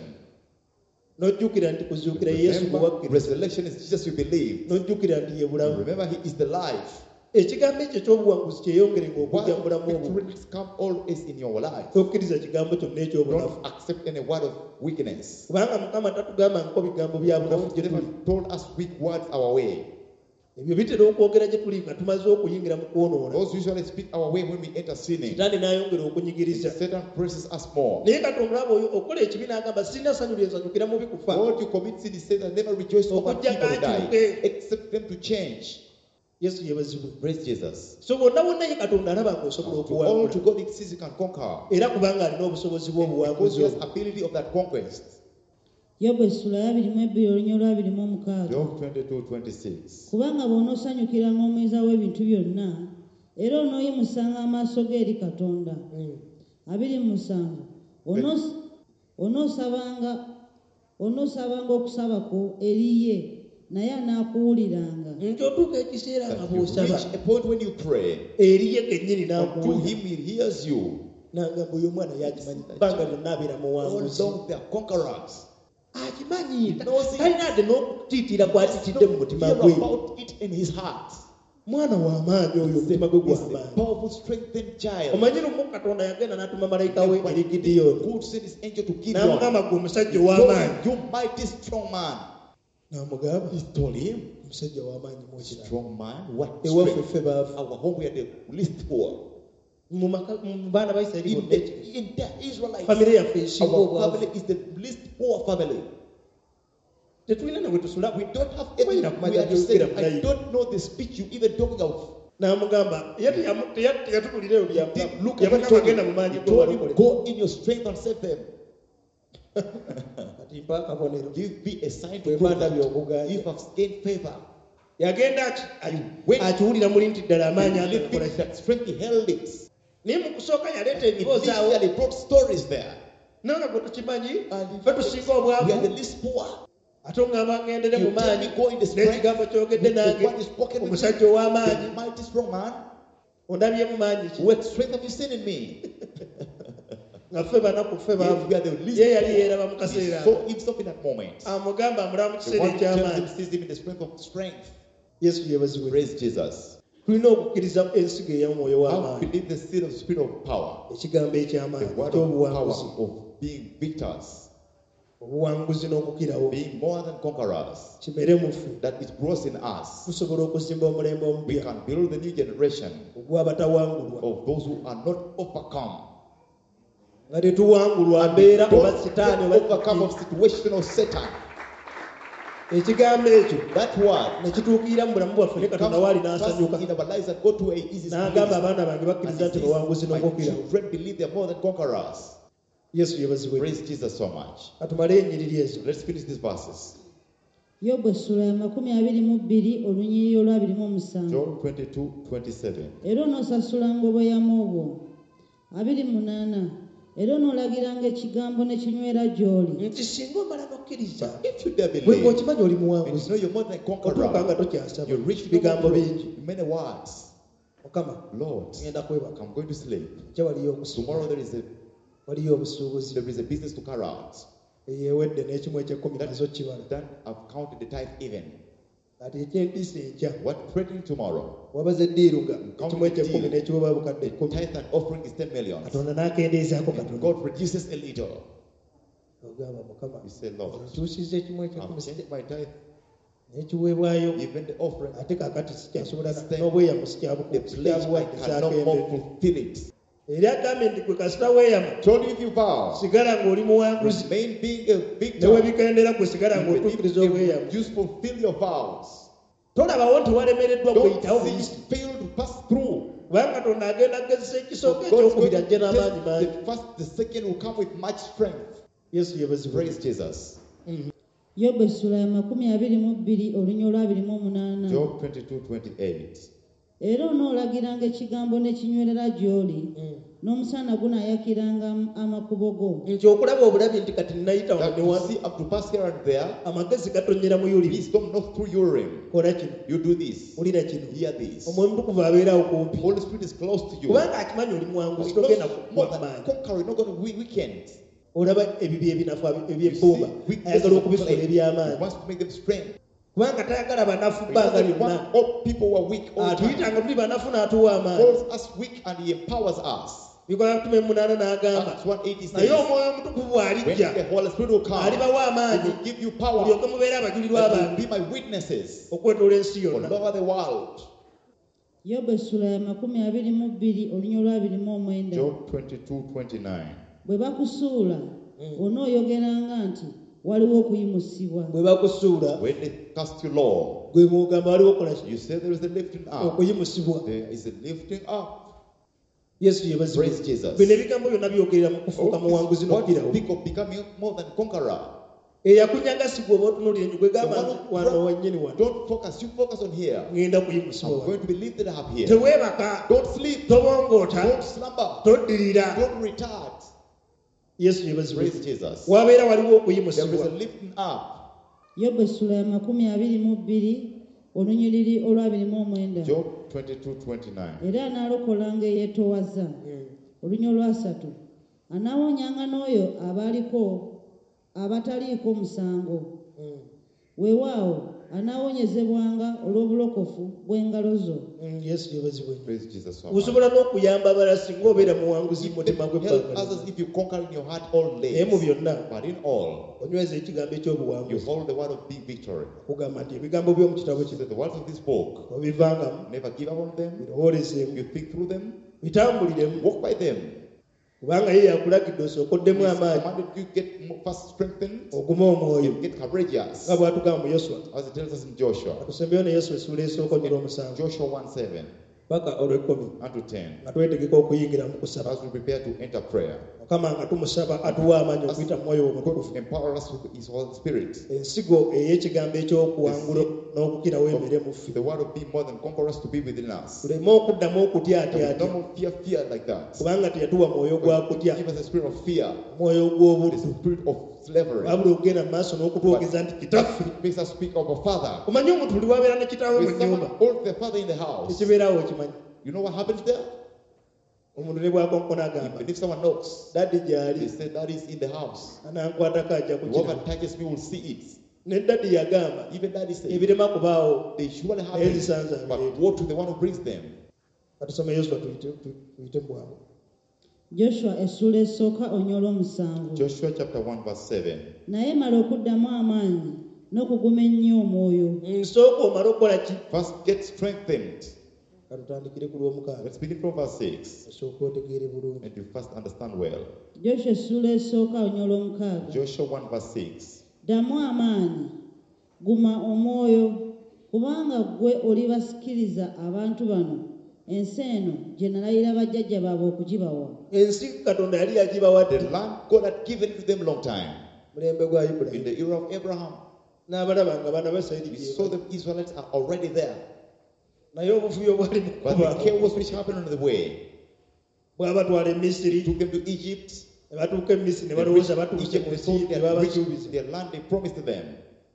S1: n'ojjukira nti kuzuukira yesu
S2: Remember,
S1: kuwakkiriza
S2: resurrection is Jesus you believe.
S1: n'ojjukira nti ye bulamu
S2: Remember, he is the life.
S1: ekigambo ekyo ky'obuwanguzi kyeyongerenga okujja mu bulamu
S2: Why
S1: obwo
S2: victory has come always in your life.
S1: tokkiriza kigambo kyonna eky'obulafu
S2: Don't accept any word of weakness.
S1: kubanga mukama tatugamba nko bigambo bya bunafu
S2: God
S1: gye
S2: never
S1: tuli
S2: told us weak words our way.
S1: ebyo bitera okwogera gye tuli nga tumaze okuyingira mu kwonoona
S2: Those usually speak our way when we enter sinning.
S1: kitaani n'ayongera okunyigiriza
S2: Satan presses us more.
S1: naye katonda olaba oyo okola ekibi n'agamba sirina ssanyu lyensanyukira mubi kufa
S2: God, you commit sin, he said, I never rejoice over
S1: Okujja
S2: people who die,
S1: kaakyuke.
S2: except them to change.
S1: yesu yebazibwe
S2: Praise Jesus.
S1: so bonna bonna ye katonda alaba ng'osobola
S2: To all to
S1: okuwangula
S2: God it says you can conquer.
S1: era kubanga alina obusobozi
S2: Because
S1: bw'obuwanguzi
S2: he has
S1: obwo
S2: ability of that conquest.
S3: yobu essula y'abiri mu ebbiri olunya olwabiri mu omukaaga
S2: Job twenty-two twenty-six.
S3: kubanga bw'onoosanyukiranga omweza w'ebintu byonna era onooyimusanga amaaso ge eri katonda
S1: Mm.
S3: abiri mu musanvu onoos- onoosabanga onoosabanga okusaba kwo eri ye naye anaakuwuliranga
S1: nti otuuka ekiseera nga
S2: That you
S1: bw'osaba
S2: reach a point when you pray,
S1: eri ye kennyini
S2: to
S1: n'akuwulira
S2: him he hears you.
S1: n'agamba oyo omwana yakimanyi bbanga lyonna abeera
S2: All
S1: muwanguzi
S2: along they are conquerors.
S1: akimanyi
S2: knows it.
S1: talina ade n'okutiitira kwatiitidde mu mutima
S2: Hear
S1: gwe
S2: about it in his heart.
S1: mwana w'amaanyi oyo omutima gwe
S2: He's a
S1: gw'amaanyi
S2: powerful, strengthened child.
S1: omanyi lumu katonda yagenda n'atuma malayika we eri gidiyoni
S2: God sent his angel to Gideon.
S1: n'amugamba gwe omusajja
S2: He told
S1: ow'amaanyi
S2: him, you mighty strong man.
S1: n'amugamba
S2: He told him,
S1: omusajja w'amaanyi mwekirala
S2: strong man, what
S1: ewaffe
S2: strength?
S1: ffe baafu
S2: Our home we are the least poor.
S1: mu maka- mu baana ba isirayiri
S2: In
S1: bonna
S2: the,
S1: ekyo
S2: in the Israelites,
S1: famire yaffe esinga
S2: our
S1: obwavu
S2: family is the least poor family.
S1: tetulina ne bwe tusula
S2: We don't have
S1: Why
S2: any.
S1: not?
S2: We are to say,
S1: Why not?
S2: I don't know the speech you even talking of.
S1: n'amugamba ye teyamu- teya- teyatubulira eyo
S2: Did
S1: lyamu
S2: look at
S1: yabanga
S2: him,
S1: bagenda mu maanyi
S2: he
S1: go
S2: told him,
S1: balokole
S2: go in your strength and save them.
S1: kati mpa akabonero
S2: Give me a sign to
S1: bwe
S2: prove
S1: mba ndabye
S2: that
S1: obuganja
S2: if I've gained favor.
S1: yagenda aki- aki-
S2: When-
S1: akiwulira muli nti ddala amaanyi
S2: And
S1: agakola
S2: living that strength, he held it.
S1: naye mu kusooka yaleeta ebiboozi awo
S2: Initially brought stories there.
S1: naye nga gwe tukimanyi
S2: And in
S1: fe
S2: fact,
S1: tusinga
S2: we are the
S1: obwavu
S2: least poor.
S1: ate ongamba ngendere mu
S2: You tell
S1: maanyi
S2: me go in the strength.
S1: n'ekigambo kyogedde
S2: with the
S1: nange
S2: one is spoken with
S1: omusajja
S2: me,
S1: ow'amaanyi
S2: the mighty strong man.
S1: ondabye mu maanyi ki
S2: What strength have you seen in me?
S1: nga ffe banaku ffe
S2: If we
S1: baavu
S2: are the least
S1: ye yali yeeraba mu
S2: poor, he
S1: kaseera
S2: saw himself in that moment.
S1: amugamba amulaba mu
S2: The
S1: kiseera
S2: one who tells him
S1: eky'amaanyi
S2: sees him in the strength of strength.
S1: yesu yeebazibwe
S2: Praise Jesus.
S1: tulina okukkiriza ensigo ey'omwoyo
S2: How
S1: w'amaanyi
S2: believe the seed of the spirit of power,
S1: ekigambo
S2: the
S1: eky'amaanyi
S2: word of power
S1: eky'obuwanguzi
S2: of being victors,
S1: obuwanguzi n'okukirawo
S2: being more than conquerors,
S1: kimere mu ffe
S2: that it grows in us.
S1: tusobola okuzimba omulembe
S2: We
S1: omupya
S2: can build the new generation
S1: ogw'abatawangulwa
S2: of those who are not overcome.
S1: nga tetuwangulwa mbeera oba
S2: Don't
S1: sitaani
S2: get
S1: oba
S2: overcome of situation of Satan.
S1: ekigambo ekyo
S2: That word
S1: ne kituukirira mu bulamu bwaffe ne
S2: comes
S1: katonda waali
S2: to pass
S1: n'asanyuka
S2: in our lives and go to a easy
S1: n'agamba
S2: place.
S1: abaana bange
S2: And
S1: bakkiriza
S2: he
S1: nti
S2: says,
S1: bawanguzi
S2: my
S1: n'okukirawo
S2: children believe they are more than conquerors.
S1: yesu yebazibwe
S2: Praise Jesus so much.
S1: katumale ennyiriri ezo
S2: Let's finish these verses.
S3: yobu essula ya makumi abiri mu bbiri olunyiriri olwabiri mu omusanvu
S2: Job twenty-two twenty-seven.
S3: era onoosasulanga obweyamo bwo abiri munaana era onoolagiranga ekigambo ne kinywera gy'oli
S1: nti singa omala n'okkiriza
S2: If you dare
S1: bwe
S2: believe,
S1: okimanyi oli
S2: and you
S1: muwanguzi
S2: know you're more than a
S1: otuuka nga
S2: conqueror,
S1: tokyasaba
S2: you reach
S1: bigambo bingi
S2: many words.
S1: mukama
S2: Lord,
S1: ngenda kwebaka
S2: I'm going to sleep.
S1: kya waliyo okusoma
S2: Tomorrow there is a
S1: waliyo obusuubuzi
S2: there is a business to carry out.
S1: eyeewedde n'ekimu eky'ekkumi nazo kibala
S2: Then I've counted the tithe even.
S1: kati eky'entiisa enkya
S2: What threatening tomorrow?
S1: wabaze eddiiru nga ekimu eky'ekkumi n'ekiweebwa bukadde
S2: The
S1: ekkumi
S2: tithe and offering is ten million.
S1: katonda n'akendeezaako
S2: And
S1: katonda
S2: God reduces a little.
S1: ogamba mukama
S2: You say, Lord,
S1: ntuusiza ekimu
S2: I've
S1: eky'ekkumi
S2: changed my tithe,
S1: n'ekiweebwayo
S2: even the offering.
S1: ate kaakati sikyasobola
S2: This time,
S1: n'obweyamu
S2: The
S1: sikyabuku
S2: pledge I
S1: sikyabuwadde
S2: cannot more
S1: kyakendedde
S2: fulfill it.
S1: era agambye nti gwe kasita weeyama
S2: Told you if you vow,
S1: sigala ng'oli muwanguzi
S2: remain being a
S1: ne
S2: victor.
S1: webikendera gwe sigala
S2: Even
S1: ng'otuukiriza
S2: if
S1: obweyamu
S2: you fulfill your vows.
S1: tolabawo nti walemereddwa
S2: Don't
S1: kuyitawo
S2: see
S1: buyisi
S2: it fail to pass through.
S1: kubanga katonda agenda agezesa ekisooka
S2: God is going
S1: ekyokubiri
S2: to
S1: ajje n'amaanyi
S2: test
S1: mangi
S2: the first, the second will come with much strength.
S1: yesu yebazibwe
S2: Praise Jesus.
S3: yobu essula ya makumi abiri mu bbiri olunya olwabiri mu omunaana
S2: Job twenty-two twenty-eight.
S3: era onoolagiranga ekigambo ne kinywerera gy'oli n'omusana gunaayakiranga amakubo go
S1: nti okulaba obulabi nti kati nnayita
S2: That
S1: wano ne
S2: you
S1: wansi
S2: see up to pass here and there,
S1: amagezi gatonyera mu yuliri
S2: wisdom not through urine.
S1: kola kino
S2: You do this.
S1: wulira kino
S2: Hear this.
S1: omwoyo mutukuvu abeerawo kumpi
S2: Holy Spirit is close to you.
S1: kubanga akimanyi oli mwangu
S2: He
S1: sitogenda
S2: knows more than
S1: kumaanyi
S2: conquering, not going to be weekend.
S1: olaba ebibi ebinafu
S2: You see,
S1: ebyebbuba
S2: weaknesses
S1: ayagala
S2: of
S1: okubifuula
S2: clay. He
S1: eby'amaanyi
S2: wants to make them strength.
S1: kubanga tayagala banafu
S2: He
S1: bbanga
S2: doesn't
S1: lyonna
S2: want all people who are weak all the time.
S1: atuyitanga tuli banafu n'atuwa amaanyi
S2: Calls us weak and he empowers us.
S1: bikola tume munaana n'agamba
S2: Acts one eighty
S1: naye
S2: says,
S1: omwoyo omutukuvu
S2: when
S1: alijja
S2: the Holy Spirit will come,
S1: alibawa
S2: he
S1: amaanyi
S2: will give you power
S1: mulyoke mubeere abajulirwa
S2: that
S1: abange
S2: will be my witnesses
S1: okwetoola ensi
S2: all
S1: yonna
S2: over the world.
S3: yobu essula ya makumi abiri mu bbiri olunya olwabiri mu omwenda
S2: Job twenty-two twenty-nine.
S3: bwe bakusuula onooyogeranga nti waliwo okuyimusibwa
S1: bwe bakusuula
S2: When they cast you low,
S1: gwe mugamba waliwo okukola ki
S2: you say there is a lifting up.
S1: okuyimusibwa
S2: There is a lifting up.
S1: yesu yebazi
S2: Praise Jesus.
S1: bino ebigambo byonna byogerera mu kufuuka muwanguzi
S2: What
S1: n'okukirawo
S2: speak of becoming more than conqueror.
S1: eyakunyagasibwa oba otunuulira nti gwe
S2: The
S1: gamba
S2: one
S1: nti
S2: who
S1: wano
S2: dro-
S1: wannyini wano
S2: Don't focus. You focus on here.
S1: ŋŋenda
S2: I'm
S1: kuyimusibwa
S2: going
S1: wano
S2: to be lifted up here.
S1: teweebaka
S2: Don't sleep.
S1: tobongoota
S2: Don't slumber.
S1: toddirira
S2: Don't retard.
S1: yesu yebazibwa
S2: Praise Jesus.
S1: wabeera waliwo
S2: There is
S1: okuyimusibwa
S2: a lifting up.
S3: yobu essula ya makumi abiri mu bbiri olunyiriri olwabiri mu omwenda
S2: Job twenty-two twenty-nine.
S3: era anaalokolanga eyeetowaza olunya olwasatu anaawonyanga n'oyo abaaliko abataliiko musango weewaawo anaawonyezebwanga olw'obulokofu bw'engalo zo
S1: Mm, yesu yebazibwe
S2: Praise Jesus.
S1: osobola n'okuyamba abalala singa obeera muwanguzi mu mutima
S2: Help
S1: gw'ebbanga
S2: others if you conquer in your heart all
S1: naye mu
S2: days.
S1: byonna
S2: But in all,
S1: onyweza ekigambo
S2: you
S1: ekyobuwanguzi
S2: hold the word of big victory.
S1: kugamba nti ebigambo by'omu kitabo
S2: She
S1: kino
S2: said, the words of this book,
S1: obivangamu
S2: never give up on them.
S1: birowoolezeemu
S2: You think through them,
S1: bitambuliremu
S2: walk by them.
S1: kubanga ye yakulagidde osookoddemu
S2: He's
S1: amaanyi
S2: commanded you get more first strengthened,
S1: oguma omwoyo
S2: you get courageous.
S1: nga bw'atugamba mu yoswa
S2: As it tells us in Joshua.
S1: atusembeyo ne yesu essula esooka onyira omusanvu
S2: Joshua one seven
S1: paka olw'ekkumi
S2: unto ten.
S1: nga twetegeka okuyingira mu kusaba
S2: As we prepare to enter prayer,
S1: mukama nga tumusaba atuwa amaanyi okuyita mu mwoyo omutukufu
S2: God empower us with His Holy Spirit.
S1: ensigo ey'ekigambo ekyokuwangula n'okukirawo emere mu ffe
S2: The word of being more than conquerors to be within us.
S1: tuleme okuddamu
S2: No
S1: okutyatyatya
S2: more fear, fear like that.
S1: kubanga teyatuwa mwoyo gwa kutya
S2: Give us a spirit of fear,
S1: mwoyo
S2: the
S1: gw'obuddu
S2: spirit of slavery.
S1: wabula okugenda mu maaso n'okutwogeza nti kitaffe
S2: It makes us speak of a father.
S1: omanyi omuntu buli wabeera ne kitaawe mu
S2: With someone
S1: nnyumba
S2: hold the father in the house.
S1: ekibeerawo okimanyi
S2: You know what happens there?
S1: omuntu ne bwakonkona agamba
S2: Even if someone knocks,
S1: daddi
S2: they
S1: gy'ali
S2: say that is in the house.
S1: anankwatako ajja
S2: Whoever
S1: kukira
S2: touches me will see it.
S1: ne daddi yagamba
S2: Even daddy said
S1: ebirema kubaawo
S2: they surely
S1: naye
S2: happen.
S1: lisanze
S2: But
S1: abireeta
S2: woe to the one who brings them.
S1: katusome yoswa tuyite tu- tuyite mu bwabo
S3: joshua essula esooka olunya olw'omusanvu
S2: Joshua chapter one verse seven.
S3: naye mala okuddamu amaanyi n'okuguma ennyo omwoyo
S1: nsooka omale okukola ki
S2: First get strengthened.
S1: katutandikire ku lw'omukaaga
S2: Let's begin from verse six.
S1: osooka otegeere bulungi
S2: And you first understand well.
S3: joshua essula esooka olunya olw'omukaaga
S2: Joshua one verse six.
S3: ddamu amaanyi guma omwoyo kubanga ggwe olibasikiriza abantu bano ensi eno gye nalayira bajjajja baabwe okugibawa
S1: ensi katonda yali
S2: The
S1: yagibawadde
S2: land God had given to them long time.
S1: mulembe gwa
S2: In
S1: ibulayimu
S2: the era of Abraham,
S1: n'abalaba nga baana basayiri
S2: we saw the Israelites are already there.
S1: naye obuvuyo bwali mu
S2: But
S1: kuba
S2: the chaos which happened on the way
S1: bwabatwala e misiri
S2: took them to Egypt.
S1: ne batuuka e misiri ne
S2: They
S1: balowooza
S2: reached
S1: batuuse
S2: Egypt,
S1: mu
S2: they
S1: nsi
S2: thought
S1: ne
S2: they had reached
S1: babasuubiza
S2: their land they promised to them.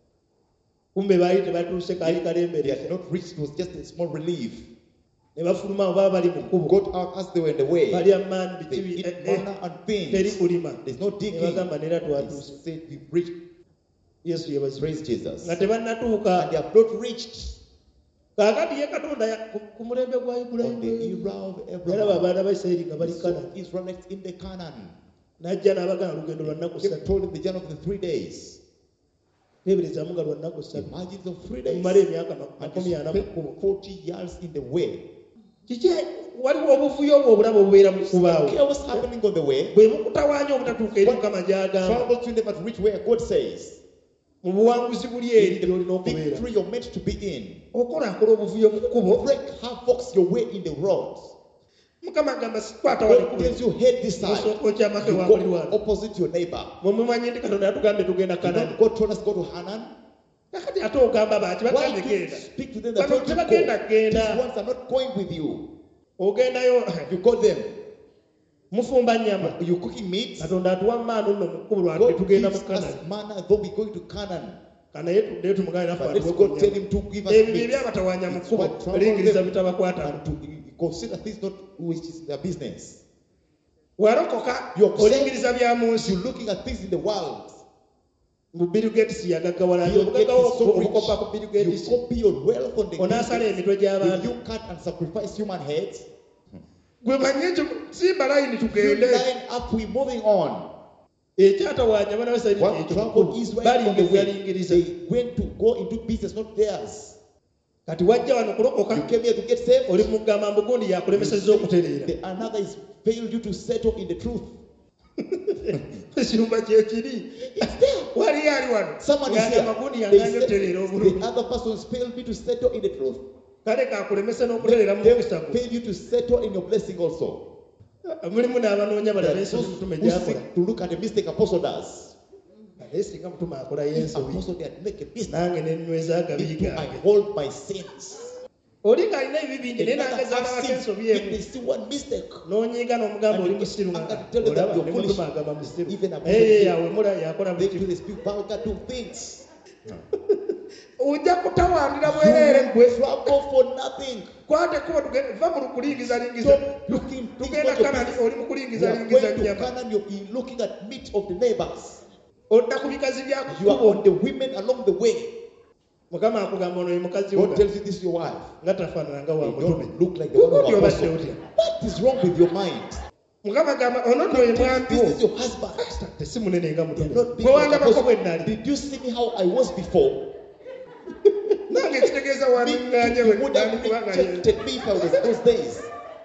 S1: kumbe baali tebatuuse kaali
S2: They
S1: kalemberera
S2: had not reached, it was just a small relief.
S1: ne bafuluma abo baba bali mu kkubo
S2: Got out as they were in the way.
S1: balya maani
S2: They
S1: biki
S2: eat manna and
S1: teri
S2: things.
S1: kulima
S2: There's no
S1: ne
S2: digging.
S1: bagamba neera
S2: They
S1: twatuuse
S2: said we've reached,
S1: yesu yebazibu
S2: praise Jesus.
S1: nga
S2: And
S1: tebannatuuka
S2: they have not reached
S1: kaakati ye katonda ya- ku- ku mulembe gwa
S2: on the
S1: ibulayimu
S2: era of
S1: yalaba
S2: Abraham.
S1: abaana ba isirayiri nga bali
S2: He
S1: kana
S2: saw Israelites in the Canaan.
S1: n'ajja n'abagana lugendo lwa nnaku
S2: He
S1: ssatu
S2: told them the journey of the three days.
S1: teeberezaamu nga lwa nnaku ssatu
S2: Imagine the three days.
S1: mumala emyaka ma-
S2: And
S1: makumi
S2: you
S1: ana mu
S2: spent
S1: kkubo
S2: forty years in the way.
S1: kiki waliwo obuvuyo obwo obulaba obubeera mu kubaawo
S2: Chaos happening on the way.
S1: bwe bukutawaanya obutatuuka eri mukama gy'agamba
S2: Trouble to never reach where God says.
S1: mu buwanguzi buli eri
S2: In
S1: gy'olina
S2: the
S1: okubeera
S2: victory you're meant to be in.
S1: okolaakola obuvuyo mu kkubo
S2: Break havocs your way in the road.
S1: mukama agamba sikwata wali
S2: God tells you head this side.
S1: osooka okyamake
S2: You
S1: wa buli
S2: go
S1: wano
S2: opposite your neighbor.
S1: mwe mumanyi nti katonda yatugambye tugenda kanani
S2: God told us go to Hanan.
S1: nakati ate ogamba baki
S2: Why
S1: bagambe
S2: do you
S1: genda
S2: speak to them that
S1: bano
S2: told you
S1: tebagenda
S2: go?
S1: genda
S2: These ones are not going with you.
S1: ogendayo
S2: You call them.
S1: mufumba nyama
S2: You cooking meat.
S1: katonda atuwa maano nno mukulu lwatu
S2: God
S1: tugenda
S2: gives
S1: mu Kanani
S2: us manna though we going to Canaan.
S1: kana ye tuddeyo tumugane naffe
S2: But let's
S1: atuwe
S2: go
S1: ku
S2: tell
S1: nyama
S2: him to give us
S1: ebyo bye
S2: meat.
S1: byabatawaanya mu
S2: It's
S1: kkubo
S2: what troubles
S1: balingiriza
S2: them
S1: bitabakwatako
S2: and to consider things not which is their business.
S1: warokoka
S2: You're
S1: olingiriza bya mu nsi
S2: You're looking at things in the world.
S1: mu Bill Gates yagaggawala
S2: Bill Gates
S1: obugaggawo
S2: is so
S1: obukopa ku Bill
S2: rich. You
S1: Gates
S2: copy your wealth on the
S1: onaasala
S2: Gates.
S1: emitwe
S2: Will
S1: gy'abantu
S2: you cut and sacrifice human heads?
S1: gwe manye ekyo simba layini
S2: You
S1: tugende
S2: line up, we're moving on.
S1: ekyatawaanya abaana basabiri
S2: What troubled
S1: ekyo
S2: Israel
S1: bali
S2: on the way?
S1: ngebyalingiriza
S2: They went to go into business, not theirs.
S1: kati wajja wano kulokoka
S2: You came here to get saved.
S1: oli mugamba mbu gundi yakulemesezza okutereera
S2: The another is failed you to settle in the truth.
S1: ekirumba kyekiri wali ali wano
S2: Someone is
S1: ng'agamba gundi
S2: here. They
S1: yanganya otereera
S2: said,
S1: obulungi
S2: the other person has failed me to settle in the truth.
S1: kale kakulemese n'okutereera mu
S2: They
S1: mukisa gwo
S2: failed you to settle in your blessing also.
S1: mulimu n'abanoonya
S2: There
S1: balaba
S2: are
S1: ensobi
S2: those
S1: mutume
S2: who
S1: gyakola
S2: seek to look at the mistake apostle does.
S1: naye singa mutume akola
S2: If
S1: y'ensobi
S2: apostle did make a mistake,
S1: nange nenyweza agabi
S2: me too, I
S1: gange
S2: hold my sins.
S1: oli ng'alina ebibi bingi naye
S2: Another
S1: nangeza
S2: has
S1: abako
S2: sins,
S1: ensobi
S2: if
S1: emu
S2: they see one mistake,
S1: n'onyiiga n'omugamba oli
S2: And
S1: musiru
S2: I'm gonna tell you that
S1: olaba
S2: you're
S1: ne
S2: foolish.
S1: mutuma agamba musiru
S2: Even a
S1: eye
S2: Muslim,
S1: yawe mula yakola
S2: they
S1: buti
S2: do they speak vulgar do things.
S1: ojja kutawandira
S2: You
S1: bwereere
S2: will
S1: gwe
S2: struggle for nothing.
S1: kwate kuba tugenda va mu kulingiza lingiza
S2: Stop looking things
S1: tugenda
S2: not your
S1: Kanani
S2: business.
S1: oli mu
S2: We
S1: kulingiza
S2: are
S1: lingiza
S2: going to
S1: nnyama
S2: Canaan, you'll be looking at meat of the neighbors.
S1: odda ku bikazi bya
S2: You are on
S1: kkubo
S2: the women along the way.
S1: mukama akugamba ono ye mukazi
S2: God
S1: wo
S2: tells you this is your wife.
S1: nga tafaanana nga wa
S2: You
S1: mutume
S2: don't look like the one of
S1: Kukuti
S2: the
S1: obadde
S2: apostle.
S1: otya
S2: What is wrong with your mind?
S1: mukama agamba ono nno ye mwambi
S2: This
S1: wo
S2: is your husband.
S1: tesi munene nga
S2: You're
S1: mutume
S2: not big
S1: bwe
S2: like
S1: wandabako
S2: apostle.
S1: bwe nnali
S2: Did you see me how I was before?
S1: nange ekitegeeza
S2: Me,
S1: wandiŋŋaanye
S2: you
S1: we
S2: would
S1: nali
S2: have
S1: kubanga ye-
S2: rejected me if I was those days.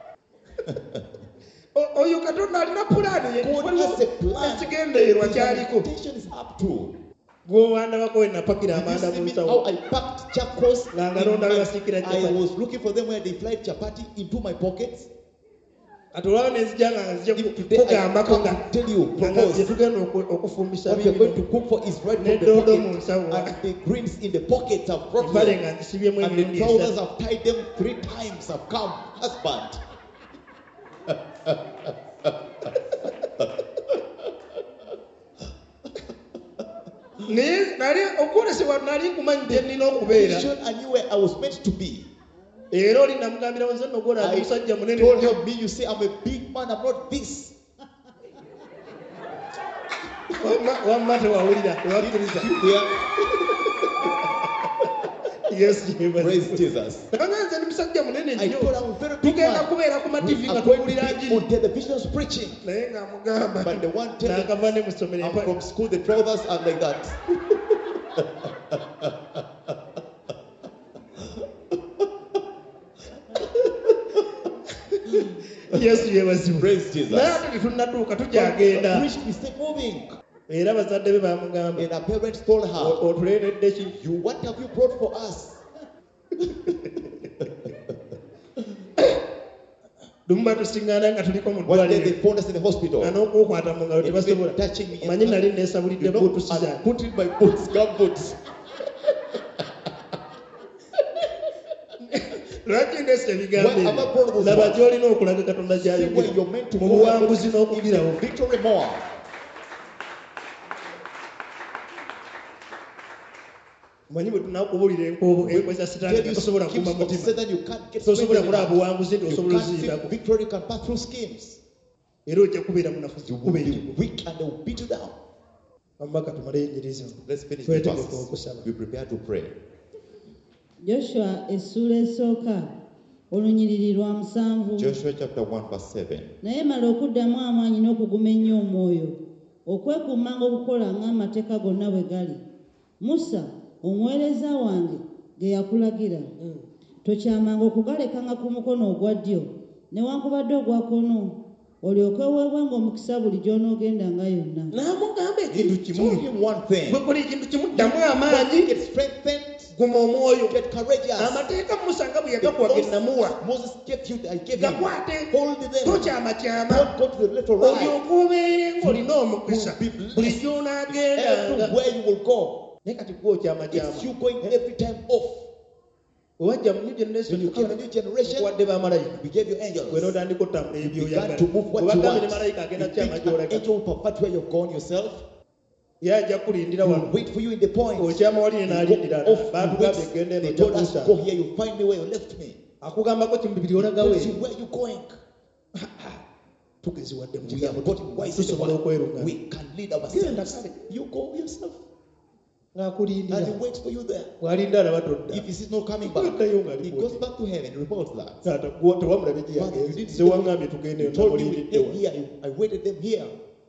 S1: O- oyo katonda alina pulaani ye
S2: God
S1: waliwo
S2: has a plan.
S1: ekigendeerwa
S2: His
S1: kyaliko
S2: invitation is up to.
S1: gwe wandabako we napakira
S2: Did you
S1: amanda
S2: see
S1: mu
S2: me
S1: nsawo
S2: how I packed chacos?
S1: Nga
S2: in
S1: ngaronda
S2: my-
S1: basiikira
S2: I
S1: chapati.
S2: was looking for them where they fly chapati into my pockets.
S1: kati olwaba nenzija nga nzija
S2: If today I
S1: kugambako
S2: come
S1: nga
S2: and tell you,
S1: nga
S2: propose,
S1: gye tugenda oku- okufumbisa
S2: what we're going to
S1: bibino
S2: cook for is right
S1: Ne
S2: from the
S1: dodo mu
S2: pocket,
S1: nsawo.
S2: and the greens in the pockets I've brought
S1: empale
S2: them,
S1: nga nzisibyemu
S2: and the
S1: emirundi
S2: trousers
S1: esatu
S2: I've tied them three times. I've come, husband.
S1: naye nali okwolesebwa nali nkumanyi gye nnina okubeera
S2: Vision, I knew where I was meant to be.
S1: era oli namugambira wanze nno gwolaba
S2: I
S1: omusajja munene
S2: told
S1: nnyo
S2: him, me, you say I'm a big man, I'm not this.
S1: Wamma- wamma tewawulira tewakkiriza
S2: Yeah.
S1: yesu
S2: Praise
S1: yebaziwe
S2: Jesus.
S1: nanga nze ndi musajja munene
S2: I
S1: nnyo
S2: told him I'm a very big
S1: tugenda
S2: man.
S1: kubeera ku
S2: We
S1: mativi nga
S2: are going to
S1: tuwulira
S2: be
S1: njiri
S2: on televisions preaching.
S1: naye ng'amugamba
S2: But the one telling
S1: n'akava ne musomero
S2: I'm from school, the trousers are like that.
S1: yesu yebaziwe
S2: Praise Jesus.
S1: naye ate tetunnatuuka
S2: But
S1: tukyagenda
S2: preach, we stay moving.
S1: era bazadde be bamugamba
S2: And our parents told her,
S1: "O- otuleetedde ki
S2: you, what have you brought for us?
S1: lumu batusiŋŋaana nga tuliko mu
S2: One day they
S1: ddwaliro
S2: found us in the hospital.
S1: nga n'okukwata mu ngalo
S2: And even
S1: tebasobola
S2: touching me.
S1: manyi nali neesabulidde
S2: You know,
S1: bbuutusi
S2: I
S1: zange
S2: put in my boots, gum boots.
S1: lwaki ndeesa ebigambo
S2: Why have I brought
S1: ebyo
S2: those
S1: laba
S2: words?
S1: gy'olina okulaga katonda
S2: See where
S1: gy'ayogera
S2: you're meant to
S1: mu
S2: go.
S1: buwanguzi
S2: Give
S1: n'okugirawo
S2: them victory more.
S1: manyi bwe tunakubuulira enkoobo enkwe za sitaani
S2: Tell
S1: nga
S2: you
S1: tosobola
S2: schemes
S1: kuguma
S2: of
S1: mutima
S2: Satan, you can't get
S1: tosobola
S2: strength in
S1: kulaba
S2: that.
S1: buwanguzi nti
S2: You
S1: osobola
S2: can't see
S1: oziyitako
S2: victory, you can pass through schemes.
S1: era ojja kubeera munafuzi
S2: You will
S1: kuba
S2: be
S1: ekigwo
S2: weak and they will beat you down.
S1: wamma katumale enyiriza
S2: Let's finish the
S1: twetegeka
S2: verses.
S1: okusaba
S2: We prepare to pray.
S3: Joshua essula esooka olunyiriri lwa musanvu.
S2: Joshua chapter one verse seven.
S3: Naye mala okuddamu amaanyi n'okuguma ennyo omwoyo okwekuumanga okukola ng'amateeka gonna bwe gali Musa omuweereza wange ge yakulagira tokyamanga okugalekanga ku mukono ogwa ddyo newankubadde ogwa kkono olyoke weebwenga omukisa buli gy'onoogendanga yonna.
S1: n'amugamba ekintu
S2: He
S1: kimu
S2: told him one thing.
S1: bwe kola ekintu kimu ddamu amaanyi
S2: Get strengthened,
S1: guma omwoyo
S2: get courageous.
S1: amateeka musa nga bwe
S2: The
S1: yagakuwa ge
S2: laws
S1: namuwa
S2: Moses gave you, I gave him.
S1: gakwate
S2: Hold them.
S1: tokyamakyama
S2: Don't go to the little right.
S1: olyoka obeere ng'olina omukisa
S2: Will be blessed
S1: buli gy'onaagendanga
S2: Everywhere you will go.
S1: naye kati gwe okyama kyama
S2: It's you going every time off.
S1: owajja mu new
S2: When
S1: generation
S2: you came to the new generation,
S1: wadde bamalayika
S2: we gave you
S1: gwe
S2: angels.
S1: n'otandika otambula
S2: You
S1: ebyoyagala
S2: began to move what you
S1: obagambe ne
S2: want.
S1: malayika
S2: You
S1: agenda
S2: think
S1: kyama
S2: an
S1: gy'olaga
S2: angel will pervert where you've gone yourself.
S1: ye ajja kulindira
S2: He
S1: wano
S2: will wait for you in the point.
S1: okyama wali ne
S2: You
S1: n'alindira
S2: go off,
S1: baatugambye
S2: you
S1: egenda eno
S2: wait. They
S1: ojja
S2: told us to
S1: kuusa
S2: go here, you find me where you left me.
S1: akugambako ki mu bibiri
S2: He
S1: olagawe
S2: tells you where you going.
S1: tugeziwadde mu
S2: We
S1: kigambo
S2: have got wise in the
S1: tusobola
S2: world.
S1: okwerunga
S2: We can lead
S1: Genda
S2: ourselves.
S1: kale.
S2: You go yourself.
S1: ng'akulindira
S2: And he waits for you there.
S1: bw'alinda alaba todda
S2: If he sees not coming back,
S1: Toddayo nga
S2: he
S1: alipoota.
S2: goes back to heaven, reports that.
S1: taata gwe tewamulabe gye
S2: Father, you
S1: yagenze
S2: didn't
S1: zewaŋŋambye tugende
S2: You
S1: eno
S2: told me we
S1: namulindidde
S2: came
S1: wano.
S2: here. I waited them here.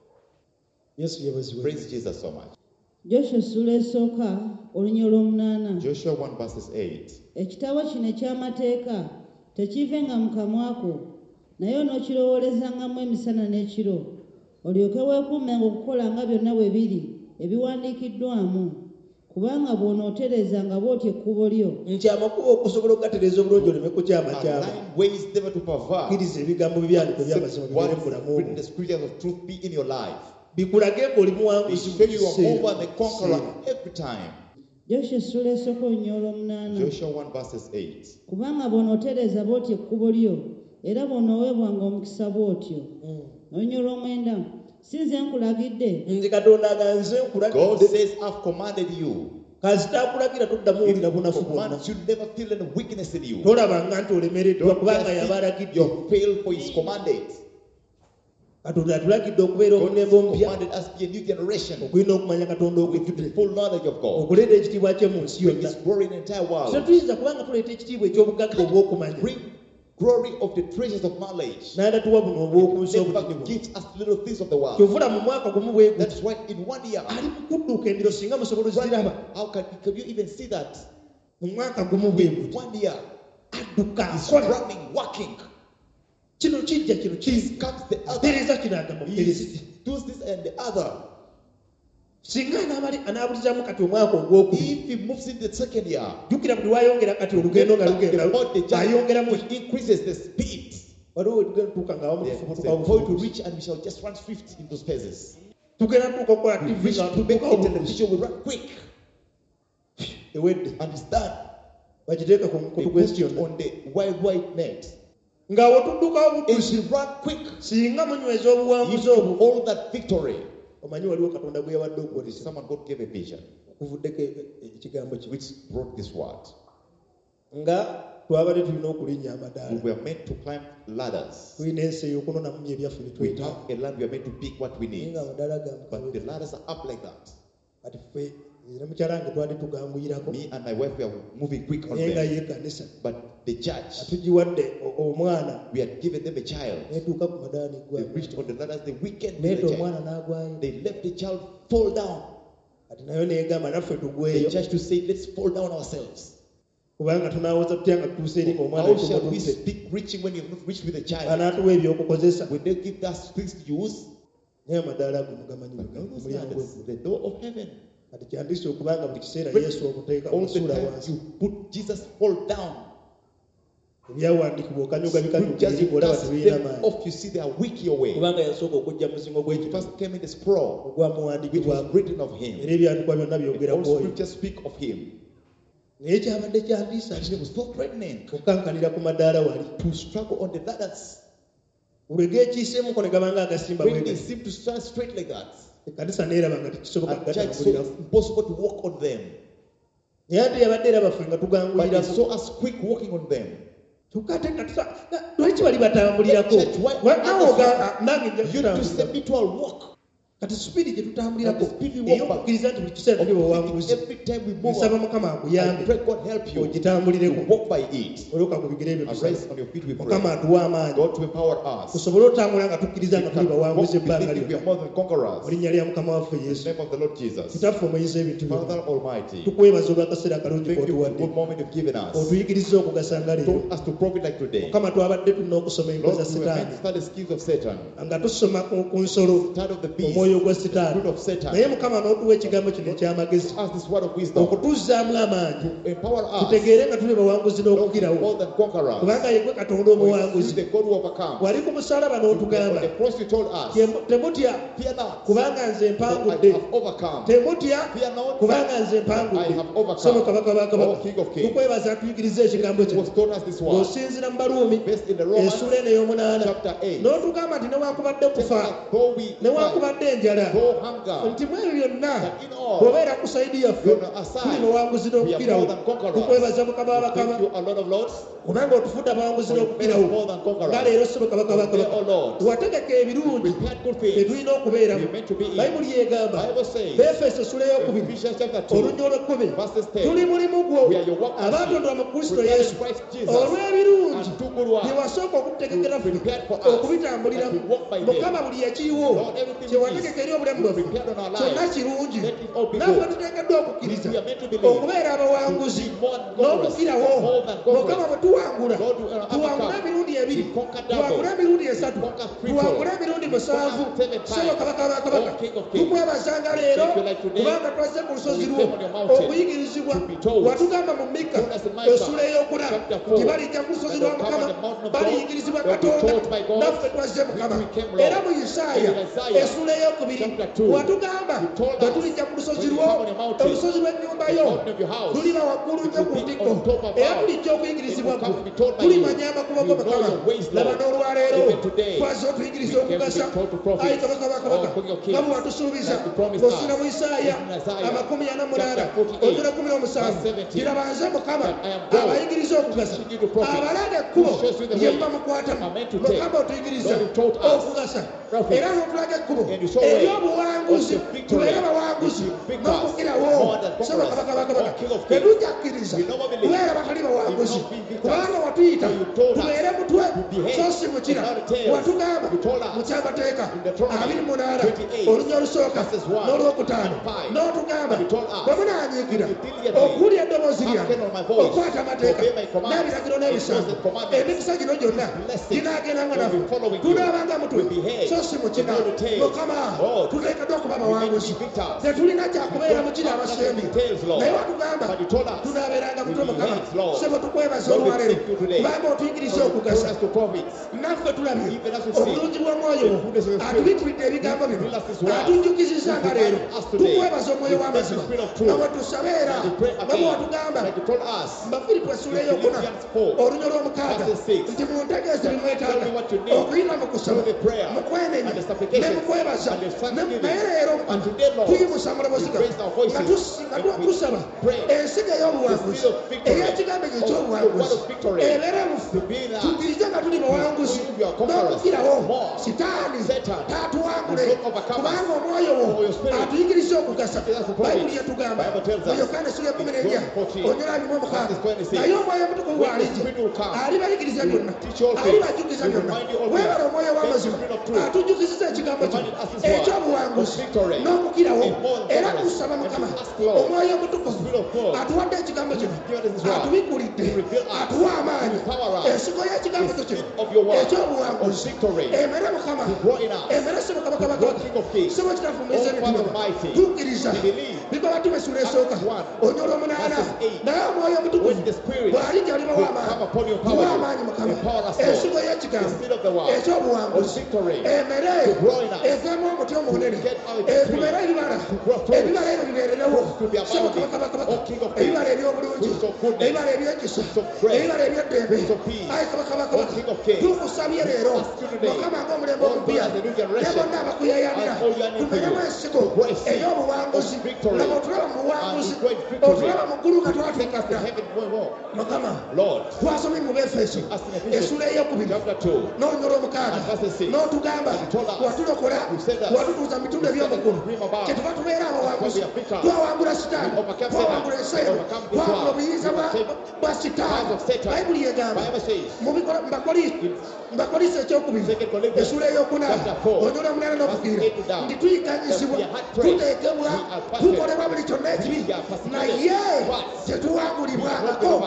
S1: yesu yebaziwe
S2: Praise Jesus so much.
S3: Joshua essula esooka olunya olw'omunaana.
S2: Joshua one verses eight.
S3: Ekitabo kino eky'amateeka tekiivenga mu kamwako, naye onookirowoolezangamu emisana n'ekiro, olyoke weekuumenga okukola nga byonna bwe biri ebiwandiikiddwamu, kubanga bw'onooterezanga bw'otyo ekkubo lyo.
S1: nti amakubo okusobola okugatereeza obulungi oleme kukyama kyama
S2: Align ways never to pervert.
S1: kkiriza ebigambo byandiko by'amazima
S2: What
S1: bibeere mu bulamu
S2: written
S1: bwo
S2: the scriptures of truth be in your life.
S1: bikulage ng'oli
S2: They
S1: muwanguzi
S2: show you are
S1: kiseera.
S2: more than a conqueror
S1: Kiseera.
S2: every time.
S3: Joshua essula esooka olunya olw'omunaana.
S2: Joshua one verses eight.
S3: Kubanga bw'onootereza bw'otyo ekkubo lyo, era bw'onooweebwanga omukisa bw'otyo. Olunya olw'omwenda, si nze nkulagidde,
S1: nze katonda aganze
S2: God
S1: nkulagidde
S2: says, I've commanded you.
S1: kasita akulagira toddamu owulira
S2: If
S1: bunafu
S2: you
S1: bwonna
S2: command, you never feel any weakness in you.
S1: tolabanga nti olemereddwa
S2: Don't
S1: kubanga
S2: just
S1: yaba
S2: think
S1: alagidde
S2: you fail for his commanded.
S1: katonda atulagidde okubeera
S2: God has
S1: omulembe omupya
S2: commanded us to be a new generation
S1: okulina okumanya katonda
S2: with
S1: okujjudde
S2: the full knowledge of God.
S1: okuleeta ekitiibwa kye mu nsi
S2: Bring
S1: yonna
S2: his glory in the entire world.
S1: tetuyinza kubanga tuleeta ekitiibwa eky'obugagga obw'okumanya
S2: Bring glory of the treasures of knowledge.
S1: n'adatuwa buno obw'oku nsi
S2: In fact,
S1: obutini
S2: gives us little things of the world.
S1: kyovula mu mwaka gumu bwe
S2: That's why in one year,
S1: ali mu kudduuka embiro singa musobola oziraba
S2: how can, can you even see that?
S1: mu mwaka gumu bwe
S2: In
S1: buti
S2: one year,
S1: adduka
S2: he's
S1: akola
S2: running, working.
S1: kino kijja kino
S2: This
S1: kizi
S2: comes the other.
S1: tereza kino agamba
S2: He
S1: muterezi
S2: does this and the other.
S1: singa anaabali- anaabulizamu kati omwaka ogwokubiri
S2: If he moves in the second year,
S1: jjukira buli wayongera kati olugendo nga lugenda
S2: about the journey,
S1: ayongeramu
S2: which increases the speed.
S1: waliwo we tugenda tutuuka nga awamu
S2: There's
S1: tufubutuka
S2: a point to
S1: bufubutuka
S2: reach and we shall just run swift in those spaces.
S1: tugenda tutuuka okukola
S2: We
S1: tivi
S2: reach
S1: nga
S2: to make
S1: tutuukawo
S2: a
S1: bufubutuka
S2: television, we run quick.
S1: ewedde
S2: And it's done.
S1: bakiteeka ku mukutu
S2: They put
S1: gw'ensi
S2: it
S1: yonna
S2: on the wide, wide net.
S1: ng'awo tuddukawo
S2: And
S1: buddusi
S2: we run quick.
S1: singa munyweza
S2: If
S1: obuwanguzi
S2: you
S1: obwo
S2: hold that victory,
S1: omanyi waliwo katonda gwe yawadde okukolesa
S2: someone God gave a vision
S1: kuvuddeko ekigambo kye
S2: which brought this word.
S1: nga twabadde tulina okulinnya amadaala
S2: We were meant to climb ladders.
S1: tulina ensi ey'okunonamu ebyaffe
S2: We
S1: bitwetaaga
S2: have a land we are meant to pick what we
S1: naye
S2: need.
S1: nga amadaala
S2: But the
S1: gamukawe
S2: ladders are up like that.
S1: kati ffe nze ne mukyala wange twali tuganguyirako
S2: Me and my wife we are moving quick on
S1: naye nga
S2: them.
S1: ye kanisa
S2: But the church,
S1: atugiwadde o- omwana
S2: we had given them a child.
S1: netuuka ku madaala
S2: They
S1: negwa
S2: reached on the ladders the weekend with
S1: neeta
S2: the
S1: omwana
S2: child.
S1: n'agwayo
S2: They left the child fall down.
S1: kati nayo neegamba naffe
S2: The
S1: tugweyo
S2: church to say, let's fall down ourselves.
S1: kubanga tunaawoza tutya nga tutuuse eri ngaomwana
S2: How shall we
S1: tumututte
S2: speak reaching when you've not reached with the child?
S1: anaatuwa ebyokukozesa
S2: Will they give us things to use?
S1: naye amadaala ago mugamanyi
S2: But no, those
S1: omulyango
S2: ladders, the door of heaven.
S1: kati kyandise okubanga buli kiseera
S2: But
S1: yesu omuteeka
S2: all the
S1: musuula
S2: time
S1: wansi
S2: you put Jesus fall down.
S1: ebyawandiikibwa okanyuga bikanyuga
S2: Scriptures,
S1: eri
S2: you
S1: olaba
S2: cast
S1: tebirina
S2: them
S1: maanyi
S2: off, you see they are weak your way.
S1: kubanga yasooka okujja muzingo
S2: When he
S1: gw'ekitabo
S2: first came in the scroll, which
S1: ogwamuwandiikibwako
S2: was written of him,
S1: era ebyandikwa byonna byogera
S2: all
S1: ku oyo
S2: scriptures speak of him.
S1: naye kyabadde kyandiisa
S2: And it was so threatening
S1: okukankanira ku madaala wali
S2: to struggle on the ladders.
S1: buli gekiiseemuko ne gabanga agasimba
S2: When they
S1: bwegati
S2: seem to stand straight like that,
S1: ekkanisa neeraba nga tekisoboka
S2: and church so
S1: gatambuliramu
S2: it's impossible to walk on them.
S1: naye ate yabadde era baffe nga
S2: But they
S1: tuganguyirako
S2: saw us quick walking on them.
S1: tukate nga tusa nga- lwaki bali batambulirako
S2: Church, why-
S1: Wa- nawe oga- nange nja
S2: You to
S1: kutambulira
S2: say me to walk.
S1: kati supidi gye tutambulirako
S2: But the speed we walk
S1: ey'okukkiriza nti buli kiseera tuli buwanguzi
S2: Every time we move
S1: nsaba
S2: up,
S1: mukama
S2: I
S1: akuyambe
S2: pray God help you.
S1: ogitambulireko
S2: You walk by it.
S1: oluka ku bigere ebyo tusaba
S2: Arise on your feet, we
S1: mukama
S2: pray.
S1: atuwa amaanyi
S2: God to empower us.
S1: tusobole otambula nga tukkiriza nga
S2: We
S1: tuli
S2: can
S1: bawanguzi
S2: walk
S1: ebbanga
S2: believing we are
S1: lyonna
S2: more than conquerors.
S1: mu linnya lya mukama waffe
S2: In the
S1: yesu
S2: name of the Lord Jesus.
S1: kitaffe omuyiza ebintu byonna
S2: Father Almighty,
S1: tukwebaza olw'akaseera akalungi
S2: thank you for the
S1: k'otuwadde
S2: good moment you've given us.
S1: otuyigiriza okugasanga leero
S2: Told us to profit like today.
S1: mukama twabadde tulina okusoma enkoza
S2: Lord, we were meant
S1: setaani
S2: to study the schemes of Satan.
S1: nga tusoma ku ku nsolo
S2: Start of the beast.
S1: omwoyo omwoyo gwa
S2: Spirit
S1: sitaani
S2: of Satan.
S1: naye mukama n'otuwa ekigambo kino eky'amagezi
S2: Us this word of wisdom.
S1: okutuzzaamu amaanyi
S2: Empower us.
S1: tutegeere nga tuli bawanguzi
S2: Not
S1: n'okukirawo
S2: more than conquerors.
S1: kubanga ye gwe katonda
S2: For he is
S1: omuwanguzi
S2: the God who overcomes.
S1: wali ku musalaba
S2: On
S1: n'otugamba
S2: the cross you told us,
S1: Temu- temutya
S2: fear not,
S1: kubanga nze
S2: for I
S1: mpangudde
S2: have overcome.
S1: temutya
S2: Fear not,
S1: kubanga nze
S2: I
S1: mpangudde
S2: have overcome.
S1: somo kabaka wa
S2: Oh,
S1: kabaka
S2: King of Kings.
S1: tukwebaza tuyigiriza ekigambo
S2: It
S1: kino
S2: was taught us this word.
S1: ng'osinziira mu baluumi
S2: Based in the Romans,
S1: ensula eno ey'omunaana
S2: chapter eight.
S1: n'otugamba nti newakubadde okufa
S2: Though we fight,
S1: newakubadde enjala
S2: though hunger,
S1: nti mu ebyo byonna
S2: that in all,
S1: bw'obeera ku sayidi yaffe
S2: you're on our side.
S1: tuli bawanguzi
S2: We are
S1: n'okukirawo
S2: more than conquerors.
S1: tukwebaza mukama
S2: We
S1: w'abakama
S2: thank you, our Lord of Lords.
S1: kubanga otufudde abawanguzi
S2: For you made us
S1: n'okukirawo
S2: more than conquerors.
S1: nga leero ssebo kabaka
S2: Today,
S1: bakabaka
S2: O Lord,
S1: wategeka ebirungi
S2: prepared good
S1: bye
S2: things.
S1: tulina okubeeramu
S2: We are meant to be in.
S1: bayibuli egamba
S2: Bible says,
S1: beefeso essula ey'okubiri
S2: Ephesians chapter two,
S1: olunya olw'ekkumi
S2: verses ten.
S1: tuli mulimu gwo
S2: We are your workmanship,
S1: abaatondwa mu kristo
S2: prepared in
S1: yesu
S2: Christ Jesus,
S1: olw'ebirungi
S2: and do good works.
S1: bye wasooka okututegekera ffe
S2: Prepared for us,
S1: okubitambuliramu
S2: that we walk by them.
S1: mukama buli yakiyiwo
S2: Lord, everything
S1: kye
S2: we
S1: wategeka eri obulamu
S2: we
S1: bwaffe
S2: prepared on our
S1: kyonna
S2: lives.
S1: kirungi
S2: Let it all be
S1: naffe
S2: good.
S1: tuteekeddwa okukkiriza
S2: We are meant to believe.
S1: okubeera abawanguzi
S2: To be more than conquerors.
S1: n'okukirawo
S2: More than conquerors.
S1: mukama bwe tuwangula
S2: Lord, we are
S1: tuwangule
S2: overcome.
S1: emirundi ebiri
S2: We conquer double.
S1: tuwangule emirundi esatu
S2: We conquer triple.
S1: tuwangule emirundi musanvu
S2: We conquer seven times.
S1: sebo kabaka bakabaka
S2: Oh, King of Kings.
S1: tukwebazanga leero
S2: Thank you like today.
S1: kubanga twaze ku lusozi
S2: We
S1: lwo
S2: came on your mountain.
S1: okuyigirizibwa
S2: To be told.
S1: watugamba mu mika
S2: Told us in Micah,
S1: essula ey'okuna
S2: chapter four,
S1: nti balijja ku lusozi
S2: that
S1: lwa
S2: they'll come
S1: mukama
S2: on the mountain of
S1: baliyigirizibwa
S2: God, they'll be
S1: katonda
S2: taught by God.
S1: naffe twazze mukama
S2: We came, Lord.
S1: era mu isaaya
S2: In Isaiah,
S1: essula ey'okubiri
S2: chapter two,
S1: watugamba
S2: you told
S1: bwe
S2: us,
S1: tulijja ku lusozi
S2: when you
S1: lwo
S2: come on your mountain,
S1: olusozi lw'ennyumba
S2: the
S1: yo
S2: mountain of your house,
S1: luliba waggulu nnyo ku
S2: will be
S1: ntikko
S2: on top of
S1: era
S2: our-
S1: bulijja okuyigirizibwa
S2: it will come
S1: gwe
S2: to be told by
S1: tulimanya
S2: you.
S1: amakubo
S2: You
S1: go
S2: know
S1: mukama
S2: your ways, Lord.
S1: laba n'olwaleero
S2: Even today,
S1: twaze otuyigiriza
S2: we came to be
S1: okugasa
S2: told to profit.
S1: ayi kabaka bakabaka
S2: Oh, King of Kings,
S1: nga bwe watusuubiza
S2: like you promised
S1: ng'osula
S2: us.
S1: mu isaaya
S2: In Isaiah,
S1: amakumi ana munaana
S2: chapter forty-eight,
S1: ojula kumi n'omusanvu
S2: verse seventeen,
S1: gira banze mukama
S2: that I am God,
S1: abayigiriza okugasa
S2: teaching you to profit,
S1: abalaga ekkubo
S2: who shows you the
S1: lye
S2: way
S1: muba mukwatamu
S2: are meant to take.
S1: mukama otuyigiriza
S2: Lord, you taught us
S1: okugasa
S2: profit.
S1: era n'otulaga ekkubo
S2: And you show way
S1: ery'obuwanguzi
S2: of the victory.
S1: tubeere bawanguzi
S2: You victors,
S1: n'okukirawo
S2: more than
S1: saba
S2: conquerors.
S1: kabaka bakabaka
S2: Oh, King of Kings.
S1: tetujakkiriza
S2: We never believe.
S1: kubeera batali bawanguzi
S2: We will not be victors.
S1: kubanga watuyita
S2: For you told us
S1: tubeere mutwe
S2: to behave
S1: so si mukira
S2: and not tails.
S1: watugamba
S2: You told us
S1: mu kyamateeka
S2: in Deuteronomy
S1: abiri munaana
S2: twenty-eight,
S1: olunya olusooka
S2: verses one
S1: n'olwokutaano
S2: and five.
S1: n'otugamba
S2: You told us,
S1: bwe munanyiigira
S2: if you diligently
S1: okuwulya eddoboozi lyange
S2: hearken on my voice,
S1: okwata amateeka
S2: obey my commands,
S1: n'ebiragiro n'ebisambo
S2: enforce the commandments,
S1: emikisa gino gyonna
S2: blessings
S1: ginaagendanga
S2: will
S1: naffe
S2: be following you.
S1: tunaabanga mutwe
S2: Will behave
S1: so si mukina
S2: and not tails.
S1: mukama
S2: Lord,
S1: tuteekeddwa okuba
S2: we meant to
S1: bawanguzi
S2: be victors.
S1: tetulina kyakubeera mukina
S2: Not
S1: abasembi
S2: nothing tails, Lord.
S1: naye watugamba
S2: But you told us,
S1: tunaabeeranga mutwe
S2: we
S1: mukama
S2: behave, Lord.
S1: sebo tukwebaza
S2: Lord, we
S1: olwaleero
S2: thank you today.
S1: kubanga otuyigiriza
S2: Lord, you told
S1: okugasa
S2: us to profit.
S1: naffe tulabye
S2: Even as we see
S1: obulungi bw'omwoyo
S2: the goodness of the Spirit.
S1: atubikkulidde ebigambo bino
S2: Reveal us this word.
S1: atunjukizizza nga leero
S2: Revive us today.
S1: tukwebaza omwoyo
S2: We thank
S1: w'amazima
S2: the Spirit of truth.
S1: nga bwe tusabeera
S2: And we pray
S1: nga bwe
S2: again,
S1: watugamba
S2: like you told us,
S1: mba firipo essula ey'okuna
S2: Philippians four,
S1: olunya olw'omukaaga
S2: verses six.
S1: nti muntegeeze bimwetaaga
S2: Tell me what you need
S1: okuyita mu kusaba
S2: through the prayer
S1: mu kwenenya
S2: and the supplication
S1: ne mu kwebaza
S2: and the
S1: Ne-
S2: thanksgiving.
S1: naye leero
S2: And today, Lord,
S1: tuyimusa mulobozi
S2: we raise our voices
S1: nga tusi- nga
S2: and
S1: tu-
S2: we
S1: tusaba
S2: pray.
S1: ensiga ey'obuwanguzi
S2: The spirit of victory,
S1: ey'ekigambo ekyo
S2: of the word
S1: eky'obuwanguzi
S2: of victory,
S1: ebeere mufu
S2: to be in us.
S1: tukkirize nga tuli bawanguzi
S2: We are conquerors.
S1: n'okukirawo
S2: More.
S1: sitaani
S2: Satan
S1: taatuwangule
S2: will not overcome us.
S1: kubanga omwoyo wo
S2: For your spirit
S1: atuyigiriza okugasa
S2: teaches us to profit.
S1: bayibuli yetugamba
S2: Bible tells us,
S1: mu yokaana essula ekumi n'ennya
S2: John fourteen,
S1: onyera abimu omukaaga
S2: verses twenty-six.
S1: naye omwoyo omutukuvu
S2: When the
S1: bw'alijja
S2: Spirit will come,
S1: alibayigiriza
S2: he will
S1: byonna
S2: teach all things.
S1: alibajjukiza
S2: He will
S1: byonna
S2: remind you all
S1: weebale
S2: things.
S1: omwoyo w'amazima
S2: Thank you, Spirit of truth.
S1: atujjukiziza ekigambo kino
S2: Reminded us this word
S1: eky'obuwanguzi
S2: of victory.
S1: n'okukirawo
S2: And more than
S1: era
S2: conquerors.
S1: tusaba
S2: And
S1: mukama
S2: we ask, Lord,
S1: omwoyo omutukuvu
S2: Spirit of God,
S1: atuwadde ekigambo kino
S2: given us this word.
S1: atubikkulidde
S2: He revealed us.
S1: atuwa amaanyi
S2: He empower us.
S1: ensigo y'ekigambo
S2: The
S1: kino
S2: spirit of your word,
S1: eky'obuwanguzi
S2: of victory,
S1: emere mukama
S2: He brought in us.
S1: emere sebo kabaka
S2: The
S1: bakabaka
S2: King of Kings.
S1: sebo kitafumiza
S2: Oh,
S1: emitima
S2: Father Almighty,
S1: tukkiriza
S2: we believe.
S1: biko batuma essula esooka
S2: Acts one,
S1: onyolo omunaana
S2: verses eight.
S1: naye omwoyo omutukuvu
S2: When the Spirit
S1: bw'alijja alibawo
S2: will come upon you,
S1: amaanyi
S2: empower
S1: tuwa
S2: you.
S1: amaanyi mukama
S2: Empower us, Lord.
S1: ensigo
S2: The
S1: y'ekigambo
S2: spirit of the word, of
S1: eky'obuwanguzi
S2: victory,
S1: emere
S2: to grow in us,
S1: eveemu omuti omunene
S2: get out of the
S1: ekubeera ebibala
S2: to grow fruit,
S1: ebibala ebyo bibeererewo
S2: to be
S1: sebo
S2: abounding.
S1: kabaka
S2: Oh, King of Kings,
S1: ebibala eby'obulungi
S2: fruits of goodness,
S1: ebibala eby'ekisa
S2: fruits of grace,
S1: ebibala eby'eddembe
S2: fruits of peace.
S1: ayi kabaka bakabaka
S2: Oh, King of Kings,
S1: tukusabye leero
S2: ask you today,
S1: mukama ng'omulembe
S2: all
S1: omupya
S2: those in the new
S1: ne
S2: generation,
S1: bonna abakuyayanira
S2: and all yearning for
S1: tumenemu
S2: you,
S1: ensigo
S2: to grow a seed
S1: ey'obuwanguzi
S2: of victory,
S1: nga bw'otulaba mu buwanguzi
S2: and to grow in victory.
S1: otulaba mu ggulu nga
S2: take us to
S1: twatugadda
S2: heaven more, more.
S1: mukama
S2: Lord,
S1: twasomye mu befeso
S2: as in Ephesians
S1: essula ey'okubiri
S2: chapter two,
S1: n'olunyolo omukaaga
S2: and verses six,
S1: n'otugamba
S2: and you told us,
S1: watulokola
S2: you said us,
S1: watutuuza mu bitundu
S2: you said
S1: eby'omuggulu
S2: us, dream about,
S1: kyetuva tubeera abawanguzi
S2: we are victors.
S1: twawangula sitaani
S2: We overcome
S1: twawangula
S2: Satan.
S1: ensayo
S2: We overcome this
S1: twawangula
S2: world.
S1: obuyinza
S2: We
S1: bwa-
S2: overcame
S1: bwa
S2: powers
S1: sitaani
S2: of Satan.
S1: bayibuli egamba
S2: Bible says,
S1: mu bikola- mu Bakoli- mu bakolisi ekyokubiri
S2: Second Corinthians
S1: essula ey'okuna
S2: chapter four,
S1: onyola omunaana n'okufiira
S2: verses eight down,
S1: nti tuyiganyizibwa
S2: that we are hard pressed,
S1: tuteekebwa
S2: we are perfect,
S1: tukola tubonerwa buli kyonna ekibi naye tetuwangulibwangako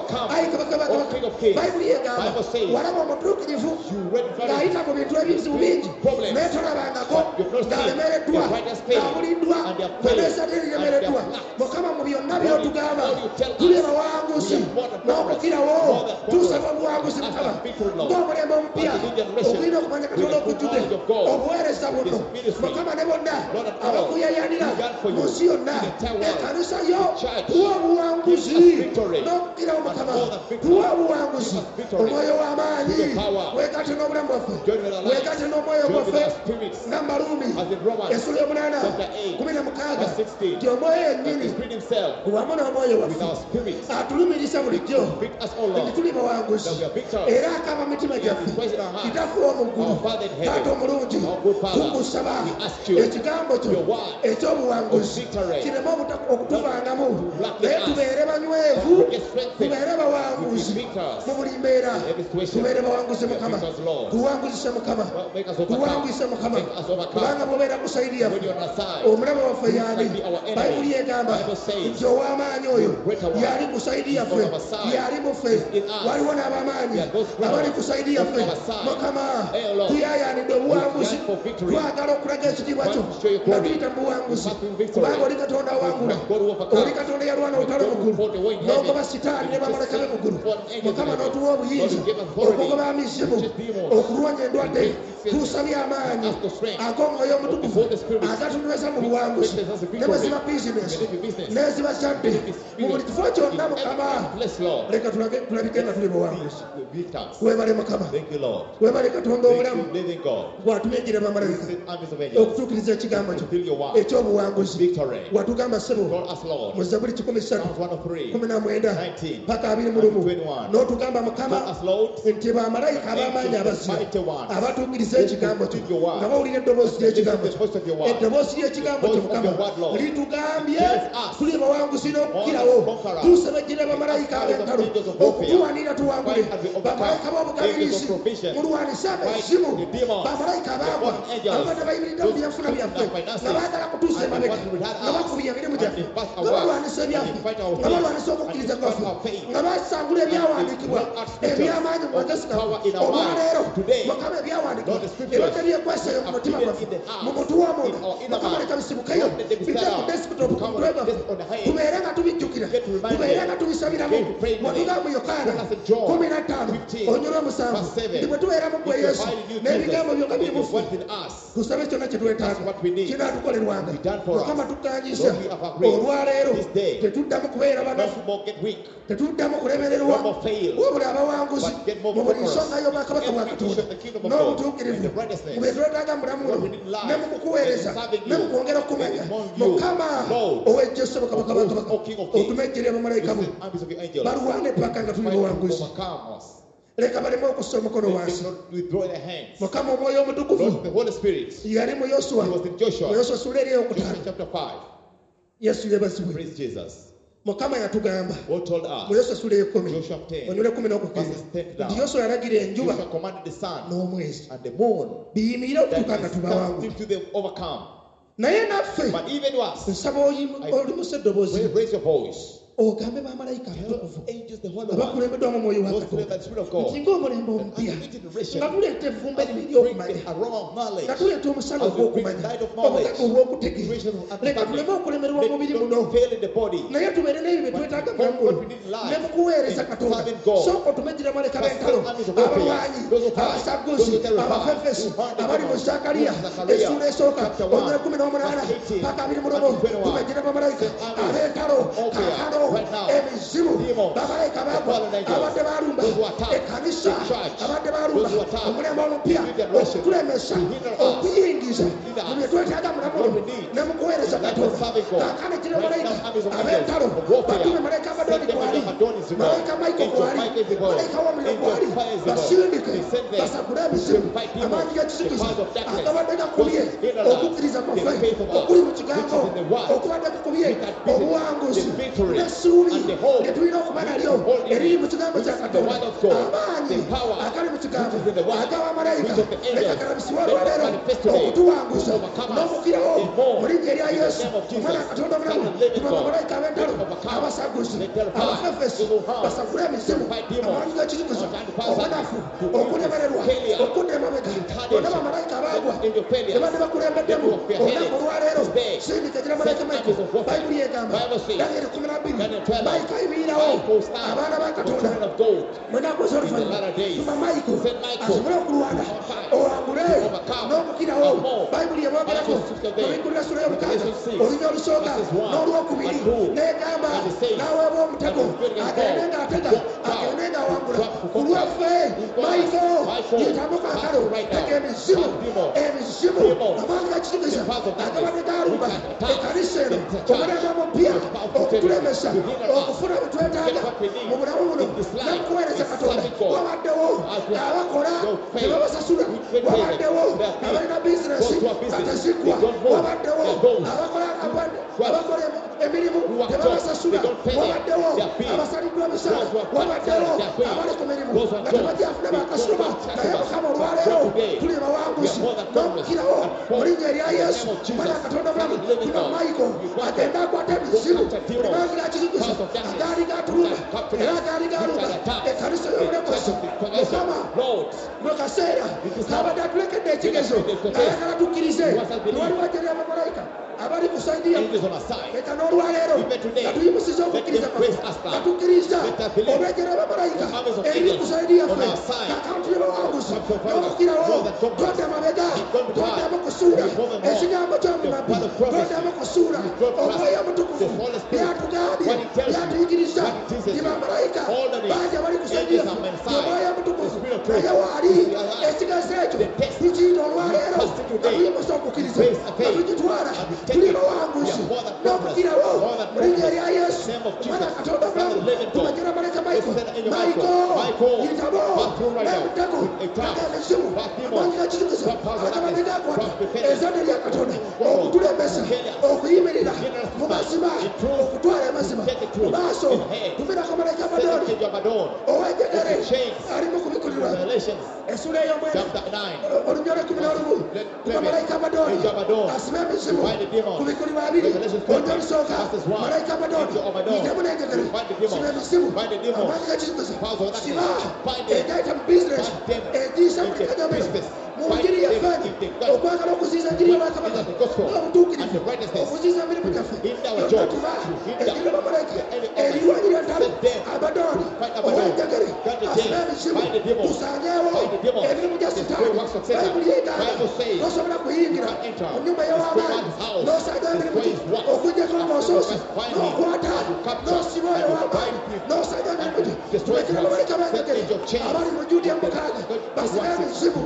S1: bayibuli egamba walaba omutuukirivu ng'ayita mu bintu ebizibu bingi naye tolabangako ng'alemereddwa ng'abuliddwa ng'aneesate eriremereddwa mukama mu byonna by'otugamba tuli abawanguzi n'okukirawo tusaba obuwanguzi mukama ng'omulembe omupya ogulina okumanya katonda okujjudde obuweereza buno mukama ne bonna abakuyayanira mu nsi yonna ekkanisa yo tuwa obuwanguzi n'okukirawo mukama tuwa obuwanguzi omwoyo w'amaanyi weegate n'obulamu bwaffe weegate n'omwoyo gwaffe nga Maluumi essula y'omunaana kumi na mukaaga nti omwoyo yennyini wamu n'omwoyo waffe atulumirisa bulijjo nti tuli bawanguzi era akaba mitima gyaffe kitaffe ow'omuggulu taata omulungi tugusaba ekigambo kyo eky'obuwanguzi kireme okutuvaanamu naye tubeere banywevu tubeere bawanguzi mu buli mbeera tubeere bawanguzi mukama tuwanguzise mukama tuwanguse mukama kubanga bw'obeera ku sayidi yaffe omulaba waffe yaani bayibuli egamba nti ow'amaanyi oyo yali ku sayidi yaffe yali muffe waliwo n'abamaanyi abali ku sayidi yaffe mukama tuyayaanidde obuwanguzi twagala okulaga ekitiibwa kyo nga tuyita mu buwanguzi kubanga oli katonda awangula oli katonda yalwana olutalo muggulu n'ogoba sitaani ne bamaleka be muggulu mukama n'otuwa obuyinza okugoba amizimu okulwanya endwadde tusabye amaanyi ag'omwoyo omutukuvu agatunyweza mu buwanguzi ne bwe ziba bizinesi n'eziba kyadde mu buli kifo kyonna mukama leka tulabike nga tuli buwanguzi webale mukama webale katonda omulamu watumyenjera bamalayika okutuukiriza ekigambo kyo eky'obuwanguzi watugamba ssebo mu Zabuli kikumi ssatu kumi na mwenda paka abiri mu lumu n'otugamba mukama nti bamalayika ab'amaanyi abazira abatuukiriza ekigambo kyo nga bawulira eddoboozi ly'ekigambo kyo eddoboozi ly'ekigambo kyo mukama litugambye tuli bawanguzi n'okukirawo tusabejjera bamalayika ab'entalo okutuwanira tuwangule bamalayika b'obugabirizi mulwanise abezimu bamalayika abagwa ababadde bayimiridde mu byenfuna byaffe nga baagala kutuusa emabega nga bakubya emirimu gyaffe nga balwanisa ebyaffe nga balwanisa okukkiriza kwaffe nga basangula ebyawandiikibwa eby'amaanyi mu magezi gaffe olwaleero mukama ebyawandiikibwa ebadde byekweseeyo mu mutima gwaffe mu mutu w'omuntu mukama leka bisibukeyo bijja ku desktop ku mutwe gwaffe tubeere nga tubijjukira tubeere nga tubisabiramu mwavuga mu yokaana kumi na ttaano onyolwa musanvu ndi bwe tubeera mu ggwe yesu n'ebigambo byokka biri mu ffe tusabe kyonna kye twetaaga kinaatukolerwanga mukama tukanyiza olwaleero tetuddamu kubeera banafu tetuddamu kulemererwa wabula abawanguzi mu buli nsonga y'obwakabaka bwa katonda n'obutuukirivu mu bye twetaaga mu bulamu ne mu kukuweereza ne mu kwongera okumanya mukama ow'eggye ssebo kabaka bakabaka otumejjere abamalayika bo balwane paka nga tuli bawanguzi leka baleme okussa omukono wansi mukama omwoyo omutukuvu yali mu yoswa mu yoswa sula eri eyokutaano yesu yebazibwe mukama yatugamba mu yoswa sula ey'ekkumi onyole kumi n'okukenda nti yoswa yalagira enjuba n'omwezi biyimirire okutuuka nga tubawangu naye naffe nsaba olimuse eddoboozi ogambe bamalayika abatukuvu abakulembeddwa mu mwoyo wa katonda nti ng'omulembe omupya nga tuleeta evvumba erino ery'okumanya nga tuleeta omusana ogw'okumanya obugaga obw'okutegeera leka tuleme okulemererwa omubiri muno naye tubeere n'ebyo bye twetaaga mulamuno ne mu kuweereza katonda sooka otumejjera amaleka b'entalo abalwanyi abasaguzi abafefesi abali mu zakaliya essula esooka onyole kumi n'omunaana paka abiri mu lumu tumejjera bamalayika ab'entalo kakano ebizibu bamalayika bagwa abadde balumba ekkanisa abadde balumba omulembe omupya okutulemesa okuyingiza mu bye twetaaga mulamuno ne mu kuweereza katonda kaakano kiri malayika ab'entalo batume malayika abadoni gwali malayika maiko gwali malayika w'omuliro gwali basindike basagule ebizibu amaanyi g'ekisigiza agabadde gakubye okukkiriza kwaffe okuli mu kigambo okubadde kukubye obuwanguzi n'essuubi lye tulina okuba nalyo eriri mu kigambo kya katonda amaanyi agali mu kigambo ag'abamalayika leka galabisibwa olwaleero okutuwanguza n'omukirawo mu linnya erya yesu omwana katonda omulamu tuma bamalayika ab'entalo abasaguzi abafefesi basagule emizimu amaanyi g'ekitukuzo obunafu okulemererwa okudda emabega bonna bamalayika abaagwa tebadde bakulembeddemu olunaku olwaleero sindika gira malayika maiko bayibuli egamba danyeri kumi na bbiri malayika ayimirirawo abaana ba katonda mwenaku ez'oluvannyuma tuma maiko asobole okulwana owangule n'omukirawo bayibuli ebwogerako babigulira sula y'omukaaga olunya olusooka n'olwokubiri negamba n'aweebwa omutego agende ng'atega agende ng'awangula ku lwaffe maiko yetambuka akalo tega emizimu emizimu amaanyi gakitukiza agabadde galumba ekanisa eno omulembe omupya okutulemesa okufuna bitwetaaga mu bulamu buno n'okuweereza katonda wabaddewo abakola tebabasasula wabaddewo abalina bizinesi batazigwa wabaddewo abakola emirimu tebabasasula wabaddewo abasaliddwa ebisaala wabaddewo abali ku mirimu nga tebajafuna bakasuma naye mukama olwaleero tuli bawanguzi n'omukirawo mu linnya erya yesu mwana katonda mulamu tuna maiko agenda akwata ebizibu buli mangi gakiziguza agaali gatuluma era agaali galuga ekanisa y'obulekozi mukama mu kaseera kabadde atulekedde ekigezo ayagala tukkirize tewali wajja bamalayika abali ku saidi yaffe leka n'olwaleero nga tuyimusiza okukkiriza nga tukkiriza olwejjera bamalayika eri ku saidi yaffe akantu ne bawanguzi n'okukirawo tonda mabega tondamu kusuula ekigambo ky'omumabbi tondamu kusuula omwoyo omutukuvu byatugambye byatuyigiriza ndi bamalayika bangi abali ku saidi yaffe omwoyo omutukuvu naye waali ekigaso ekyo tukiyita olwaleero nga tuyimusa okukkiriza nga tugitwala tuli bawanguzi n'okukirawo mu linnya erya yesu mwana katonda omulamu tubajjira malayika maiko maiko yitabo n'emutego taga emizimu amaanyi gakitukiza agabadde gakwata ezadde lya katonda okutulemesa okuyimirira mu mazima okutwala amazima mu maaso tumirako malayika abadooni ow'enjegere ali mu kubikulirwa essula ey'omwenda olunya olw'ekkumi n'olumu tuba malayika abadooni asiba emizimu kubikulirwa abiri olunya olusooka malayika abadooni yitemu n'enjegere siba emizimu amaanyi gakitukiza siba egayita mu bizinesi egiisa buli kanyamira mu njiri yaffe okwagala okuziiza enjiri y'abakabaka n'obutuukirivu okuziiza emirimu gyaffe yonna enjiri y'abamalayika erirwanyira ntalo abadooni ow'enjegere asiba emizimu tusangeewo emirimu gya sitaani bayibuli yeegamba nosobola kuyingira mu nnyumba y'ow'amaanyi n'osanga emirimu gye okujjako ng'osoose n'okwata n'osiba oyo w'amaanyi n'osanga emirimu gye tulekera abamalayika b'enjegere abali mu jjuudi emukaaga basiba emizimu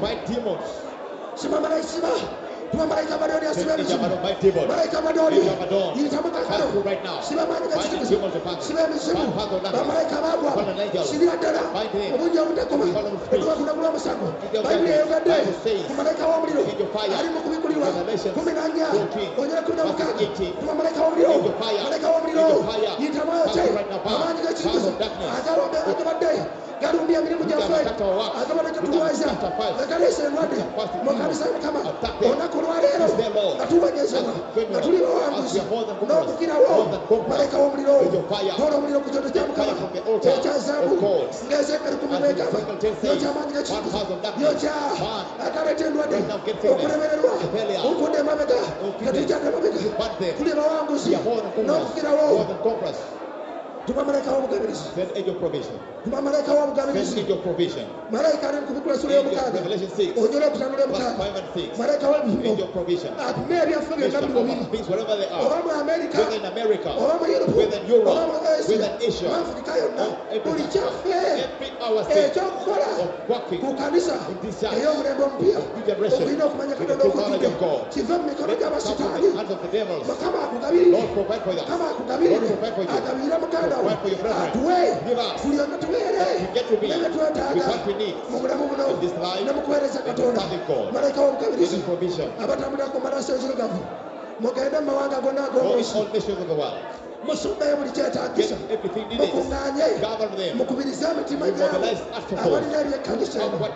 S1: siba malayika tuba malayika abadooni asiba emizimu malayika abadooni yitamu kakalo siba maanyi gakitukiza siba emizimu bamalayika abaagwa sibira ddala obungi obutakoma otubakunagula omusango bayibuli eyogadde ku malayika w'omuliro ali mu kubikulirwa kumi na nnya onyera kumi na mukaaga tuba malayika w'omuliro malayika w'omuliro yitamu ayokye amaanyi gakitukiza agalombe agabadde galumbya emirimu gyaffe agabadde gatulwaza agaleesa endwadde mu kanisa y'omukama olunaku olwaleero nga tubanyezebwa nga tuli bawanguzi n'okukirawo malayika w'omuliro tola omuliro ku kyoto kya mukama ekyazaabu ng'ezekeri kumi n'egamba yokya amaanyi g'ekitukuzo yokya agaleeta endwadde okulemererwa okudda emabega nga tujjadde emabega tuli bawanguzi n'okukirawo tuba malayika w'obugabirizi tuba malayika w'obugabirizi malayika ali kubikula sula y'omukaaga onyole okutanula emukaaga malayika w'ebipimo apime ebyaffe byonna buli bubiri oba mu amerika oba mu yuropu oba mu asia mu afirika yonna buli kyaffe ekyokukola ku kanisa ey'omulembe omupya olina okumanya katonda okujjudde kive mu mikono gy'abasitaani mukama akugabirire mukama akugabirire agabirira mukaaga atuwe tulyonna tubeere nebe twetaaga mu bulamu buno ne mu kuweereza katonda malayika w'obugabirizi abatambulira ku malasi enzirugavu mugende mu mawanga gonna ag'omunsi musumbeyo buli kyetaagisa mukuŋŋaanye mukubirize emitima gyabo abalina ebyekkanisa eno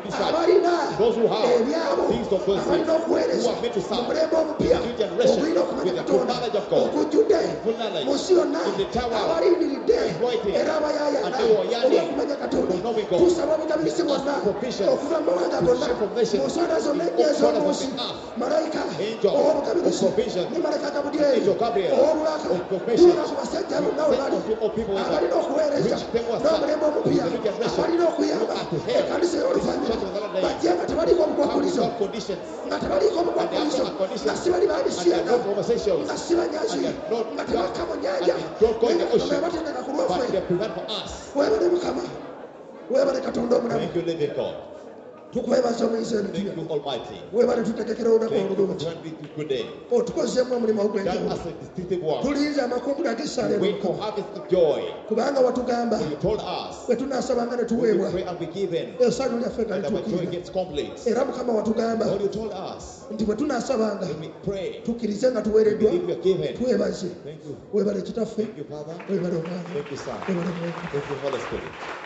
S2: decide.
S1: abalina
S2: Those who have
S1: ebyabo
S2: things of those things,
S1: abalina okuweereza
S2: who are meant to serve,
S1: mu mulembe omupya
S2: the new generation,
S1: ogulina okumanya
S2: with the full
S1: katonda
S2: knowledge of God,
S1: okujjudde
S2: full knowledge,
S1: mu nsi yonna
S2: in the entire world,
S1: abalindiridde
S2: exploiting,
S1: era abayaayana
S2: and they were yearning
S1: olw'okumanya katonda
S2: for knowing God.
S1: tusaba obutabilisi bwonna
S2: Provision
S1: okuva mu mawanga
S2: to
S1: gonna
S2: share provision
S1: mu nsonda zonna
S2: in
S1: ennya
S2: all corners
S1: ez'omunsi
S2: of the earth.
S1: malayika
S2: Angel
S1: ow'obutabilisi
S2: of provision,
S1: ne malayika gabudyeri
S2: Angel Gabriel
S1: ow'obulaka
S2: of provision,
S1: tuula ku basajja bonna we bali
S2: sent unto all people who
S1: abalina okuweereza
S2: which they were
S1: n'omulembe omupya
S2: the new generation,
S1: abalina okuyamba
S2: who are to help
S1: ekkanisa y'oluvannyuma
S2: Church of the Latter-day
S1: bajje nga tebaliiko
S2: come
S1: omukwakulizo
S2: without conditions,
S1: nga tebaliiko omukwakulizo
S2: And they have no conditions.
S1: nga si bali
S2: and they have
S1: babisiyana
S2: no conversations,
S1: nga si banyazi
S2: And they are not
S1: nga tebakka mu
S2: and
S1: nnyanja
S2: they don't go in the ocean,
S1: batendeka ku
S2: but
S1: lwaffe
S2: they prevent for us.
S1: weebale mukama weebale katonda omulamu
S2: Thank you, living God.
S1: tukwebaza omuyisa
S2: Thank
S1: ebitibyo
S2: you, Almighty.
S1: weebale tutegekera olunaku
S2: Thank you for
S1: olulungi
S2: granting me good day.
S1: otukozeemu omulimu
S2: That
S1: ogw'enjawulo
S2: us a distinctive work.
S1: tulinze amakumbula ag'essaala
S2: Wait for harvest of joy.
S1: kubanga watugamba
S2: For you told us
S1: bwe tunaasabanga ne
S2: when
S1: tuweebwa
S2: we pray and be given,
S1: essanyu lyaffe nga
S2: and our joy
S1: lituukirira
S2: gets complete.
S1: era mukama watugamba
S2: Lord, you told us
S1: nti bwe tunaasabanga
S2: when we pray,
S1: tukkirize nga
S2: we
S1: tuweereddwa
S2: believe we are given.
S1: twebaze
S2: Thank you.
S1: weebale kitaffe
S2: Thank you, Father.
S1: weebale omwana
S2: Thank you, Son.
S1: weebale mwoyo
S2: Thank you, Holy Spirit.